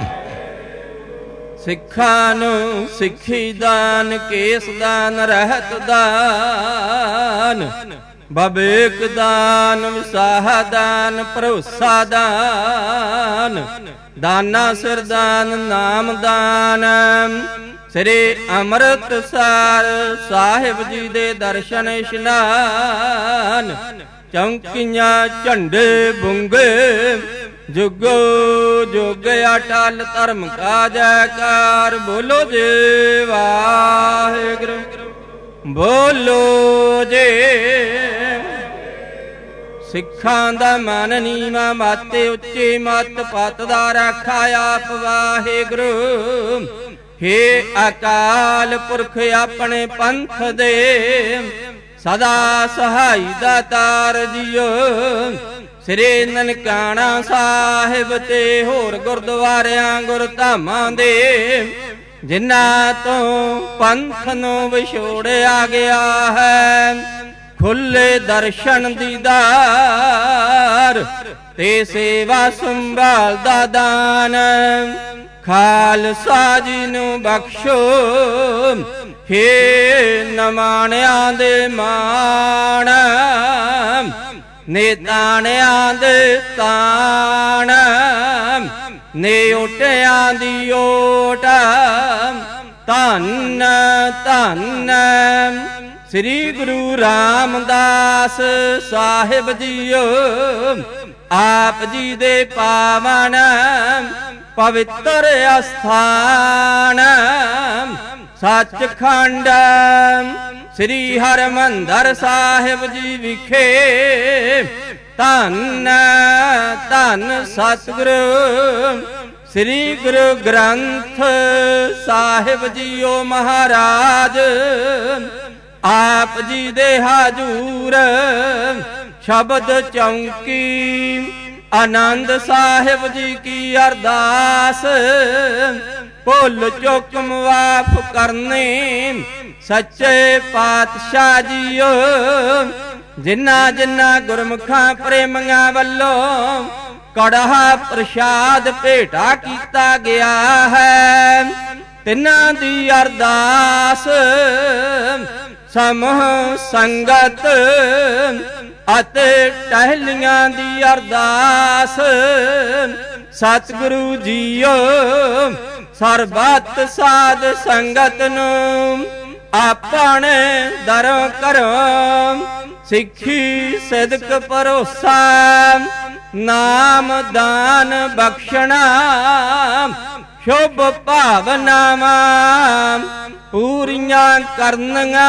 ਸਿੱਖਾਂ ਨੂੰ ਸਿੱਖੀ ਦਾਨ, ਕੇਸ ਦਾਨ, ਰਹਿਤ ਦਾਨ, ਬਵੇਕ ਦਾਨ, ਵਿਸਾਹ ਦਾਨ, ਭਰੋਸਾ ਦਾਨ, ਦਾਨਾ ਸਿਰ ਦਾਨ, ਨਾਮ ਦਾਨ। ਸ੍ਰੀ ਅੰਮ੍ਰਿਤਸਰ ਸਾਹਿਬ ਜੀ ਦੇ ਦਰਸ਼ਨ ਇਸ਼ਨਾਨ, ਚੌਂਕੀਆਂ ਝੰਡੇ ਬੁੰਗੇ, ਜੁਗੋ ਜੁਗ ਅਟਲ ਧਰਮ ਕਾ ਜੈਕਾਰ। ਬੋਲੋ ਜੀ ਵਾਹਿਗੁਰੂ, ਬੋਲੋ ਜੀ। ਸਿੱਖਾਂ ਦਾ ਮਨ ਨੀਵਾ, ਮਾਤੇ ਉੱਚੇ ਮਤ ਪਤ ਦਾ ਰਾਖਾ ਆਪ ਵਾਹਿਗੁਰੂ। ਹੇ ਅਕਾਲ ਪੁਰਖ ਆਪਣੇ ਪੰਥ ਦੇ, ਸਦਾ ਸਹਾਈ ਦਾਤਾਰ ਜੀਓ। ਸ੍ਰੀ ਨਨਕਾਣਾ ਸਾਹਿਬ ਤੇ ਹੋਰ ਗੁਰਦੁਆਰਿਆਂ ਗੁਰਧਾਮਾਂ ਦੇ, ਜਿਨ੍ਹਾਂ ਤੋਂ ਪੰਥ ਨੂੰ ਵਿਛੋੜਿਆ ਗਿਆ ਹੈ, ਖੁੱਲੇ ਦਰਸ਼ਨ ਦੀਦਾਰ ਤੇ ਸੇਵਾ ਸੰਭਾਲ ਦਾ ਦਾਨ ਖਾਲਸਾ ਜੀ ਨੂੰ ਬਖਸ਼ੋ। ਹੇ ਨਮਾਣਿਆਂ ਦੇ ਮਾਣ, ਨੇਤਾਣਿਆਂ ਦੇ ਤਾਣ, ਨੇ ਓਟਿਆਂ ਦੀ ਓਟ। ਧੰਨ ਧੰਨ ਸ੍ਰੀ ਗੁਰੂ ਰਾਮਦਾਸ ਸਾਹਿਬ ਜੀਓ। ਆਪ ਜੀ ਦੇ ਪਾਵਨ ਪਵਿੱਤਰ ਅਸਥਾਨ, ਸੱਚਖੰਡ ਸ੍ਰੀ ਹਰਿਮੰਦਰ ਸਾਹਿਬ ਜੀ ਵਿਖੇ। ਧੰਨ ਧੰਨ ਸਤਿਗੁਰੂ ਸ੍ਰੀ ਗੁਰੂ ਗ੍ਰੰਥ ਸਾਹਿਬ ਜੀਓ ਮਹਾਰਾਜ। ਆਪ ਜੀ ਦੇ ਹਾਜ਼ੂਰ ਸ਼ਬਦ ਚੌਂਕੀ, ਆਨੰਦ ਸਾਹਿਬ ਜੀ ਕੀ ਅਰਦਾਸ। ਭੁੱਲ ਚੁੱਕ ਮਾਫ ਕਰਨੇ ਸੱਚੇ ਪਾਤਸ਼ਾਹ ਜੀਓ। ਜਿਨ੍ਹਾਂ ਜਿਨ੍ਹਾਂ ਗੁਰਮੁਖਾਂ ਪ੍ਰੇਮੀਆਂ ਵੱਲੋਂ ਕੜਾਹ ਪ੍ਰਸ਼ਾਦ ਭੇਟਾ ਕੀਤਾ ਗਿਆ ਹੈ, ਤਿੰਨਾਂ ਦੀ ਅਰਦਾਸ ਸਮੂਹ ਸੰਗਤ ਅਤੇ ਟਹਿਲੀਆਂ ਦੀ ਅਰਦਾਸ। ਸਤਿਗੁਰੂ ਜੀਓ ਸਰਬੱਤ ਸਾਧ ਸੰਗਤ ਨੂੰ ਆਪਣੇ ਦਰੋਂ ਕਰੋ ਸਿੱਖੀ ਸਿਦਕ ਭਰੋਸਾ। ਨਾਮ ਦਾਨ ਬਖਸ਼ਣਾ ਸ਼ੁਭ ਭਾਵਨਾਵਾਂ ਪੂਰੀਆਂ ਕਰਨੀਆਂ।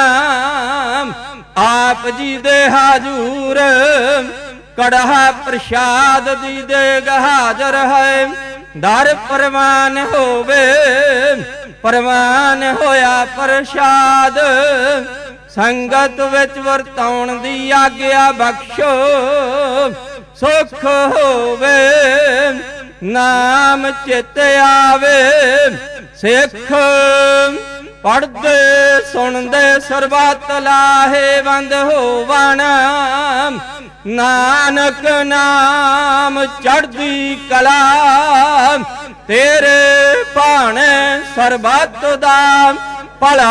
ਆਪ ਜੀ ਦੇ ਹਾਜ਼ੂਰ ਕੜਾਹ ਪ੍ਰਸ਼ਾਦ ਦੀ ਦੇਗ ਹਾਜ਼ਰ ਹੈ। ਦਰ ਪ੍ਰਵਾਨ ਹੋਵੇ ਪ੍ਰਵਾਨ ਹੋਇਆ ਪ੍ਰਸ਼ਾਦ। ਸੰਗਤ ਵਿੱਚ ਵਰਤਾਉਣ ਦੀ ਆਗਿਆ ਬਖਸ਼ੋ ਸੁਖ ਹੋਵੇ। ਨਾਮ ਚਿਤ ਆਵੇ ਸਿੱਖ ਪੜ੍ਹਦੇ ਸੁਣਦੇ ਸਰਬੱਤ ਲਾਹੇਵੰਦ ਹੋਵਣ। ਨਾਨਕ ਨਾਮ ਚੜ੍ਹਦੀ ਕਲਾ ਤੇਰੇ ਭਾਣੇ ਸਰਬੱਤ ਦਾ ਭਲਾ।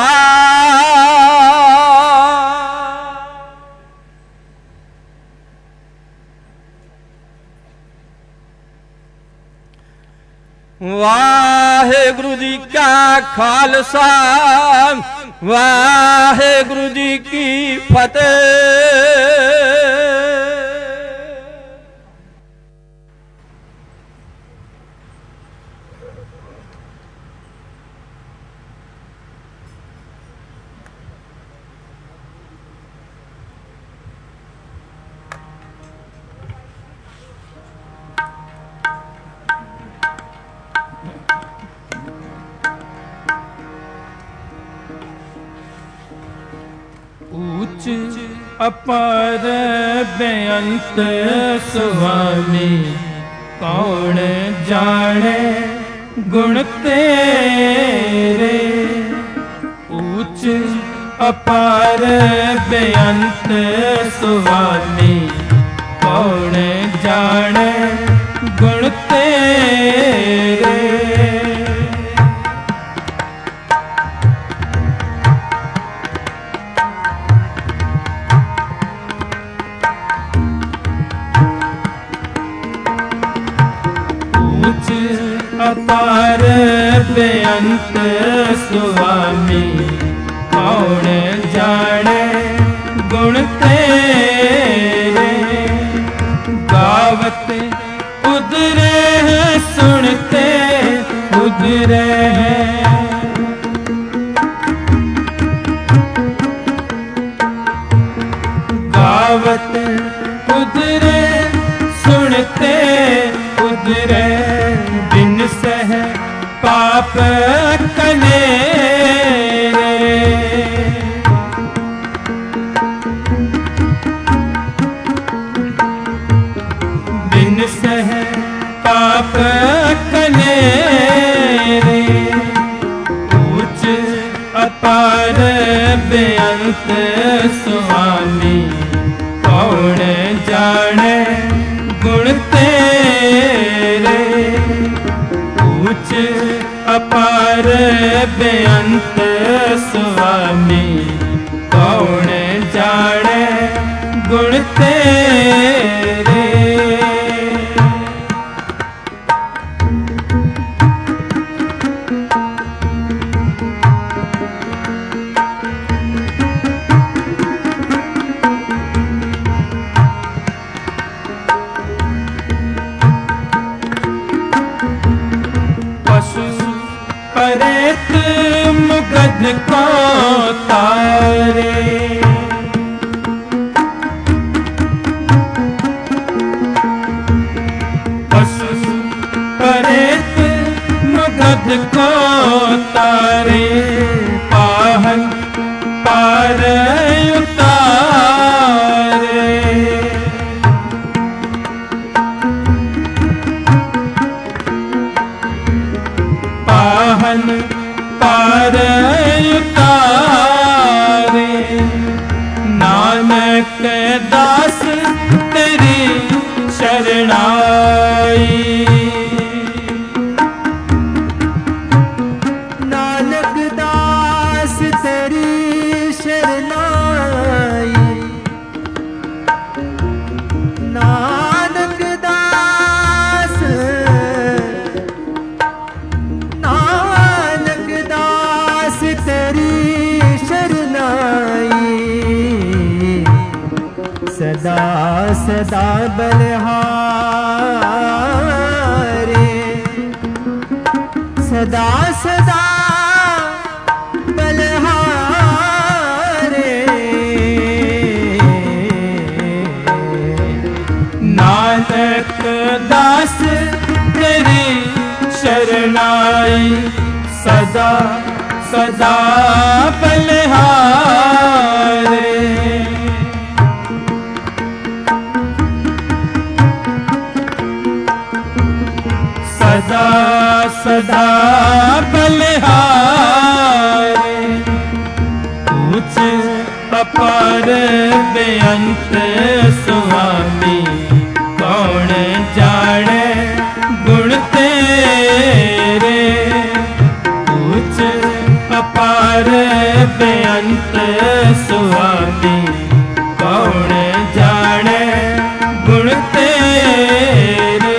ਵਾਹਿਗੁਰੂ ਜੀ ਕਾ ਖਾਲਸਾ ਵਾਹਿਗੁਰੂ ਜੀ ਕੀ ਫਤਿਹ। ਊਚ ਅਪਾਰ ਬੇਅੰਤ ਸੁਆਮੀ ਕੌਣ ਜਾਣੇ ਗੁਣ ਤੇਰੇ। ਊਚ ਅਪਾਰ ਬੇਅੰਤ ਸੁਆਮੀ ਕੌਣ ਜਾਣੇ ਗੁਣ ਤੇਰੇ। ਅਪਾਰ ਬੇਅੰਤ ਸੁਆਮੀ ਕੌਣ ਜਾਣੇ ਗੁਣ ਤੇਰੇ। ਗਾਵਤ ਉਦਰੇ ਸੁਣਤੇ ਉਦਰੇ ਗਾਵਤ ਉਦਰੇ ਸੁਣਤੇ ਉਦਰੇ। ਬਿਨ ਸਹਿ ਪਾਪ ਕਨੇਰੇ ਬਿਨ ਸਹਿ ਪਾਪ ਕਨੇਰੇ। ਊਚ ਅਪਾਰ ਬੇਅੰਤ ਸੁਆਮੀ ਕੌਣ ਜਾਣੇ ਗੁਣ ਤੇਰੇ। ਊਚ ਅਪਾਰ ਬੇਅੰਤ ਸੁਆਮੀ ਕੌਣ ਜਾਣੇ ਗੁਣ ਤੇਰੇ। परेत मुगध को तारे सदा सदा बलहारे सदा सदा बलहारे नानक दास तेरी शरणाई सदा सदा बलहारे सदा सदा बलहारे उच्च अपार बेअंत स्वामी कौन जाने गुण तेरे उच्च अपार बेअंत स्वामी कौन जाने गुण तेरे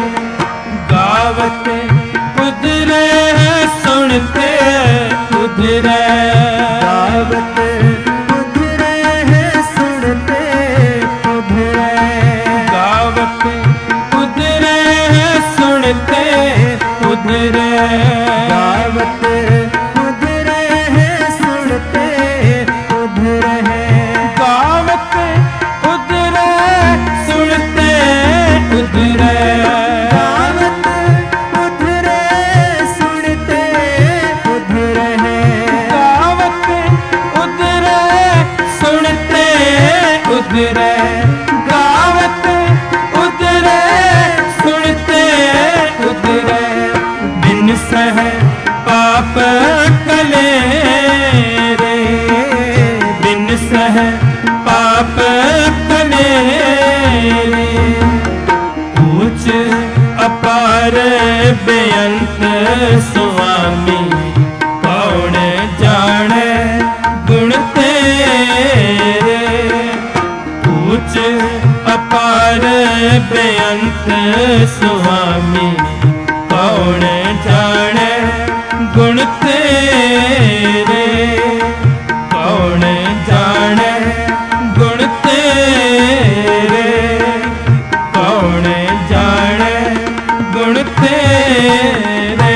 गावत उधरे सुनते उधरे गावत उधरे सुनते उधरे गावत उधरे सुनते उधरे गावत उधरे सुनते उधरे गावत उधरे सुनते उधरे गावत उधरे सुनते उधरे गावत उधरे सुनते उधरे गावत उधरे सुनते उधरे बिन सह पाप कले रे बिन सह पाप कले रे ऊंच अपार बेअंत स्वामी कौन जाने गुण तेरे ऊंच अपार बेअंत स्वामी कौन जाने गुण तेरे कौन जाने गुण तेरे कौन जाने गुण तेरे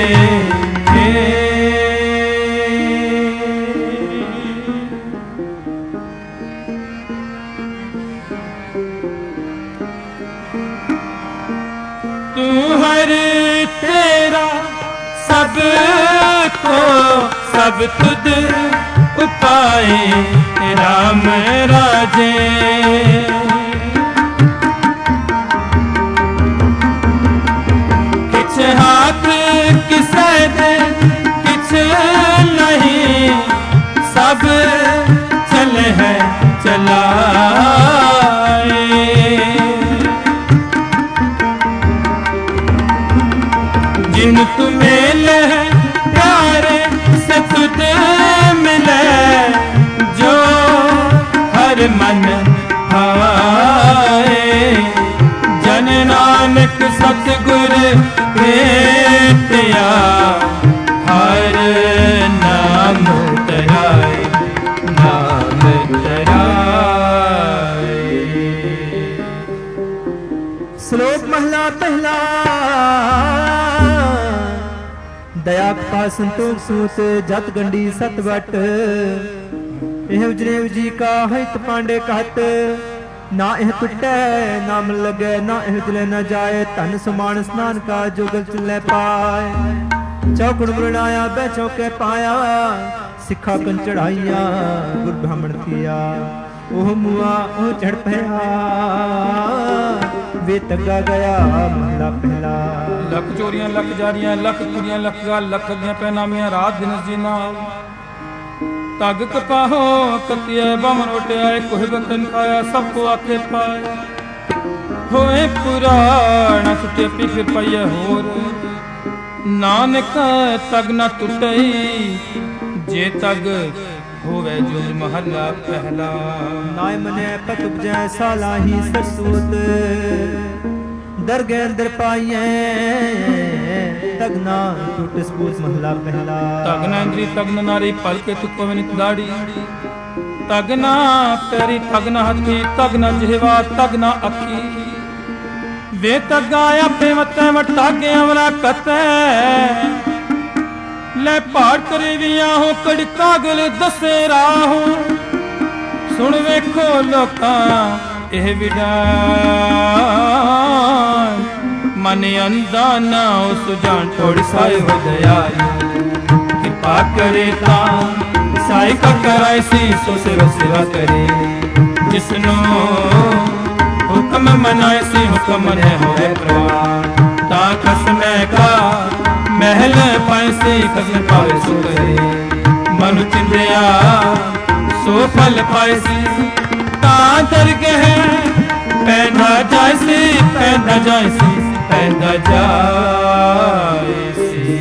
तू हर तेरा सब को सब तुद उपाय राम राजे किछ हाथ किसे दे किछ नहीं सब चले है चलाए जिन तुम्हें ले प्यारे से तुझ मिले जो हर मन भाए जन नानक सतगुर भेटिया हर नाम तराए नाम तराए। श्लोक महला पहला दया कृपा संतोष सूत जत गंडी सत वट एह उजरेव जी का हित पांडे कहत ना एह टुटै नाम लगे ना एह दिले न जाए धन समान स्नान का जुगल चले पाए चौकड़ मृणाया बै चौके पाया सिखा कन चढ़ाइया गुर ब्राह्मण किया ओह मुआ ओह चढ़ पया वे तगा गया महला पहला लख चोरियां लख जारियां लख कुड़ियां लख गाल लख दियां पैनामियां रात दिन जीना तग कपाहो कतिया बम रोटिया कोह बखन खाया सबको आखे पाए होए पुराना सुटे पी फिर पाइया होर नानक तग न टुटई जे तग होवे जुल महला पहला नाय मने पत उपजै साला ही सरसूत दरगे अंदर पाइए तगना टूट स्पूत महला पहला तगना इंद्री तगन नारी पल के तुक पवन दाड़ी ਤਗਨਾ ਪੈਰੀ ਤਗਨਾ ਹੱਥੀ ਤਗਨਾ ਜਿਹਵਾ ਤਗਨਾ ਅੱਖੀ ਵੇ ਤਗਾ ਆਪੇ ਮਤੈ ਵਟਾਗੇ ਅਵਲਾ ਕਤੈ ਲੈ ਭਾੜ ਕਰੇ ਵੀਆਂ ਹੋ ਕੜਕਾ ਗਲ ਦਸੇ ਰਾਹੋਂ ਸੁਣ ਵੇਖੋ ਲੋਕਾਂ ਇਹ ਵਿਡਾਨ ਮਨ ਅੰਦਾ ਨਾ ਉਸ ਜਾਣ ਥੋੜੀ ਸਾਇ ਹੋ ਦਇਆਲ ਕਿਰਪਾ ਕਰੇ ਤਾਂ ਸਾਈ ਕਾ ਕਰਾਇ ਸੀ ਸੋ ਸਿਰ ਸੇਵਾ ਕਰੇ ਜਿਸਨੂੰ ਹੁਕਮ ਮਨਾਇ ਸੀ ਹੁਕਮ ਨੇ ਹੋਏ ਪ੍ਰਵਾਨ ਤਾਂ ਖਸਮੈ ਕਾ ਮਹਿਲ ਪਾਇ ਸੀ ਖਸਮ ਪਾਵੇ ਸੋ ਕਰੇ ਮਨੁ ਚਿੰਦਿਆ ਸੋ ਫਲ ਪਾਇ ਸੀ ਤਾਂ ਦਰਗਹਿ ਪੈਂਦਾ ਜਾਇ ਸੀ ਪੈਂਦਾ ਜਾਇ ਸੀ ਪੈਂਦਾ ਜਾਇ ਸੀ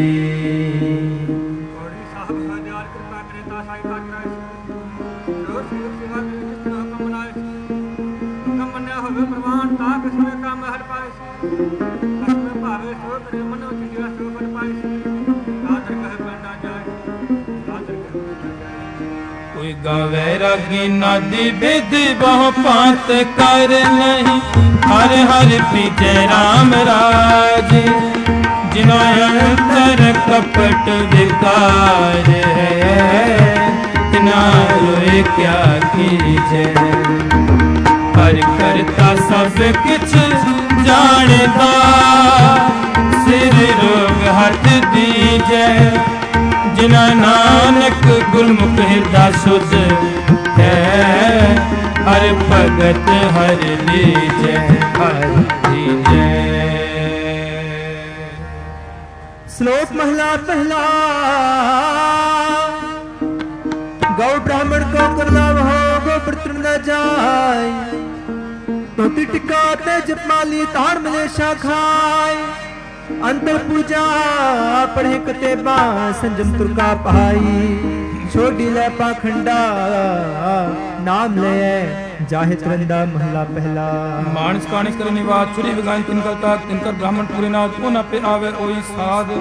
ਕੋੜੀ ਸਾਹਿਬ ਹਜ਼ਾਰ ਕਿਰਪਾ ਕਰੇ ਤਾਂ ਸਾਈ ਕਾ ਕਰਾਇ ਸੀ ਜੋ ਸਿਰ ਸੇਵਾ ਕਰੇ ਜਿਸ ਹੁਕਮ ਮਨਾਇ ਸੀ ਹੁਕਮ ਮੰਨਿਆ ਹੋਵੇ ਪ੍ਰਵਾਨ ਤਾਂ ਖਸਮੈ ਕਾ ਮਹਿਲ ਪਾਇ ਸੀ ਖਸਮੈ ਭਾਵੇ ਸੋ ਕਰੇ ਮਨੋ ਚਿੰਦਿਆ ਸੋ ਫਲ ਪਾਇ ਸੀ ਤਾਂ ਦਰਗਹਿ ਪੈਂਦਾ ਜਾਇ ਤਾਂ ਦਰਗਹਿ ਕੋਈ ਗਾਵੇ ਰਾਗੀ ਨਾਦੀ ਬਿਦ ਬਹੁ ਪਾਤ ਕਰ ਨਹੀਂ ਹਰ ਹਰ ਪੀਜੈ ਰਾਮ ਰਾਜ ਜਿਨੋ ਅੰਤਰ ਕਪਟ ਵਿਕਾਰ ਹੈ ਤਿਨਾ ਰੋਏ ਕਿਆ ਕੀਜੈ ਹਰ ਕਰਤਾ ਸਭ ਕਿਛ ਜਾਣਦਾ ਸਿਰ ਰੋਗ ਹੱਥ ਦੀਜੈ ਜਿਨਾ ਨਾਨਕ ਗੁਰਮੁਖ ਹਿਰਦਾ ਸੁਧ ਹੈ ਹਰ ਭਗਤ ਹਰ ਲੀਜੈ ਹਰ ਲੀਜੈ। श्लोक महला पहला गौ ब्राह्मण को करलाव हो गोबर तुम न जाय धोती टिका ते जपमाली ताड़ मिले शाखाय अंतर पूजा पढ़े कतेबा संजम तुरका पहाई छोड़ी ले पाखंडा नाम ले जाहे तरंदा महला पहला मानस काणिक कर निवास चुरी विगान तिनकर ताक तिनकर ब्राह्मण पूरे नाथ को न पे आवे ओई साध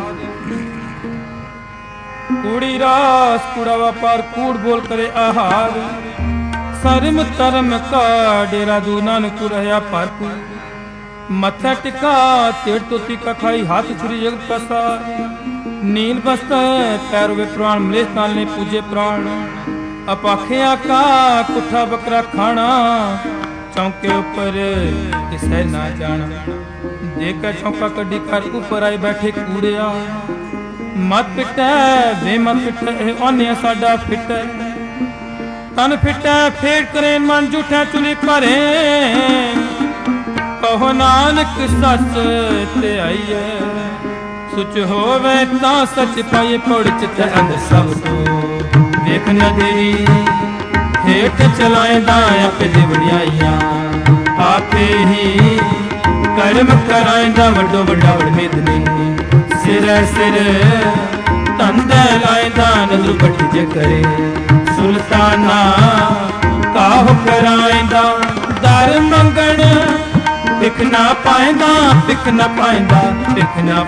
कूड़ी रास कूड़ा व्यापार कूड़ बोल करे आहार सरम तरम का डेरा दू नानक रहया पारकू मथा टिका तेड़ तोती का खाई हाथ छुरी जगत कसा नील बस्ता पैर वे प्राण मलेश तालने पूजे प्राण अपाखिया का कुठा बकरा खाना चौके ऊपर किसे ना जाना देखा चौका कड्डी कर ऊपर आए बैठे कूड़िया मत पिटै वे मत पिटै ओने साडा फिटै तन फिटै फेड़ करे मन झूठा चुली भरे कहो नानक सच ते आइए सुच होवे तां सच पाइए पौड़ चित अंग सब तो देख न देरी हेठ चलाएंदा आपे दिवड़ियाइयां आपे ही कर्म कराएंदा वड्डो वड्डा वडमेदनी सिर सिर तंदे लाएंदा नजर पट्टी जे करे सुल्ताना काह कराएंदा दर मंगण पिख ना पाएंदा पिख ना पाएंदा पिख ना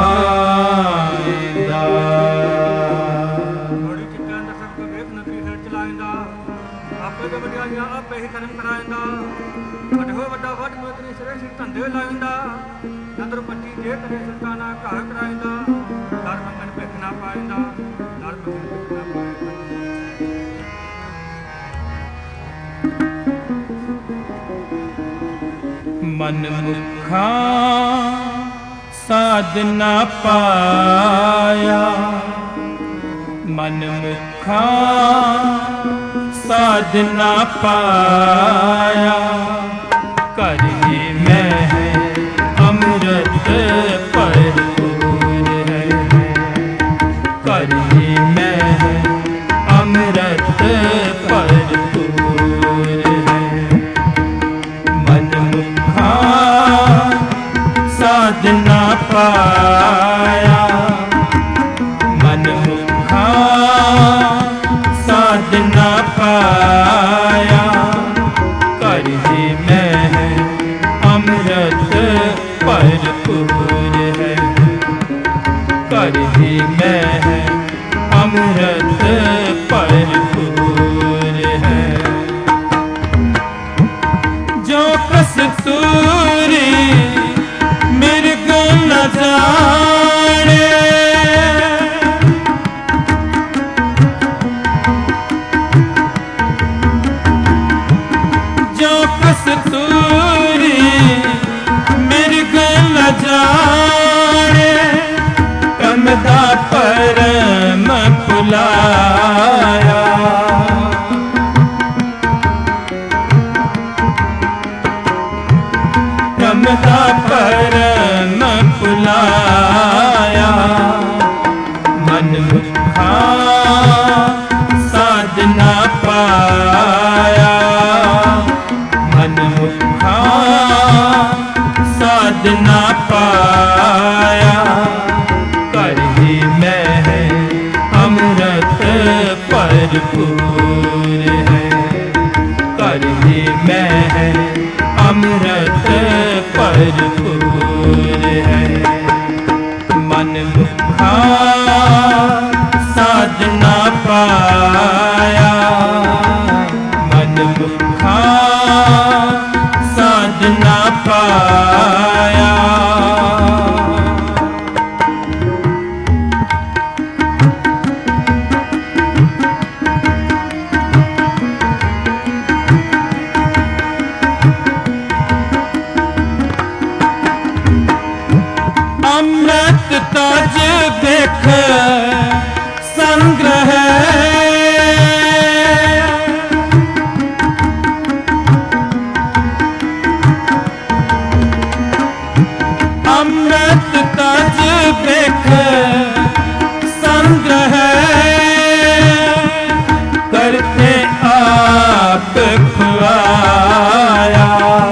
पाएंदा थोड़ी चित्तां दा सब को वेख नगरी हेठ चलाएंदा आपे दे वड्डियाइयां आपे ही कर्म कराएंदा वड्डो वड्डा वड मेदनी सिरे सिर धंधे लाएंदा नदर पट्टी जे करे सुल्ताना काह कराएंदा दर मंगण पिख ना पाएंदा दर मंगण पिख ना पाएंदा मन मुखा साधना पाया मन मुखा साधना पाया करही में है अमृत भरपूर है करही में है अमृत भरपूर है मन मुखा साधना पाया मन मुखा साधना पाया करही में है अमृत भरपूर है करही में है अमृत भरपूर कस्तूरी मिर्ग न जाने, जो कस्तूरी मिर्ग न जाने, कमदा परम पुलाया। कमदा परम पुलाया, मन मुखा साधना पाया, मन मुखा साधना पाया। कर ही मैं अमृत भरपूर है, कर ही मैं अमृत भरपूर है। मन मुखा साधना पाया, मन मुखा साधना पाया। अमृत तज देख संग्रह, अमृत तज देख संग्रह, करते आप खुआया।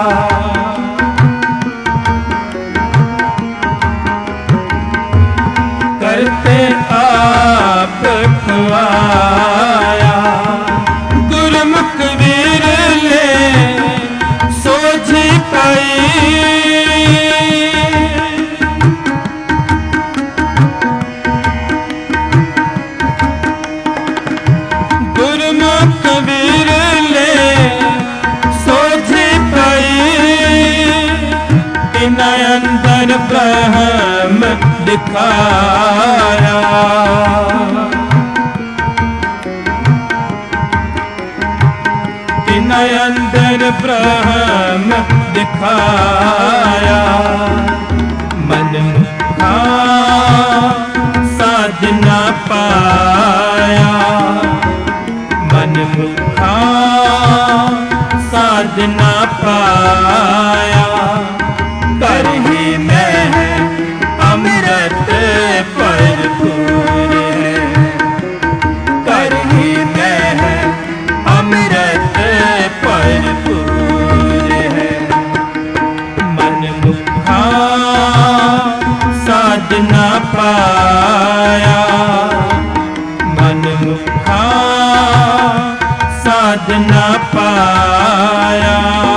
करते आप खुआया, गुरमुख विरले सोझी पाई, गुरमुख विरले सोझी पाई। इन अंदर ब्रह्म दिखाया, इन अंदर ब्रह्म दिखाया। मन मुखा साधना पाया, मन मुखा साधना पाया। कर ही मैं अमृत भरपूर है, कर ही मैं अमृत भरपूर है। मन मुखा साधना पाया, मन मुखा साधना पाया।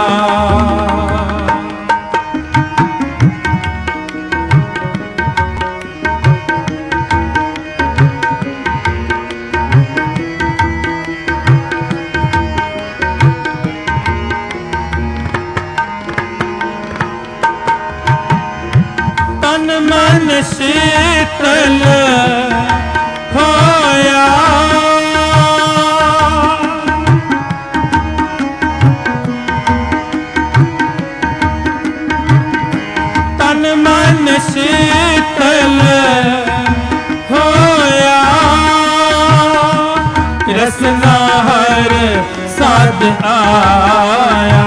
तन मन शीतल होया, तन मन शीतल होया। रसना हर साध आया,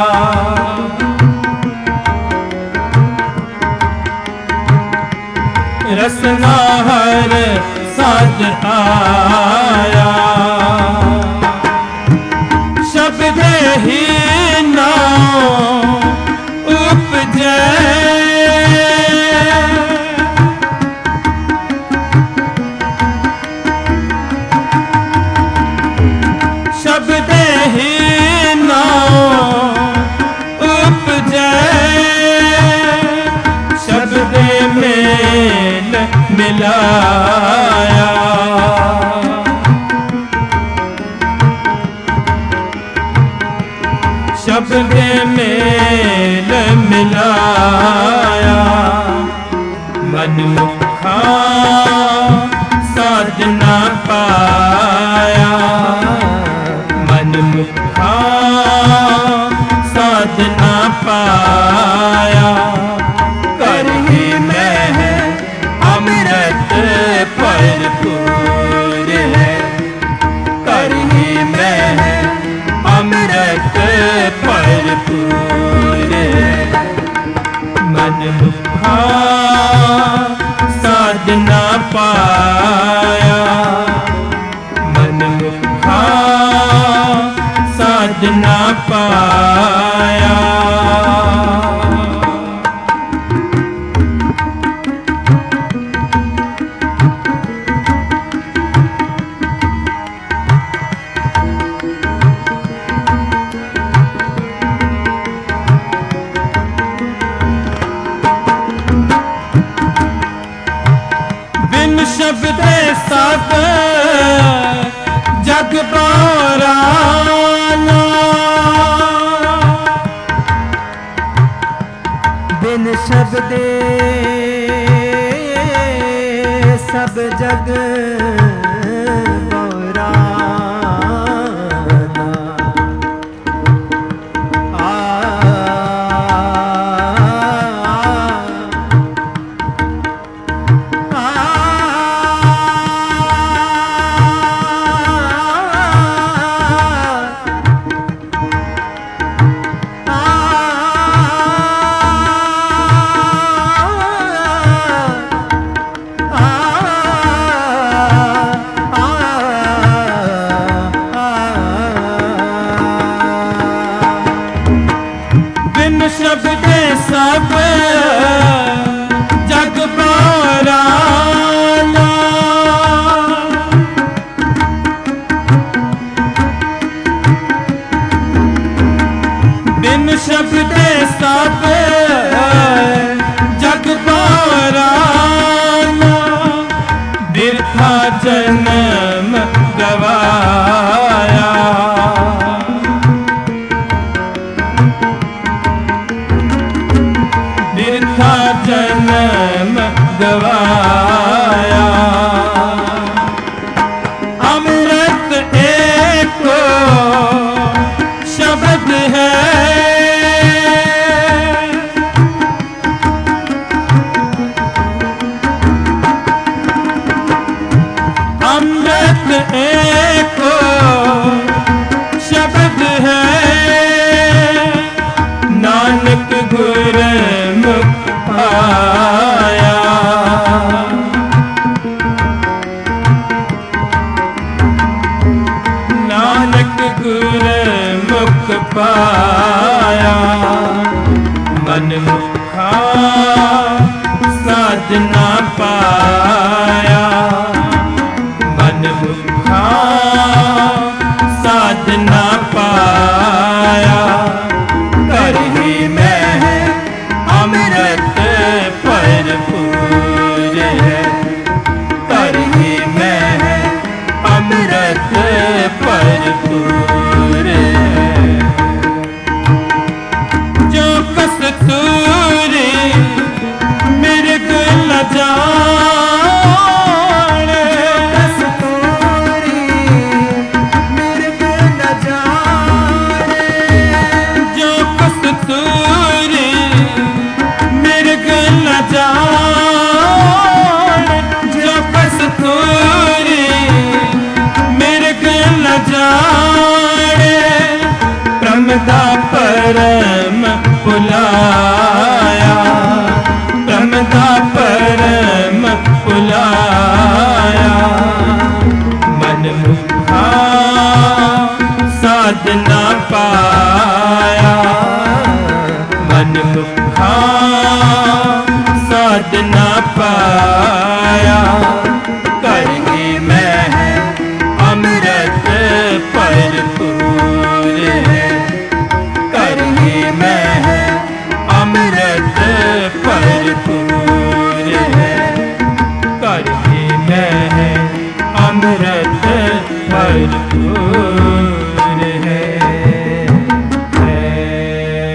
रसना हर साध आया। शब्द ही नाम उपजै, शब्द ही नाम उपजै। शब्द मेल मिलाया, शब्द ਮੇਲ ਮਿਲਾਇਆ ਮਨ ਮੁਖਾ ਸਾਧ ਨਾ ਪਾਇਆ ਮਨ ਮੁਖਾ ਸਾਧ ਨਾ ਪਾਇਆ ਕਰਹੀ ਮੈਂ ਅੰਮ੍ਰਿਤ ਭਰਪੂਰ ਹੈ ਕਰਹੀ ਮੈਂ ਅੰਮ੍ਰਿਤ ਭਰਪੂਰ ਹੈ ਮਨ ਮੁਖਾ ਸਾਧ ਨਾ ਪਾਇਆ ਮਨ ਮੁਖਾ ਸਾਧ ਨਾ ਪਾਇਆ ਸ਼ਬਦ ਸਭ ਜਗ ਬਾਰਾਨਾ ਬਿਨ ਸ਼ਬਦੇ ਸਭ ਜਗ ਸ਼ਬਦ ਸਭ ਜਗ ਬਾਰਾਨਾ ਬਿਨ ਸ਼ਬਦ ਸਭ ਜਗ ਬਾਰਾਨਾ ਬਿਰਥਾ ਜਨਮ ਗਵਾਇਆ ਜਨਮ ਗਵਾਇਆ ਅੰਮ੍ਰਿਤ ਏਕੋ ਸ਼ਬਦ ਹੈ ਅੰਮ੍ਰਿਤ ਏਕੋ ਸ਼ਬਦ ਹੈ ਨਾਨਕ ਗੁਰਮੁਖ ਆਇਆ ਨਾਨਕ ਗੁਰਮੁਖ ਪਾਇਆ ਮਨ ਮੁਖਾ ਸਾਧ ਨਾ ਪਾਇਆ ਮਨ ਮੁਖਾ ਸਾਧ ਨਾ ਪਾਇਆ ਕਰਹੀ ਮੈਂ ਅੰਮ੍ਰਿਤ ਭਰਪੂਰ ਹੈ ਕਰਹੀ ਮੈਂ ਅੰਮ੍ਰਿਤ ਭਰਪੂਰ ਹੈ ਜੋ ਕਸਤੂਰੀ ਮਿਰਗ ਨ ਜਾਣੇ ਕਸਤੂਰੀ ਮਿਰਗ ਨ ਜਾਣੇ ਜੋ ਕਸਤੂਰੀ ਮਿਰਗ ਨ ਜਾਣ ਜੋ ਕਸਤੂਰੀ ਮਿਰਗ ਨ ਜਾਣੇ ਪ੍ਰਮ ਦਾ ਪਰਮ ਭੁਲਾਇਆ ਪ੍ਰਮ ਦਾ ਪਰਮ ਭੁਲਾਇਆ ਮਨ ਮੁਖਾ ਸਾਧ ਨਾ ਪਾਇਆ ਮਨ ਮੁਖਾ ਸਾਧ ਨਾ ਪਾਇਆ ਕਰਹੀ ਮੈਂ ਅੰਮ੍ਰਿਤ ਭਰਪੂਰ ਹੈ ਕਰਹੀ ਮੈਂ ਅੰਮ੍ਰਿਤ ਭਰਪੂਰ ਹੈ ਕਰਹੀ ਮੈਂ ਅੰਮ੍ਰਿਤ ਭਰਪੂਰ ਹੈ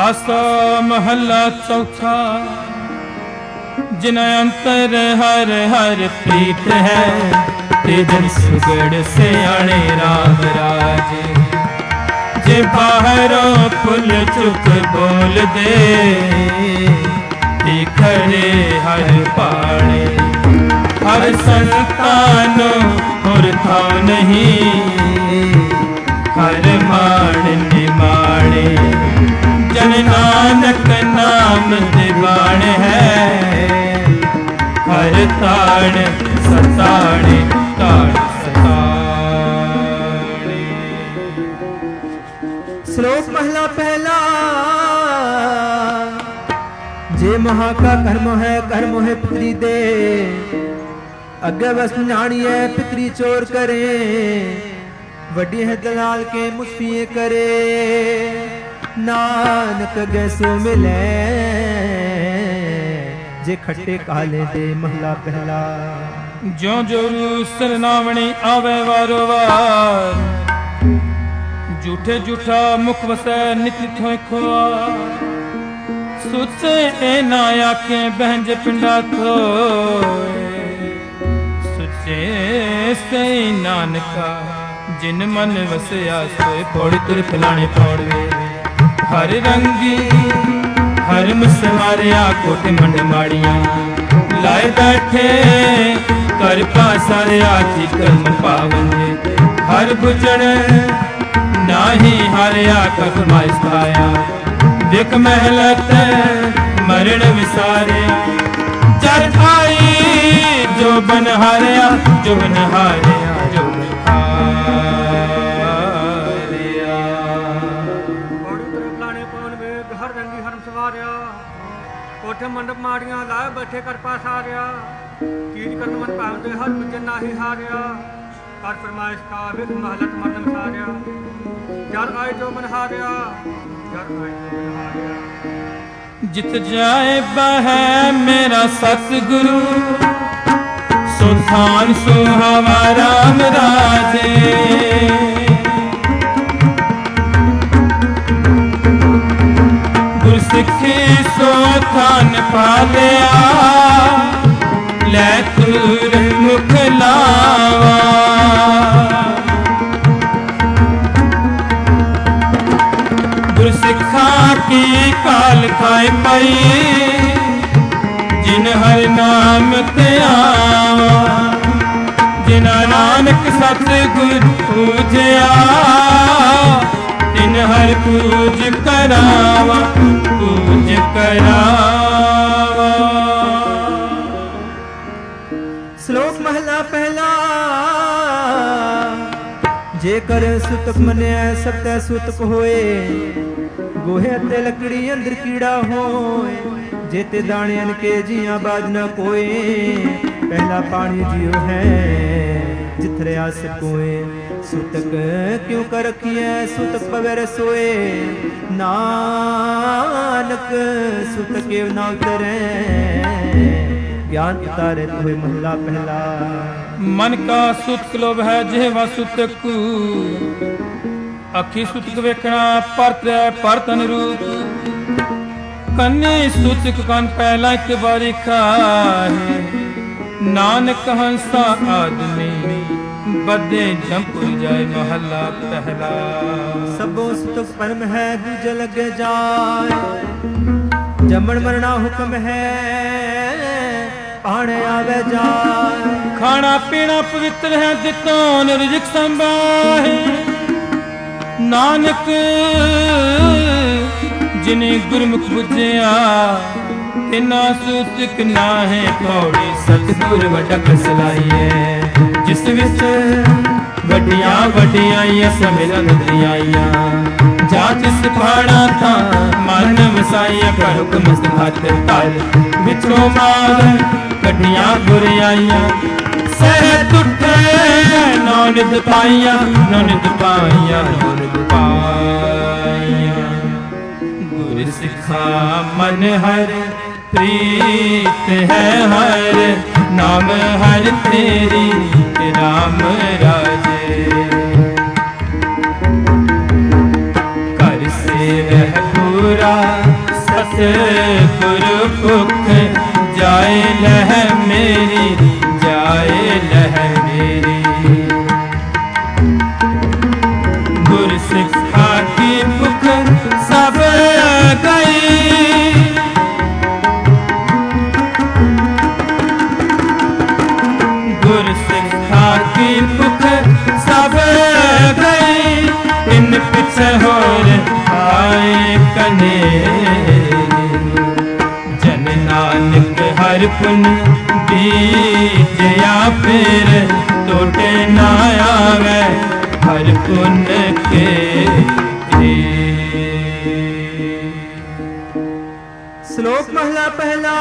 आसा महला चौथा। जिन अंतर हर हर प्रीत है, ते जन सुगड़ से आने राम राजे। जे बाहरों पुल चुक बोल दे, ते खड़े हर पाने। हर संतानो और था नहीं, हर मान निमाणे। जन नानक नाम दिवाण है, हर ताण सताणे ताण सताणे। श्लोक महला पहला। जे महा का कर्म है, कर्म है पितरी दे। अगे बस जानिए पितरी चोर करे, वड्डी है दलाल के मुस्फिए करे। नानक गैसो मिले, जे खट्टे काले दे महला पहला। ज्यों जोरू सरनावणी आवे वारो वार, झूठे झूठा मुख वसै नित नित खुआर। सुचे ए ना आखे बहंज पिंडा थोए, सुचे से नानका जिन मन वसया सोए। पौड़ी तुर फलाने पौड़वे हर रंगी, हर मुसवारिया कोट मंड माड़िया। लाए बैठे कर पासारिया थी कर्म पावन। हर बुजण नाही हारिया कख माइस पाया। देख महलत मरण विसारिया, जर आई जो बन हारिया, जो बन हारिया, जो बन हारिया। हर रंगी हरम सवारिया, कोठे मंडप माड़िया। लाए बैठे कर पास हारिया, चीज कर्म मन पावते हर बुजन नाही हारिया। कर फरमाइश का विख महलत मरण विसारिया, जर आए जो बन हारिया, जर आए जो बन हारिया। जित जाए बह मेरा सतगुरु, सुधान सुहावा राम राजे। गुर सिखी सो थान पालिया, ले तूर मुख लावा। गुर सिखा की काल खाए पाई, जिन हर नाम ते आवा। जिना नानक सतगुर पूजया, तिन हर पूज करावा, पूज करावा। श्लोक महला पहला। जे कर सुतक मनिया सब तै सुतक होए, गोहे ते लकड़ी अंदर कीड़ा होए। जेते दाने अन के जिया बाज न कोए, पहला पानी जियो है जिथरे आस कोए। सुतक क्यों कर रखिए सुतक बगैर सोए, नानक सुतक ना उतरे। ज्ञान उतारे तुहे महला पहला। मन का सुतक लोभ है जेवा सुतक, अखी सुतक वेखना परत परतन रूप। कन्ने सुतक कन पहला एक बारी खाए, नानक हंसा आदमी बदे जमपुर जाए महला पहला। सबो सुतक परम है दूज लग जाए, जमन मरना हुक्म है पाने आवे जाए। खाना पीना पवित्र है दितोन रिजिक संभाहे, नानक जिने गुरमुख बुझया तिना सुतक ना है पौड़ी। सतगुर वड्डा कसलाइए जिस विच वड्डियां वड्डियां सम्मिलन दियाइया। जा जिस पहाड़ा था मन वसाइया, कर हुक्म हाथ ताल विचों मार कटियां बुराइयां। सह टुटे नौ नित पाइया, नौ नित पाइया, नौ नित पाइया। गुर सिखा मन हर प्रीत है हर, नाम हर तेरी राम राजे। कर से वह पूरा गुरमुख जाए लह मेरी, जाए लह मेरी। गुर सिक्खा की भुख सब गई, गुर सिक्खा की भुख सब गई। इन पिछे होर आए कने, जन नानक हर पुन बीजया फिर टोटे ना आवे हर पुन के। श्लोक महला पहला।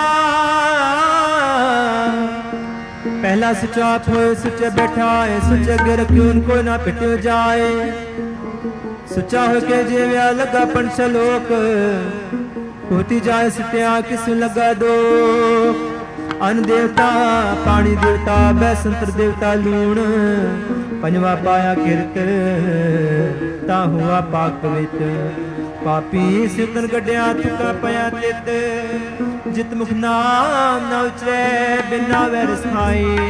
पहला सुचात होए सुचे बैठाए, सुचे गिर क्यों को ना पिटे जाए। सुचा हो के जेव्या लगा पंचलोक, होती जाए सित्या किस लगा दो। अन्न देवता पानी देवता बैसंतर देवता लूण, पंजवा पाया किरत ता हुआ पाक पवित्र। पापी सितन गड्या तुका पया तित, जित मुख नाम न उचरे बिना वै रसाई।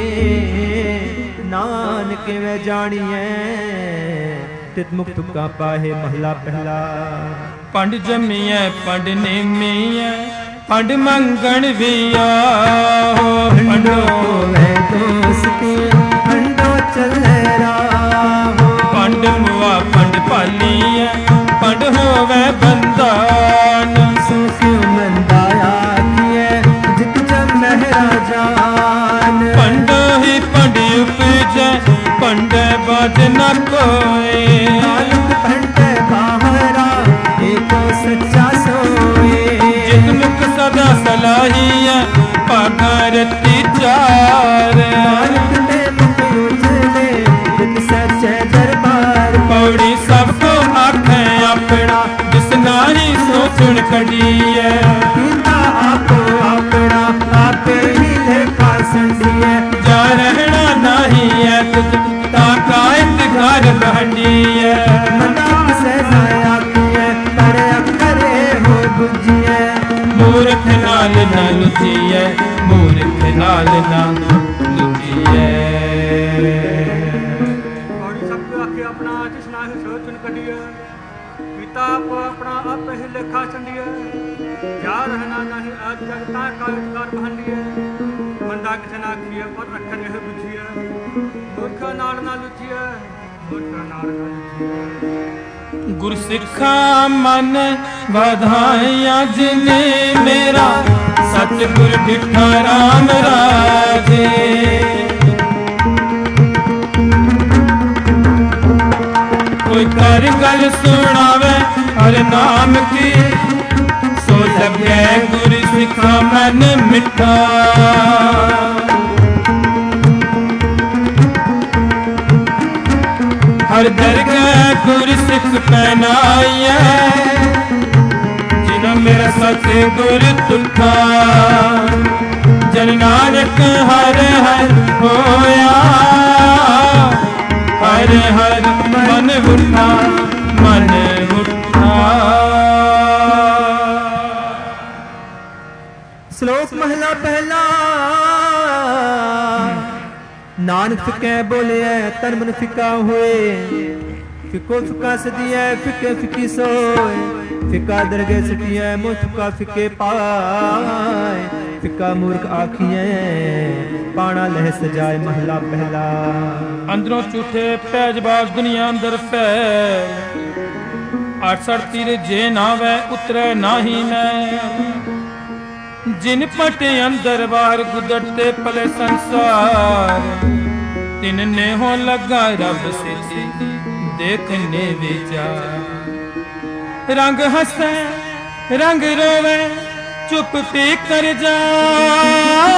नानक वे जानिए तित मुख तुका पाहे महला पहला। पंड जमिए पंड नेमिए पंड मंगण भी आओ। पंडो वे दोस्ती पंडो चले राहो। पंड मुआ पंड पालिए पंड होवे बंदान। सो क्यों मंदाया किए जित जब महराजान। पंडो ही पंड उपजे पंड बाज न कोई। नानक पंड बाहरा एको सच्चा सोए। जित मुख सदा सलाहिया पागरती चार। नानक ने मुख उजले जित सच्चे दरबार। पौड़ी सबको आखे अपना, जिस नाही सो चुन कढ़िए। पिता आपो अपना आपे ही लेखा संडिए। जा रहना नहीं है तुझ ताकायत घर बहनिए। मनाम से जाया किए पर अकरे हो बुझिए। मूर्ख नाल न लुचिए, मूर्ख नाल न लुचिए। पौड़ी सबको आखे अपना, जिस नाही सो चुन कढ़िए। पिता आपो अपना आपे ही लेखा संडिए। जा रहना नहीं आज जगता का इतकार बहनिए। मंदा किसे ना किए पर रखन यह बुझिए। मूर्ख नाल ना लुचिए, मूर्ख नाल ना लुचिए। गुर सिखा मन बधाइया जिने मेरा, सतगुर डिठा राम राजे। कोई कर गल सुनावे हर नाम की, सो लगे गुर सिखा मन मिठा। हर दरगाह गुर सिख पहनाइए, जिन मेरा सतगुर तुठा। जन नानक हर हर होया, हर हर मन उठा मन उठा। श्लोक महला पहला। नानक फिके बोले तन मन फिका होए। फिको फिका सदिए फिके फिकी सोए। फिका दरगे सटिए मुँह थुका फिके पाए। फिका मूर्ख आखिए पाना लह सजाए महला पहला। अंदरों झूठे पैजबाज दुनिया अंदर फैल। अड़सठ तीर जे ना वै उतरे नाही मैं। जिन पटे अंदर बाहर गुदरते पले संसार। तिन ने हो लगा रब से देखने विचार। रंग हंसे रंग रोवे चुप पी कर जाए।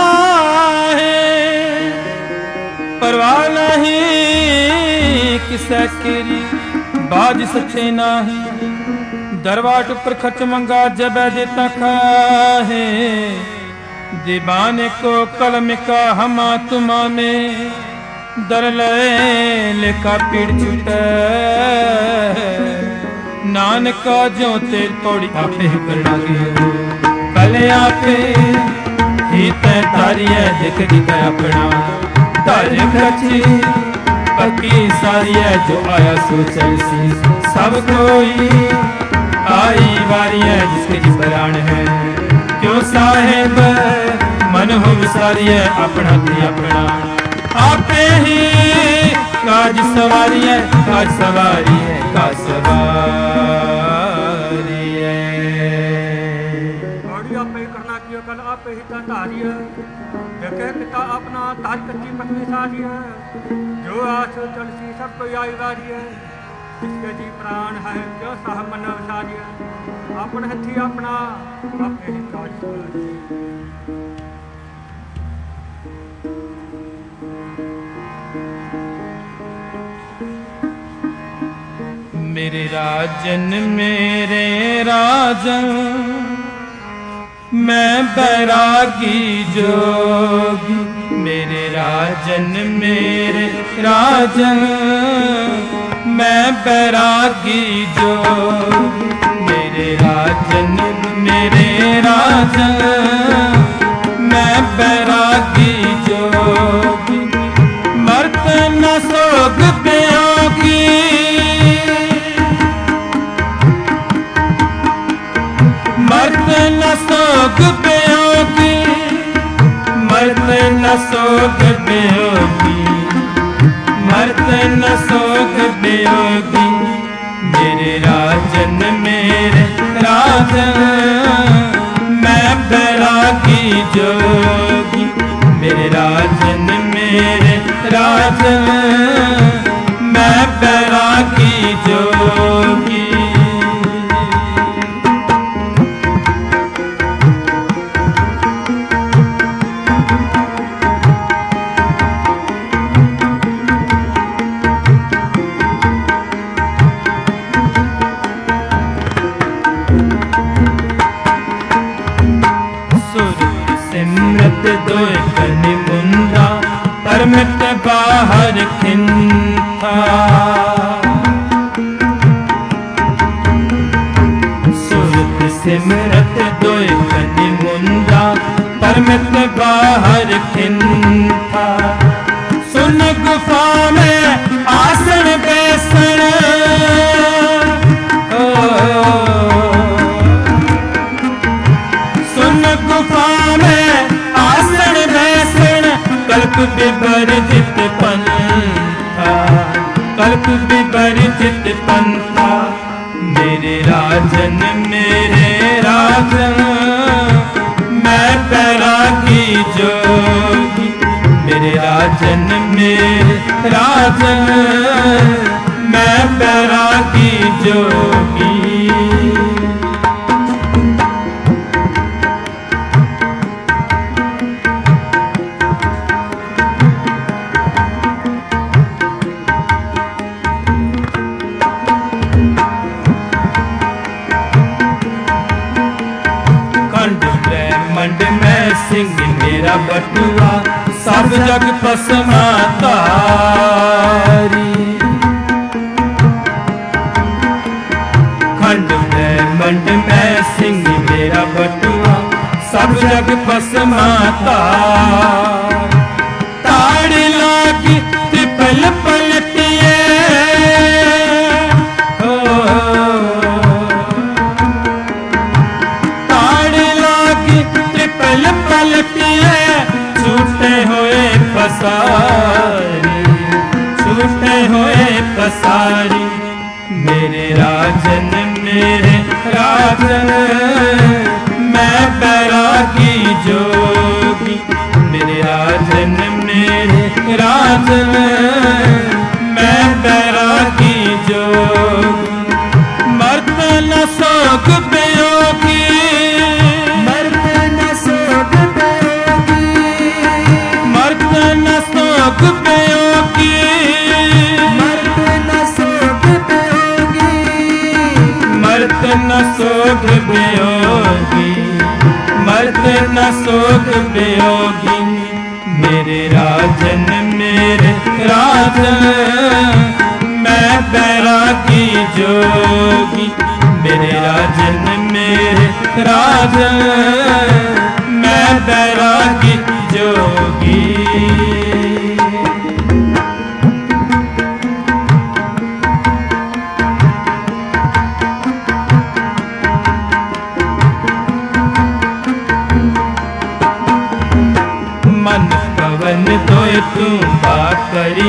परवाह नहीं किसे केरी बाज सच्चे नाही। दरवाट पर खच मंगा जब देता खाहे। दीवाने को कलम का हमा तुमा में। दर लए लेखा पीड़ छूटे। नानका जो तेर पौड़ी आपे कर लागे। बल आपे हित तारिय दिख दिख अपना धर खची पक्की सारी है जो आया सो चलसी सब कोई आई वारी है जिसके जिस प्राण है क्यों साहेब मन हो विसारी है अपना ती अपना आपे ही काज सवारी है काज सवारी है काज सवारी है घोड़ी आपे करना किया कल आपे ही का धारी है देखे पिता अपना ताज कच्ची पत्नी सारी है जो आस चलसी सब कोई आई वारी है जिसके जी प्राण है क्यों साह मन विसारी है अपने हथी अपना आपे ही काज सवारी मेरे राजन मेरे राजन मैं बैरागी जोगी मेरे राजन मेरे राजन मैं बैरागी जोगी मेरे राजन मेरे राजन मैं बैरागी जोगी मर्त न सोग प्योगी मर्द न सोग प्योगी मर्द न सोग प्योगी मर्द न सोग प्योगी मेरे राजन मेरे राजन मैं बैरागी जोगी मेरे राजन मेरे राजन मैं बैरागी जोगी परमित बाहर खिंथा सुरत सिमरत दोय कनि मुंदा परमित बाहर खिंथा सुन गुफा में आसन बैसन सुन गुफा में आसन बैसन कल्प विवर्जित पंथा कल्प विवर्जित पंथा मेरे राजन मेरे राजन मैं बैरागी जोगी मेरे राजन मेरे राजन मैं बैरागी जोगी सिंह मेरा बटुआ सब जग पसमा तारी खंड में मंड में सिंह मेरा बटुआ सब जग पसमा तारी ताड़ी लागी त्रिपल पलटिए ताड़ी लागी त्रिपल पलटिए छूटे हुए पसारी छूटे हुए पसारी मेरे राजन मेरे राजन मैं बैरागी जोगी मेरे राजन मेरे राजन मैं बैरागी जोगी मर्द न सोग प्योगी सोग प्योगी मर्द न सोग प्योगी मर्द न सोग प्योगी मर्द न सोग प्योगी मेरे राजन मेरे राजन मैं बैरागी जोगी मेरे राजन मेरे राजन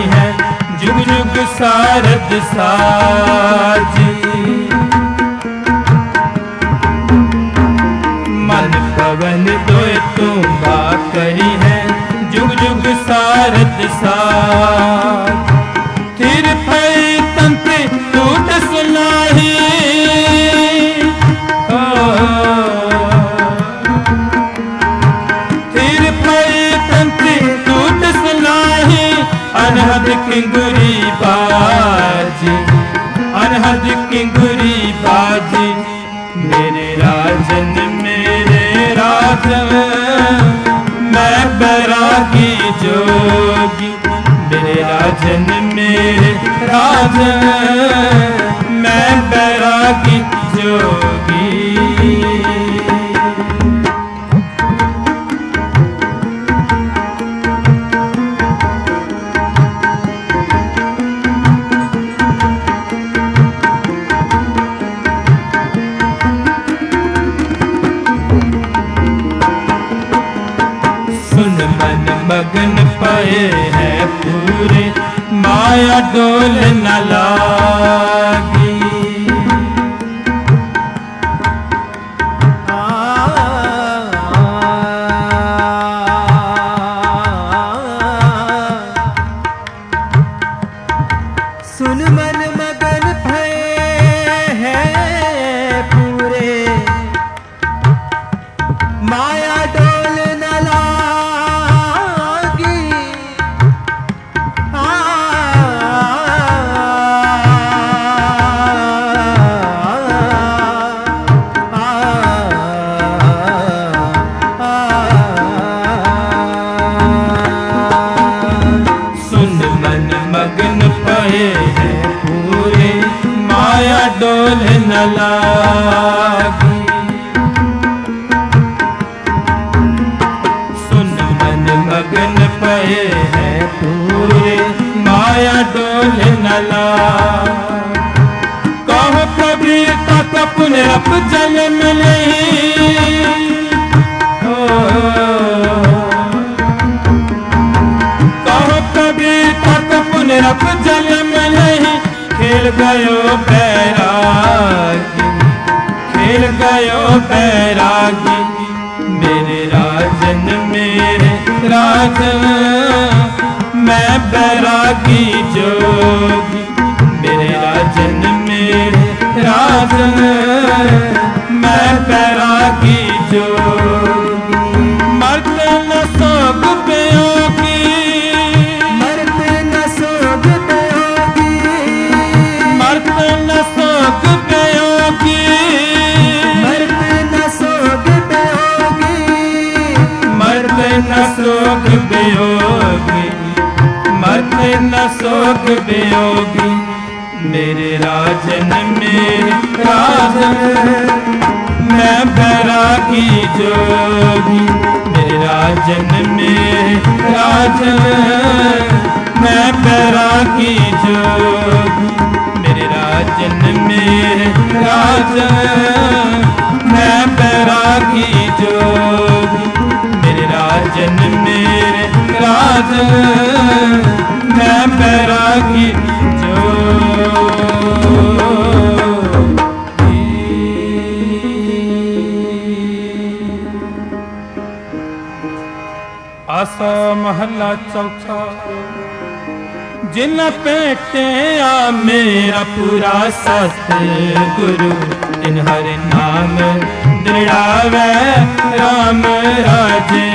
है जुग जुग सारद साजी। मन पवन दोय तुम्बा करी है जुग जुग सारद साज। थिर पई तंत्र टूट सुनाही थिर पई तंत्र टूट सुनाही अनहद किंगुरी बाजी अनहद किंगुरी बाजी। मेरे राजन मेरे राजन मैं बैरागी जोगी। मेरे राजन मेरे राजन मैं बैरागी जोगी। मगन पाए है पूरे माया डोल न लागी। सुन मन मगन भये है पूरे माया डोल न लागी। डोल न लागी। सुन मन मगन पए है पूरे माया डोल न लागी। कहो कबीर तक पुनरप जन्म नहीं कहो कबीर तक पुनरप जन्म नहीं। खेल गयो बैरागी खेल गयो बैरागी। मेरे राजन मेरे राजन मैं बैरागी जोगी। मेरे राजन मेरे राजन मैं बैरागी जोगी। मर्द न सोग पियोगी मर्द न सोग पियोगी मर्द न सोग पियोगी मर्द न सोग पियोगी मर्द न सोग पियोगी मर्द न सोग पियोगी। मेरे राजन मेरे राजन मैं बैरागी जोगी। मेरे राजन मेरे राजन मैं बैरागी जोगी। मेरे राजन मेरे राजन मैं बैरागी जोगी। मेरे राजन मेरे राजन मैं बैरागी आसा महला चौथा। जिन पेटे आ मेरा पूरा सतगुरु जिन हर नाम दृढ़ावे राम राजे।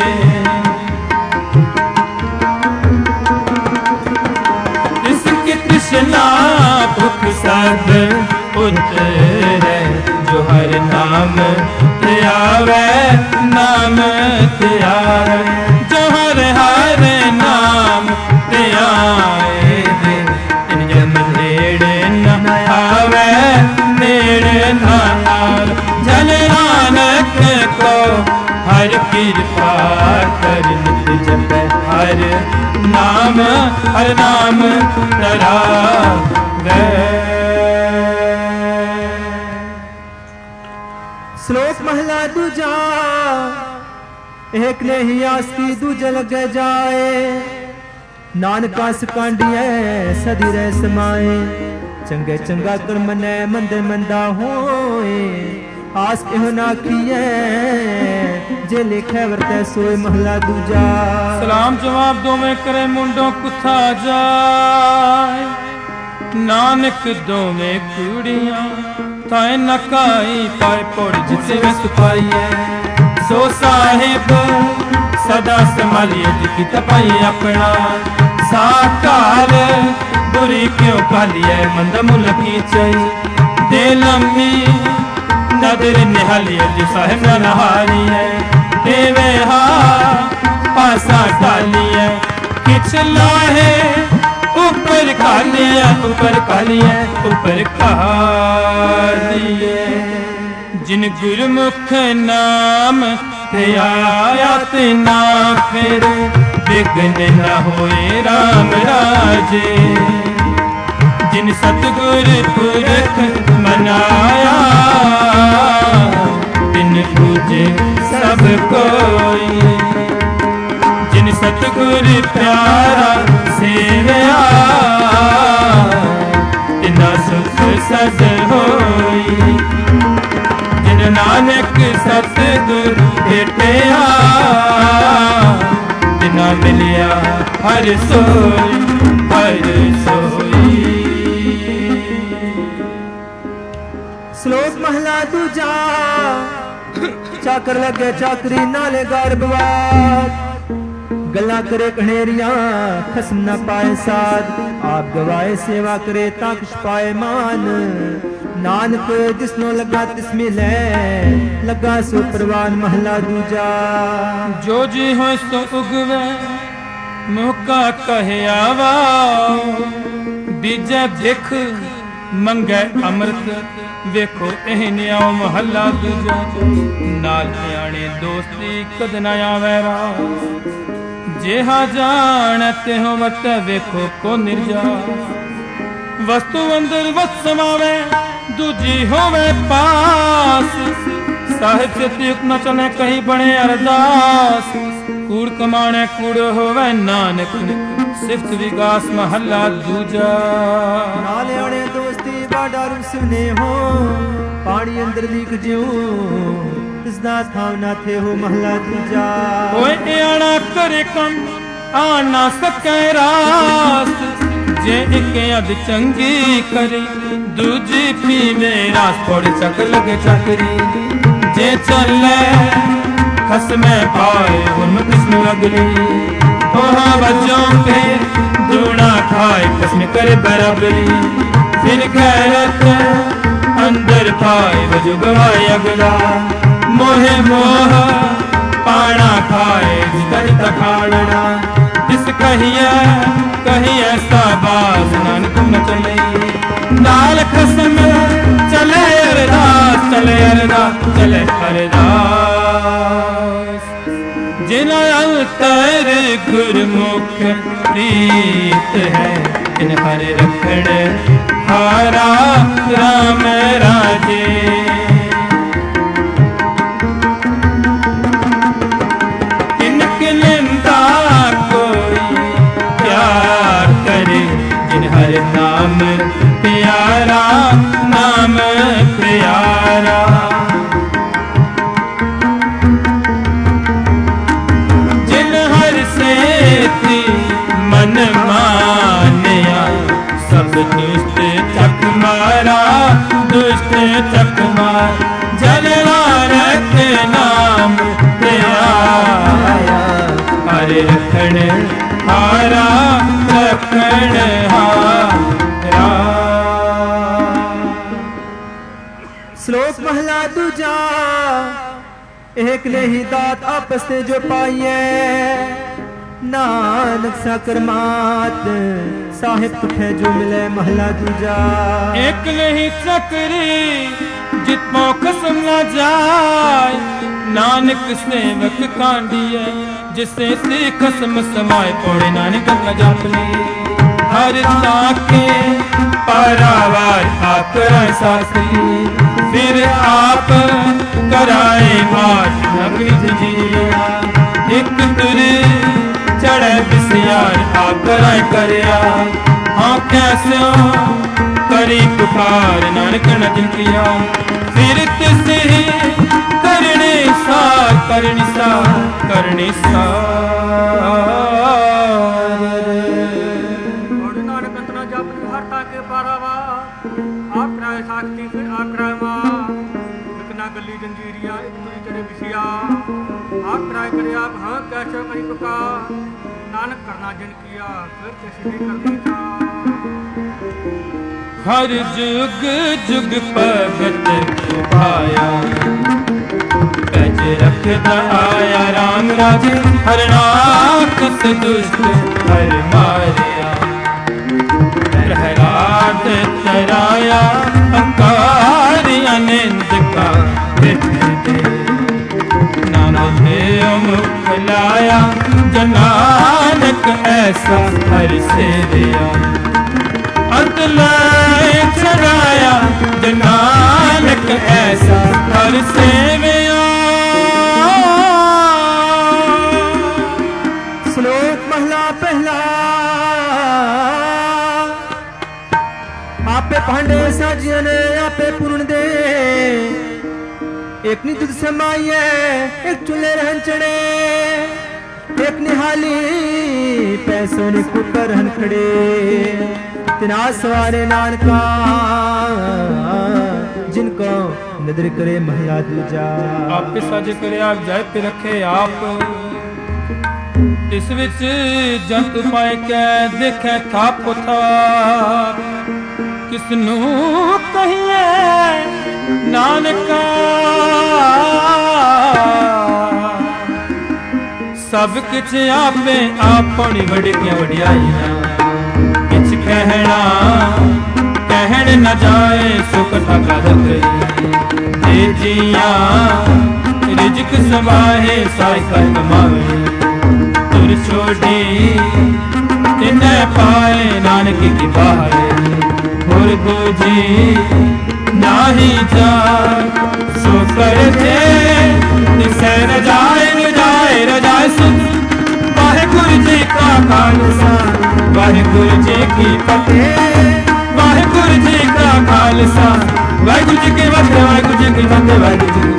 इसकी तृष्णा भूख सब उतरे जो हर नाम त्यावे नाम त्यावे। जो हर हर नाम त्याए दे इन जन्म नेड़े न आवे नेड़े न आवे। जन नानक को हर कृपा कर नित जप हर नाम हर नाम तरावे। श्लोक महला दूजा। एक ने ही आस की दूज लग जाए ਨਾਨਕਾ ਸਕਾਂਡੀਐ ਸਦੀ ਰਹਿ ਸਮਾਏ ਚੰਗੇ ਚੰਗਾ ਕਰ ਮਨੈ ਮੰਦੇ ਮੰਦਾ ਹੋਏ ਆਸ ਇਹੋ ਨਾ ਕੀਏ ਜੇ ਲਿਖੇ ਵਰਤੈ ਸੋਏ ਮਹਲਾ ਦੂਜਾ ਸਲਾਮ ਜਵਾਬ ਦੋਵੇਂ ਕਰੇ ਮੁੰਡੋਂ ਕੁੱਥਾ ਜਾਏ ਨਾਨਕ ਦੋਵੇਂ ਕੁੜੀਆਂ ਤਾਏ ਨਕਾਈ ਪਾਏ ਪੋੜ ਜਿਸੇ ਵਸ ਪਾਈਐ ਸੋ ਸਾਹਿਬ ਸਦਾ ਸੰਭਾਲੀਏ ਜਿਕੀ ਤਪਾਈ ਆਪਣਾ ਸਾਕਾਰ ਬੁਰੀ ਕਿਉ ਕਾਲੀਐ ਮੰਦ ਮੁਲ ਕੀ ਚਈ ਦੇ ਲੰਮੀ ਨਦਰ ਨਿਹਾਲੀਏ ਜੀ ਸਾਹਿਬ ਨਾ ਨਹਾਰੀਐ ਦੇਵੇ ਹਾ ਪਾਸਾ ਢਾਲੀਐ ਕਿਛ ਲਾਹੇ ऊपर खालिया ऊपर खालिया ऊपर खालिए जिन गुरमुख नाम ते आया ते ना फिर विघ्न न होए राम राजे जिन सतगुर पुरख मनाया तिन पूजे सब कोई जिन सतगुर प्यारा सेवया तिना सुख सद होई जिन नानक सतगुर भेटया तिना मिलिया हर सोई हर सोई। श्लोक महला दूजा चाकर लगे चाकरी नाले गर्भवाद गल्ला करे कनेरिया खसम न पाए साध आप गवाए सेवा करे ताकश पाए मान नानक जिसनो लगा तिस मिले लगा सो परवान महला दूजा जो जी हो सो उगवे मौका कहे आवा बीजे भिख मंगे अमृत वेखो एह न्याओ महला दूजा नाल न्याणे दोस्ती कद न आवे रा जेहा जानते हो मत वेखो को निर्जा वस्तु अंदर वत समावे दूजी होवे पास साहिब से तीक न चले कहीं बने अरदास कूड़ कमाने कूड़ होवे नानक सिफ्त विकास महला दूजा नाले आने दोस्ती बाडा रुसने हो पानी अंदर लीक ज्यों तिसदा थाव ना थे हो महला दूजा ओए आना करे कम आना सके रास जे एक अद चंगी करे दूजी पी मेरा पड़ चक लगे चकरी जे चले खसमे पाए उन किस्म लगली ओहा बच्चों के दूना खाए किस्म करे बराबरी फिर गैरत अंदर पाए वजू गवाए अगला मोहे मोह पाना खाए जितर तखाड़ना जिस कहिए कहिए साबाज नानक न चले नाल खसम चले अरदास चले अरदास चले अरदास जिना अंतर गुरमुख प्रीत है इन हर रखड़ हारा राम राजे हर नाम प्यारा नाम प्यारा जिन हर से थी मन मानिया सब दुष्ट चक मारा दुष्ट चक मार जलवारक नाम प्यारा हरे रखण हारा रखण हारा। श्लोक महला दूजा एक ने ही दात आपस ने जो पाइए नानक सा करमात साहिब तुठे जो मिले महला दूजा एक नहीं चकरी जितमो कसम न जाए नानक सेवक कांडिए जिसे से कसम समाए पौड़े नानक न जापली हर साके पारावार आप कराए साथी फिर आप कराए मार नगरी जिया एक तुर चढ़े बिसिया यार आकराय करया हाँ कैसे करी पुकार नानक न जिनकिया फिर तिसे करने सार करने सार करने सार नानक अंतना जप हरता के पारावा आकराय साक्षी फिर आकराय मां इतना गली जंजीरिया एक तुरी चढ़े बिसिया आकराय करे आप हाँ कैसे करी पुकार नानक करना जिन किया फिर कैसे भी करनी था हर जुग जुग भगत पाया पैज रखता आया राम राजे हर नाकस दुष्ट हर मारिया प्रहलाद तराया अंकार अनंत का नानक मुख लाया जनानक ऐसा हर से दिया अंत लाए चढ़ाया जनानक ऐसा हर सेवया। श्लोक महला पहला आपे भांडे साजियन आपे पूर्ण दे एक नी दूध समाइए एक चूल्हे रहन चढ़े एक निहाली पैसों ने कुकर हन खड़े तिना सवारे नानका जिनको नदर करे महला दूजा आप साज करे आप जाय पे रखे आप इस विच जंत पाए कै देखे था पुथा किसनू कहिए नानका सब किछ आपे आपनी वडिया वडियाइयां किछ कहना कहन न जाए सुख ठगत जे जिया रिजक सवाहे साई कर कमावे तुर छोड़ी तिन्ने पाए नानक की बाहे होर दूजी नाही जा सो कर दे तिसे रजाए रजाए रजाए सुख वाहेगुरु जी का खालसा वाहेगुरु जी की फतेह वाहेगुरु जी का खालसा वाहेगुरु जी की फतेह वाहेगुरु जी की फतेह वाहेगुरु जी की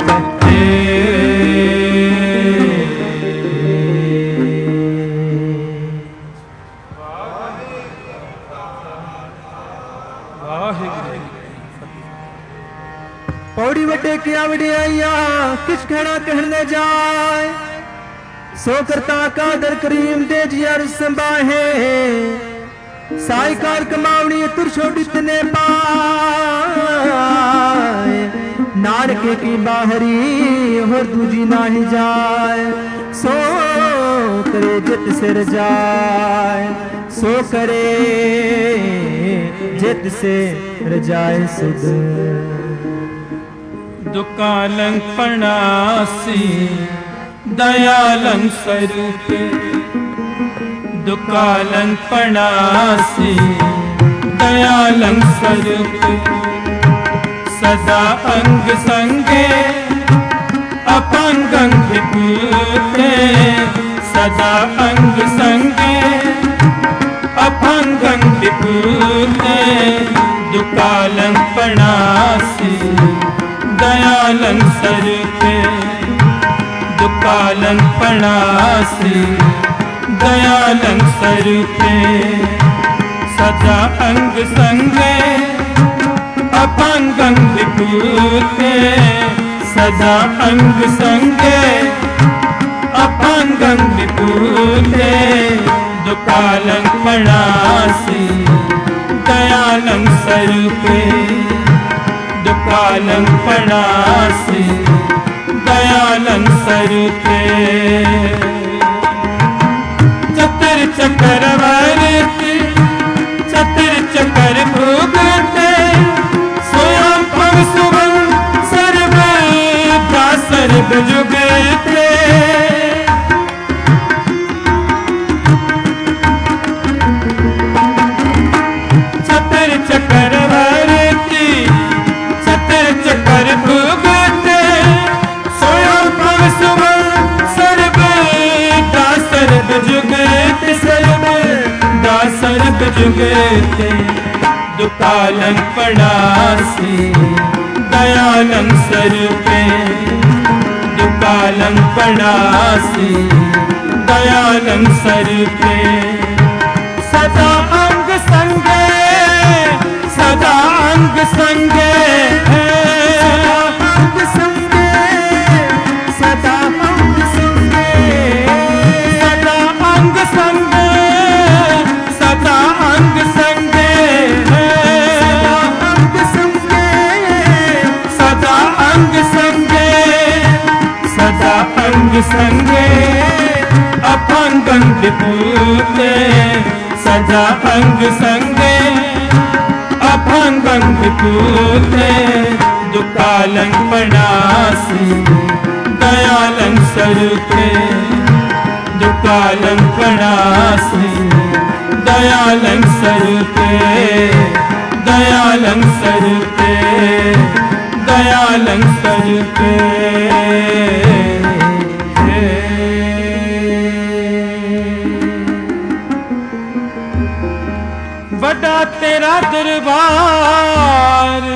पौड़ी वड्डे क्या वडियाइया किस कहना कहने जाए सो करता कादर करीम दे जिया संबाहे साई कार कमावनी तुर छोड़ी तने पाए नानके की बाहरी और दूजी नाही जाए सो करे जित सिर जाए सो करे जित से रजाए सुध दुकालं पणासी दयालं स्वरूप दुकालं पणासी दयालं स्वरूप सदा अंग संगे अपंगं विभूते सदा अंग संगे अपंगं विभूते दुकालं पणासी दयालं स्वरूपे दुकालं पणासी दयालं स्वरूपे सदा अंग संगे अपंगं विभूते सदा अंग संगे अपंगं विभूते दुकालं पणासी दयालं स्वरूपे दुकालं पणासी दयालं स्वरूपे चतुर चक्रवर्ती चतुर चक्र भूगते स्वयं पव सुवन सर्वदा सर्व जुगते चतुर चक्रवर्ती चतुर चक्र भूगते स्वयं पव सुवन सर्वदा सर्व जुगते सर्व जुगते दुकालं पड़ासी दयालं स्वरूपे दुकालं पड़ासी दयालं स्वरूपे सदा अंग संगे सदा अंग संगे अंग संगे सदा अंग संगे सदा अंग संगे सदा अंग संगे अंग संगे सदा अंग संगे सदा अंग संगे अपांगं विपूते सदा अंग संगे अपांगं विपूते दुकालं पड़ासी दयालं स्वरूपे दुकालं पड़ासी दयालं स्वरूपे दयालं स्वरूपे दयालं स्वरूपे बड़ा तेरा दरबार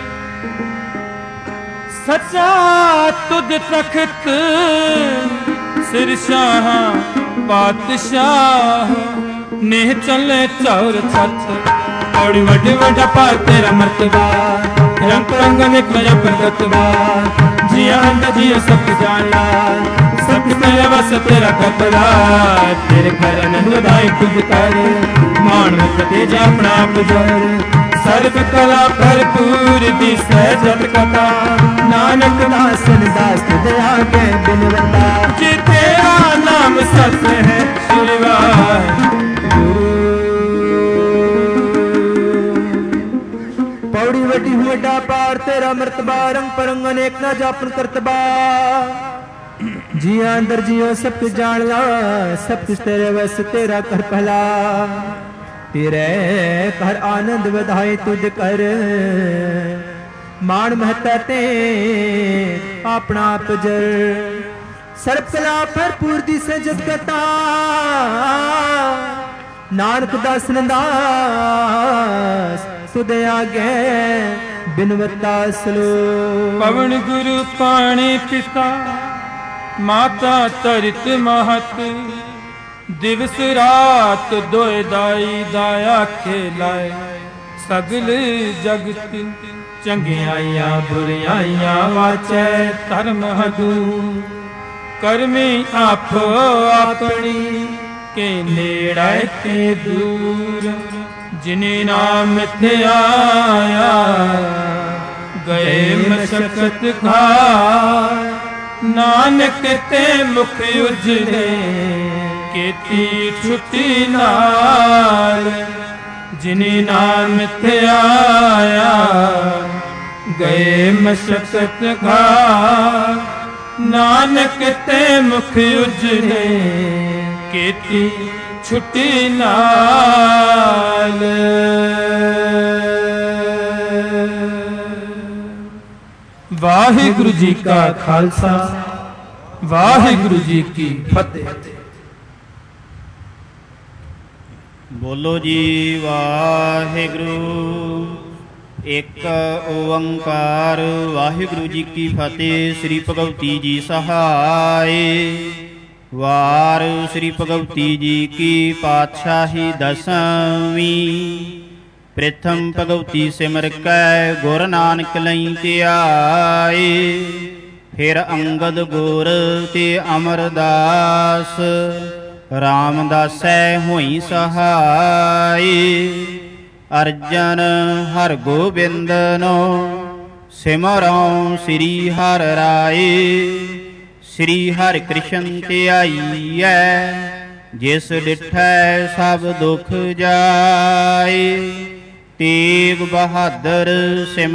सच्चा तुद तख्त सिर शाह पातशाह ने चले चौर छत और वड वडा पा तेरा मर्तबा रंग रंग में मेरा प्रगतबा जिया जियो सब जाना सब तेरा बस तेरा कपड़ा तेरे घर नंदाई खुद कर मान मुक्ते जा अपना आप जोर सर्व कला भरपूर दी सहजत कथा नानक दासन दास दया के बिनवता जे तेरा नाम सत्य है शिवाय पौड़ी वड्डी हुआ पार तेरा मर्तबा रंग परंग अनेक ना जापन करतबा जिया अंदर जियो सब कुछ जान ला सब कुछ तेरे वस तेरा कर पहला तेरे कर आनंद बधाई तुझ कर मान महता ते अपना पजर सर्व कला भरपूर दी सजत कता नानक दास नंदास तुदे आगे बिनवता सलो पवन गुरु पाणी पिता माता तरित महत दिवस रात दोए दाई दाया खेलाए सगल जगत चंगियाइया बुरियाइया वाचै धर्म हदू करमी आपो अपनी के नेड़े के दूर जिने नाम थे आया गए मशक्कत घाय नानक ते मुख उजले केती छुट्टी नाल जिने नाम थे आया गए मशक्कत घाय नानक ते मुख उजले केती छुट्टी नाल वाहिगुरु जी का खालसा वाहिगुरु जी की फतेह। बोलो जी वाहिगुरु एक ओंकार वाहिगुरु जी की फतेह। श्री भगवती जी सहाय। वार श्री भगवती जी की पातशाही दसवीं। प्रथम भगवती सिमर कै गुर नानक लई ध्याए। फिर अंगद गुर ते अमरदास रामदासै होई सहाय। अर्जन हर गोबिंदनो सिमरौं श्री हर राय। श्री हर कृष्ण ध्याईऐ जिस डिठै सब दुख जाए। तेग बहादुर सिम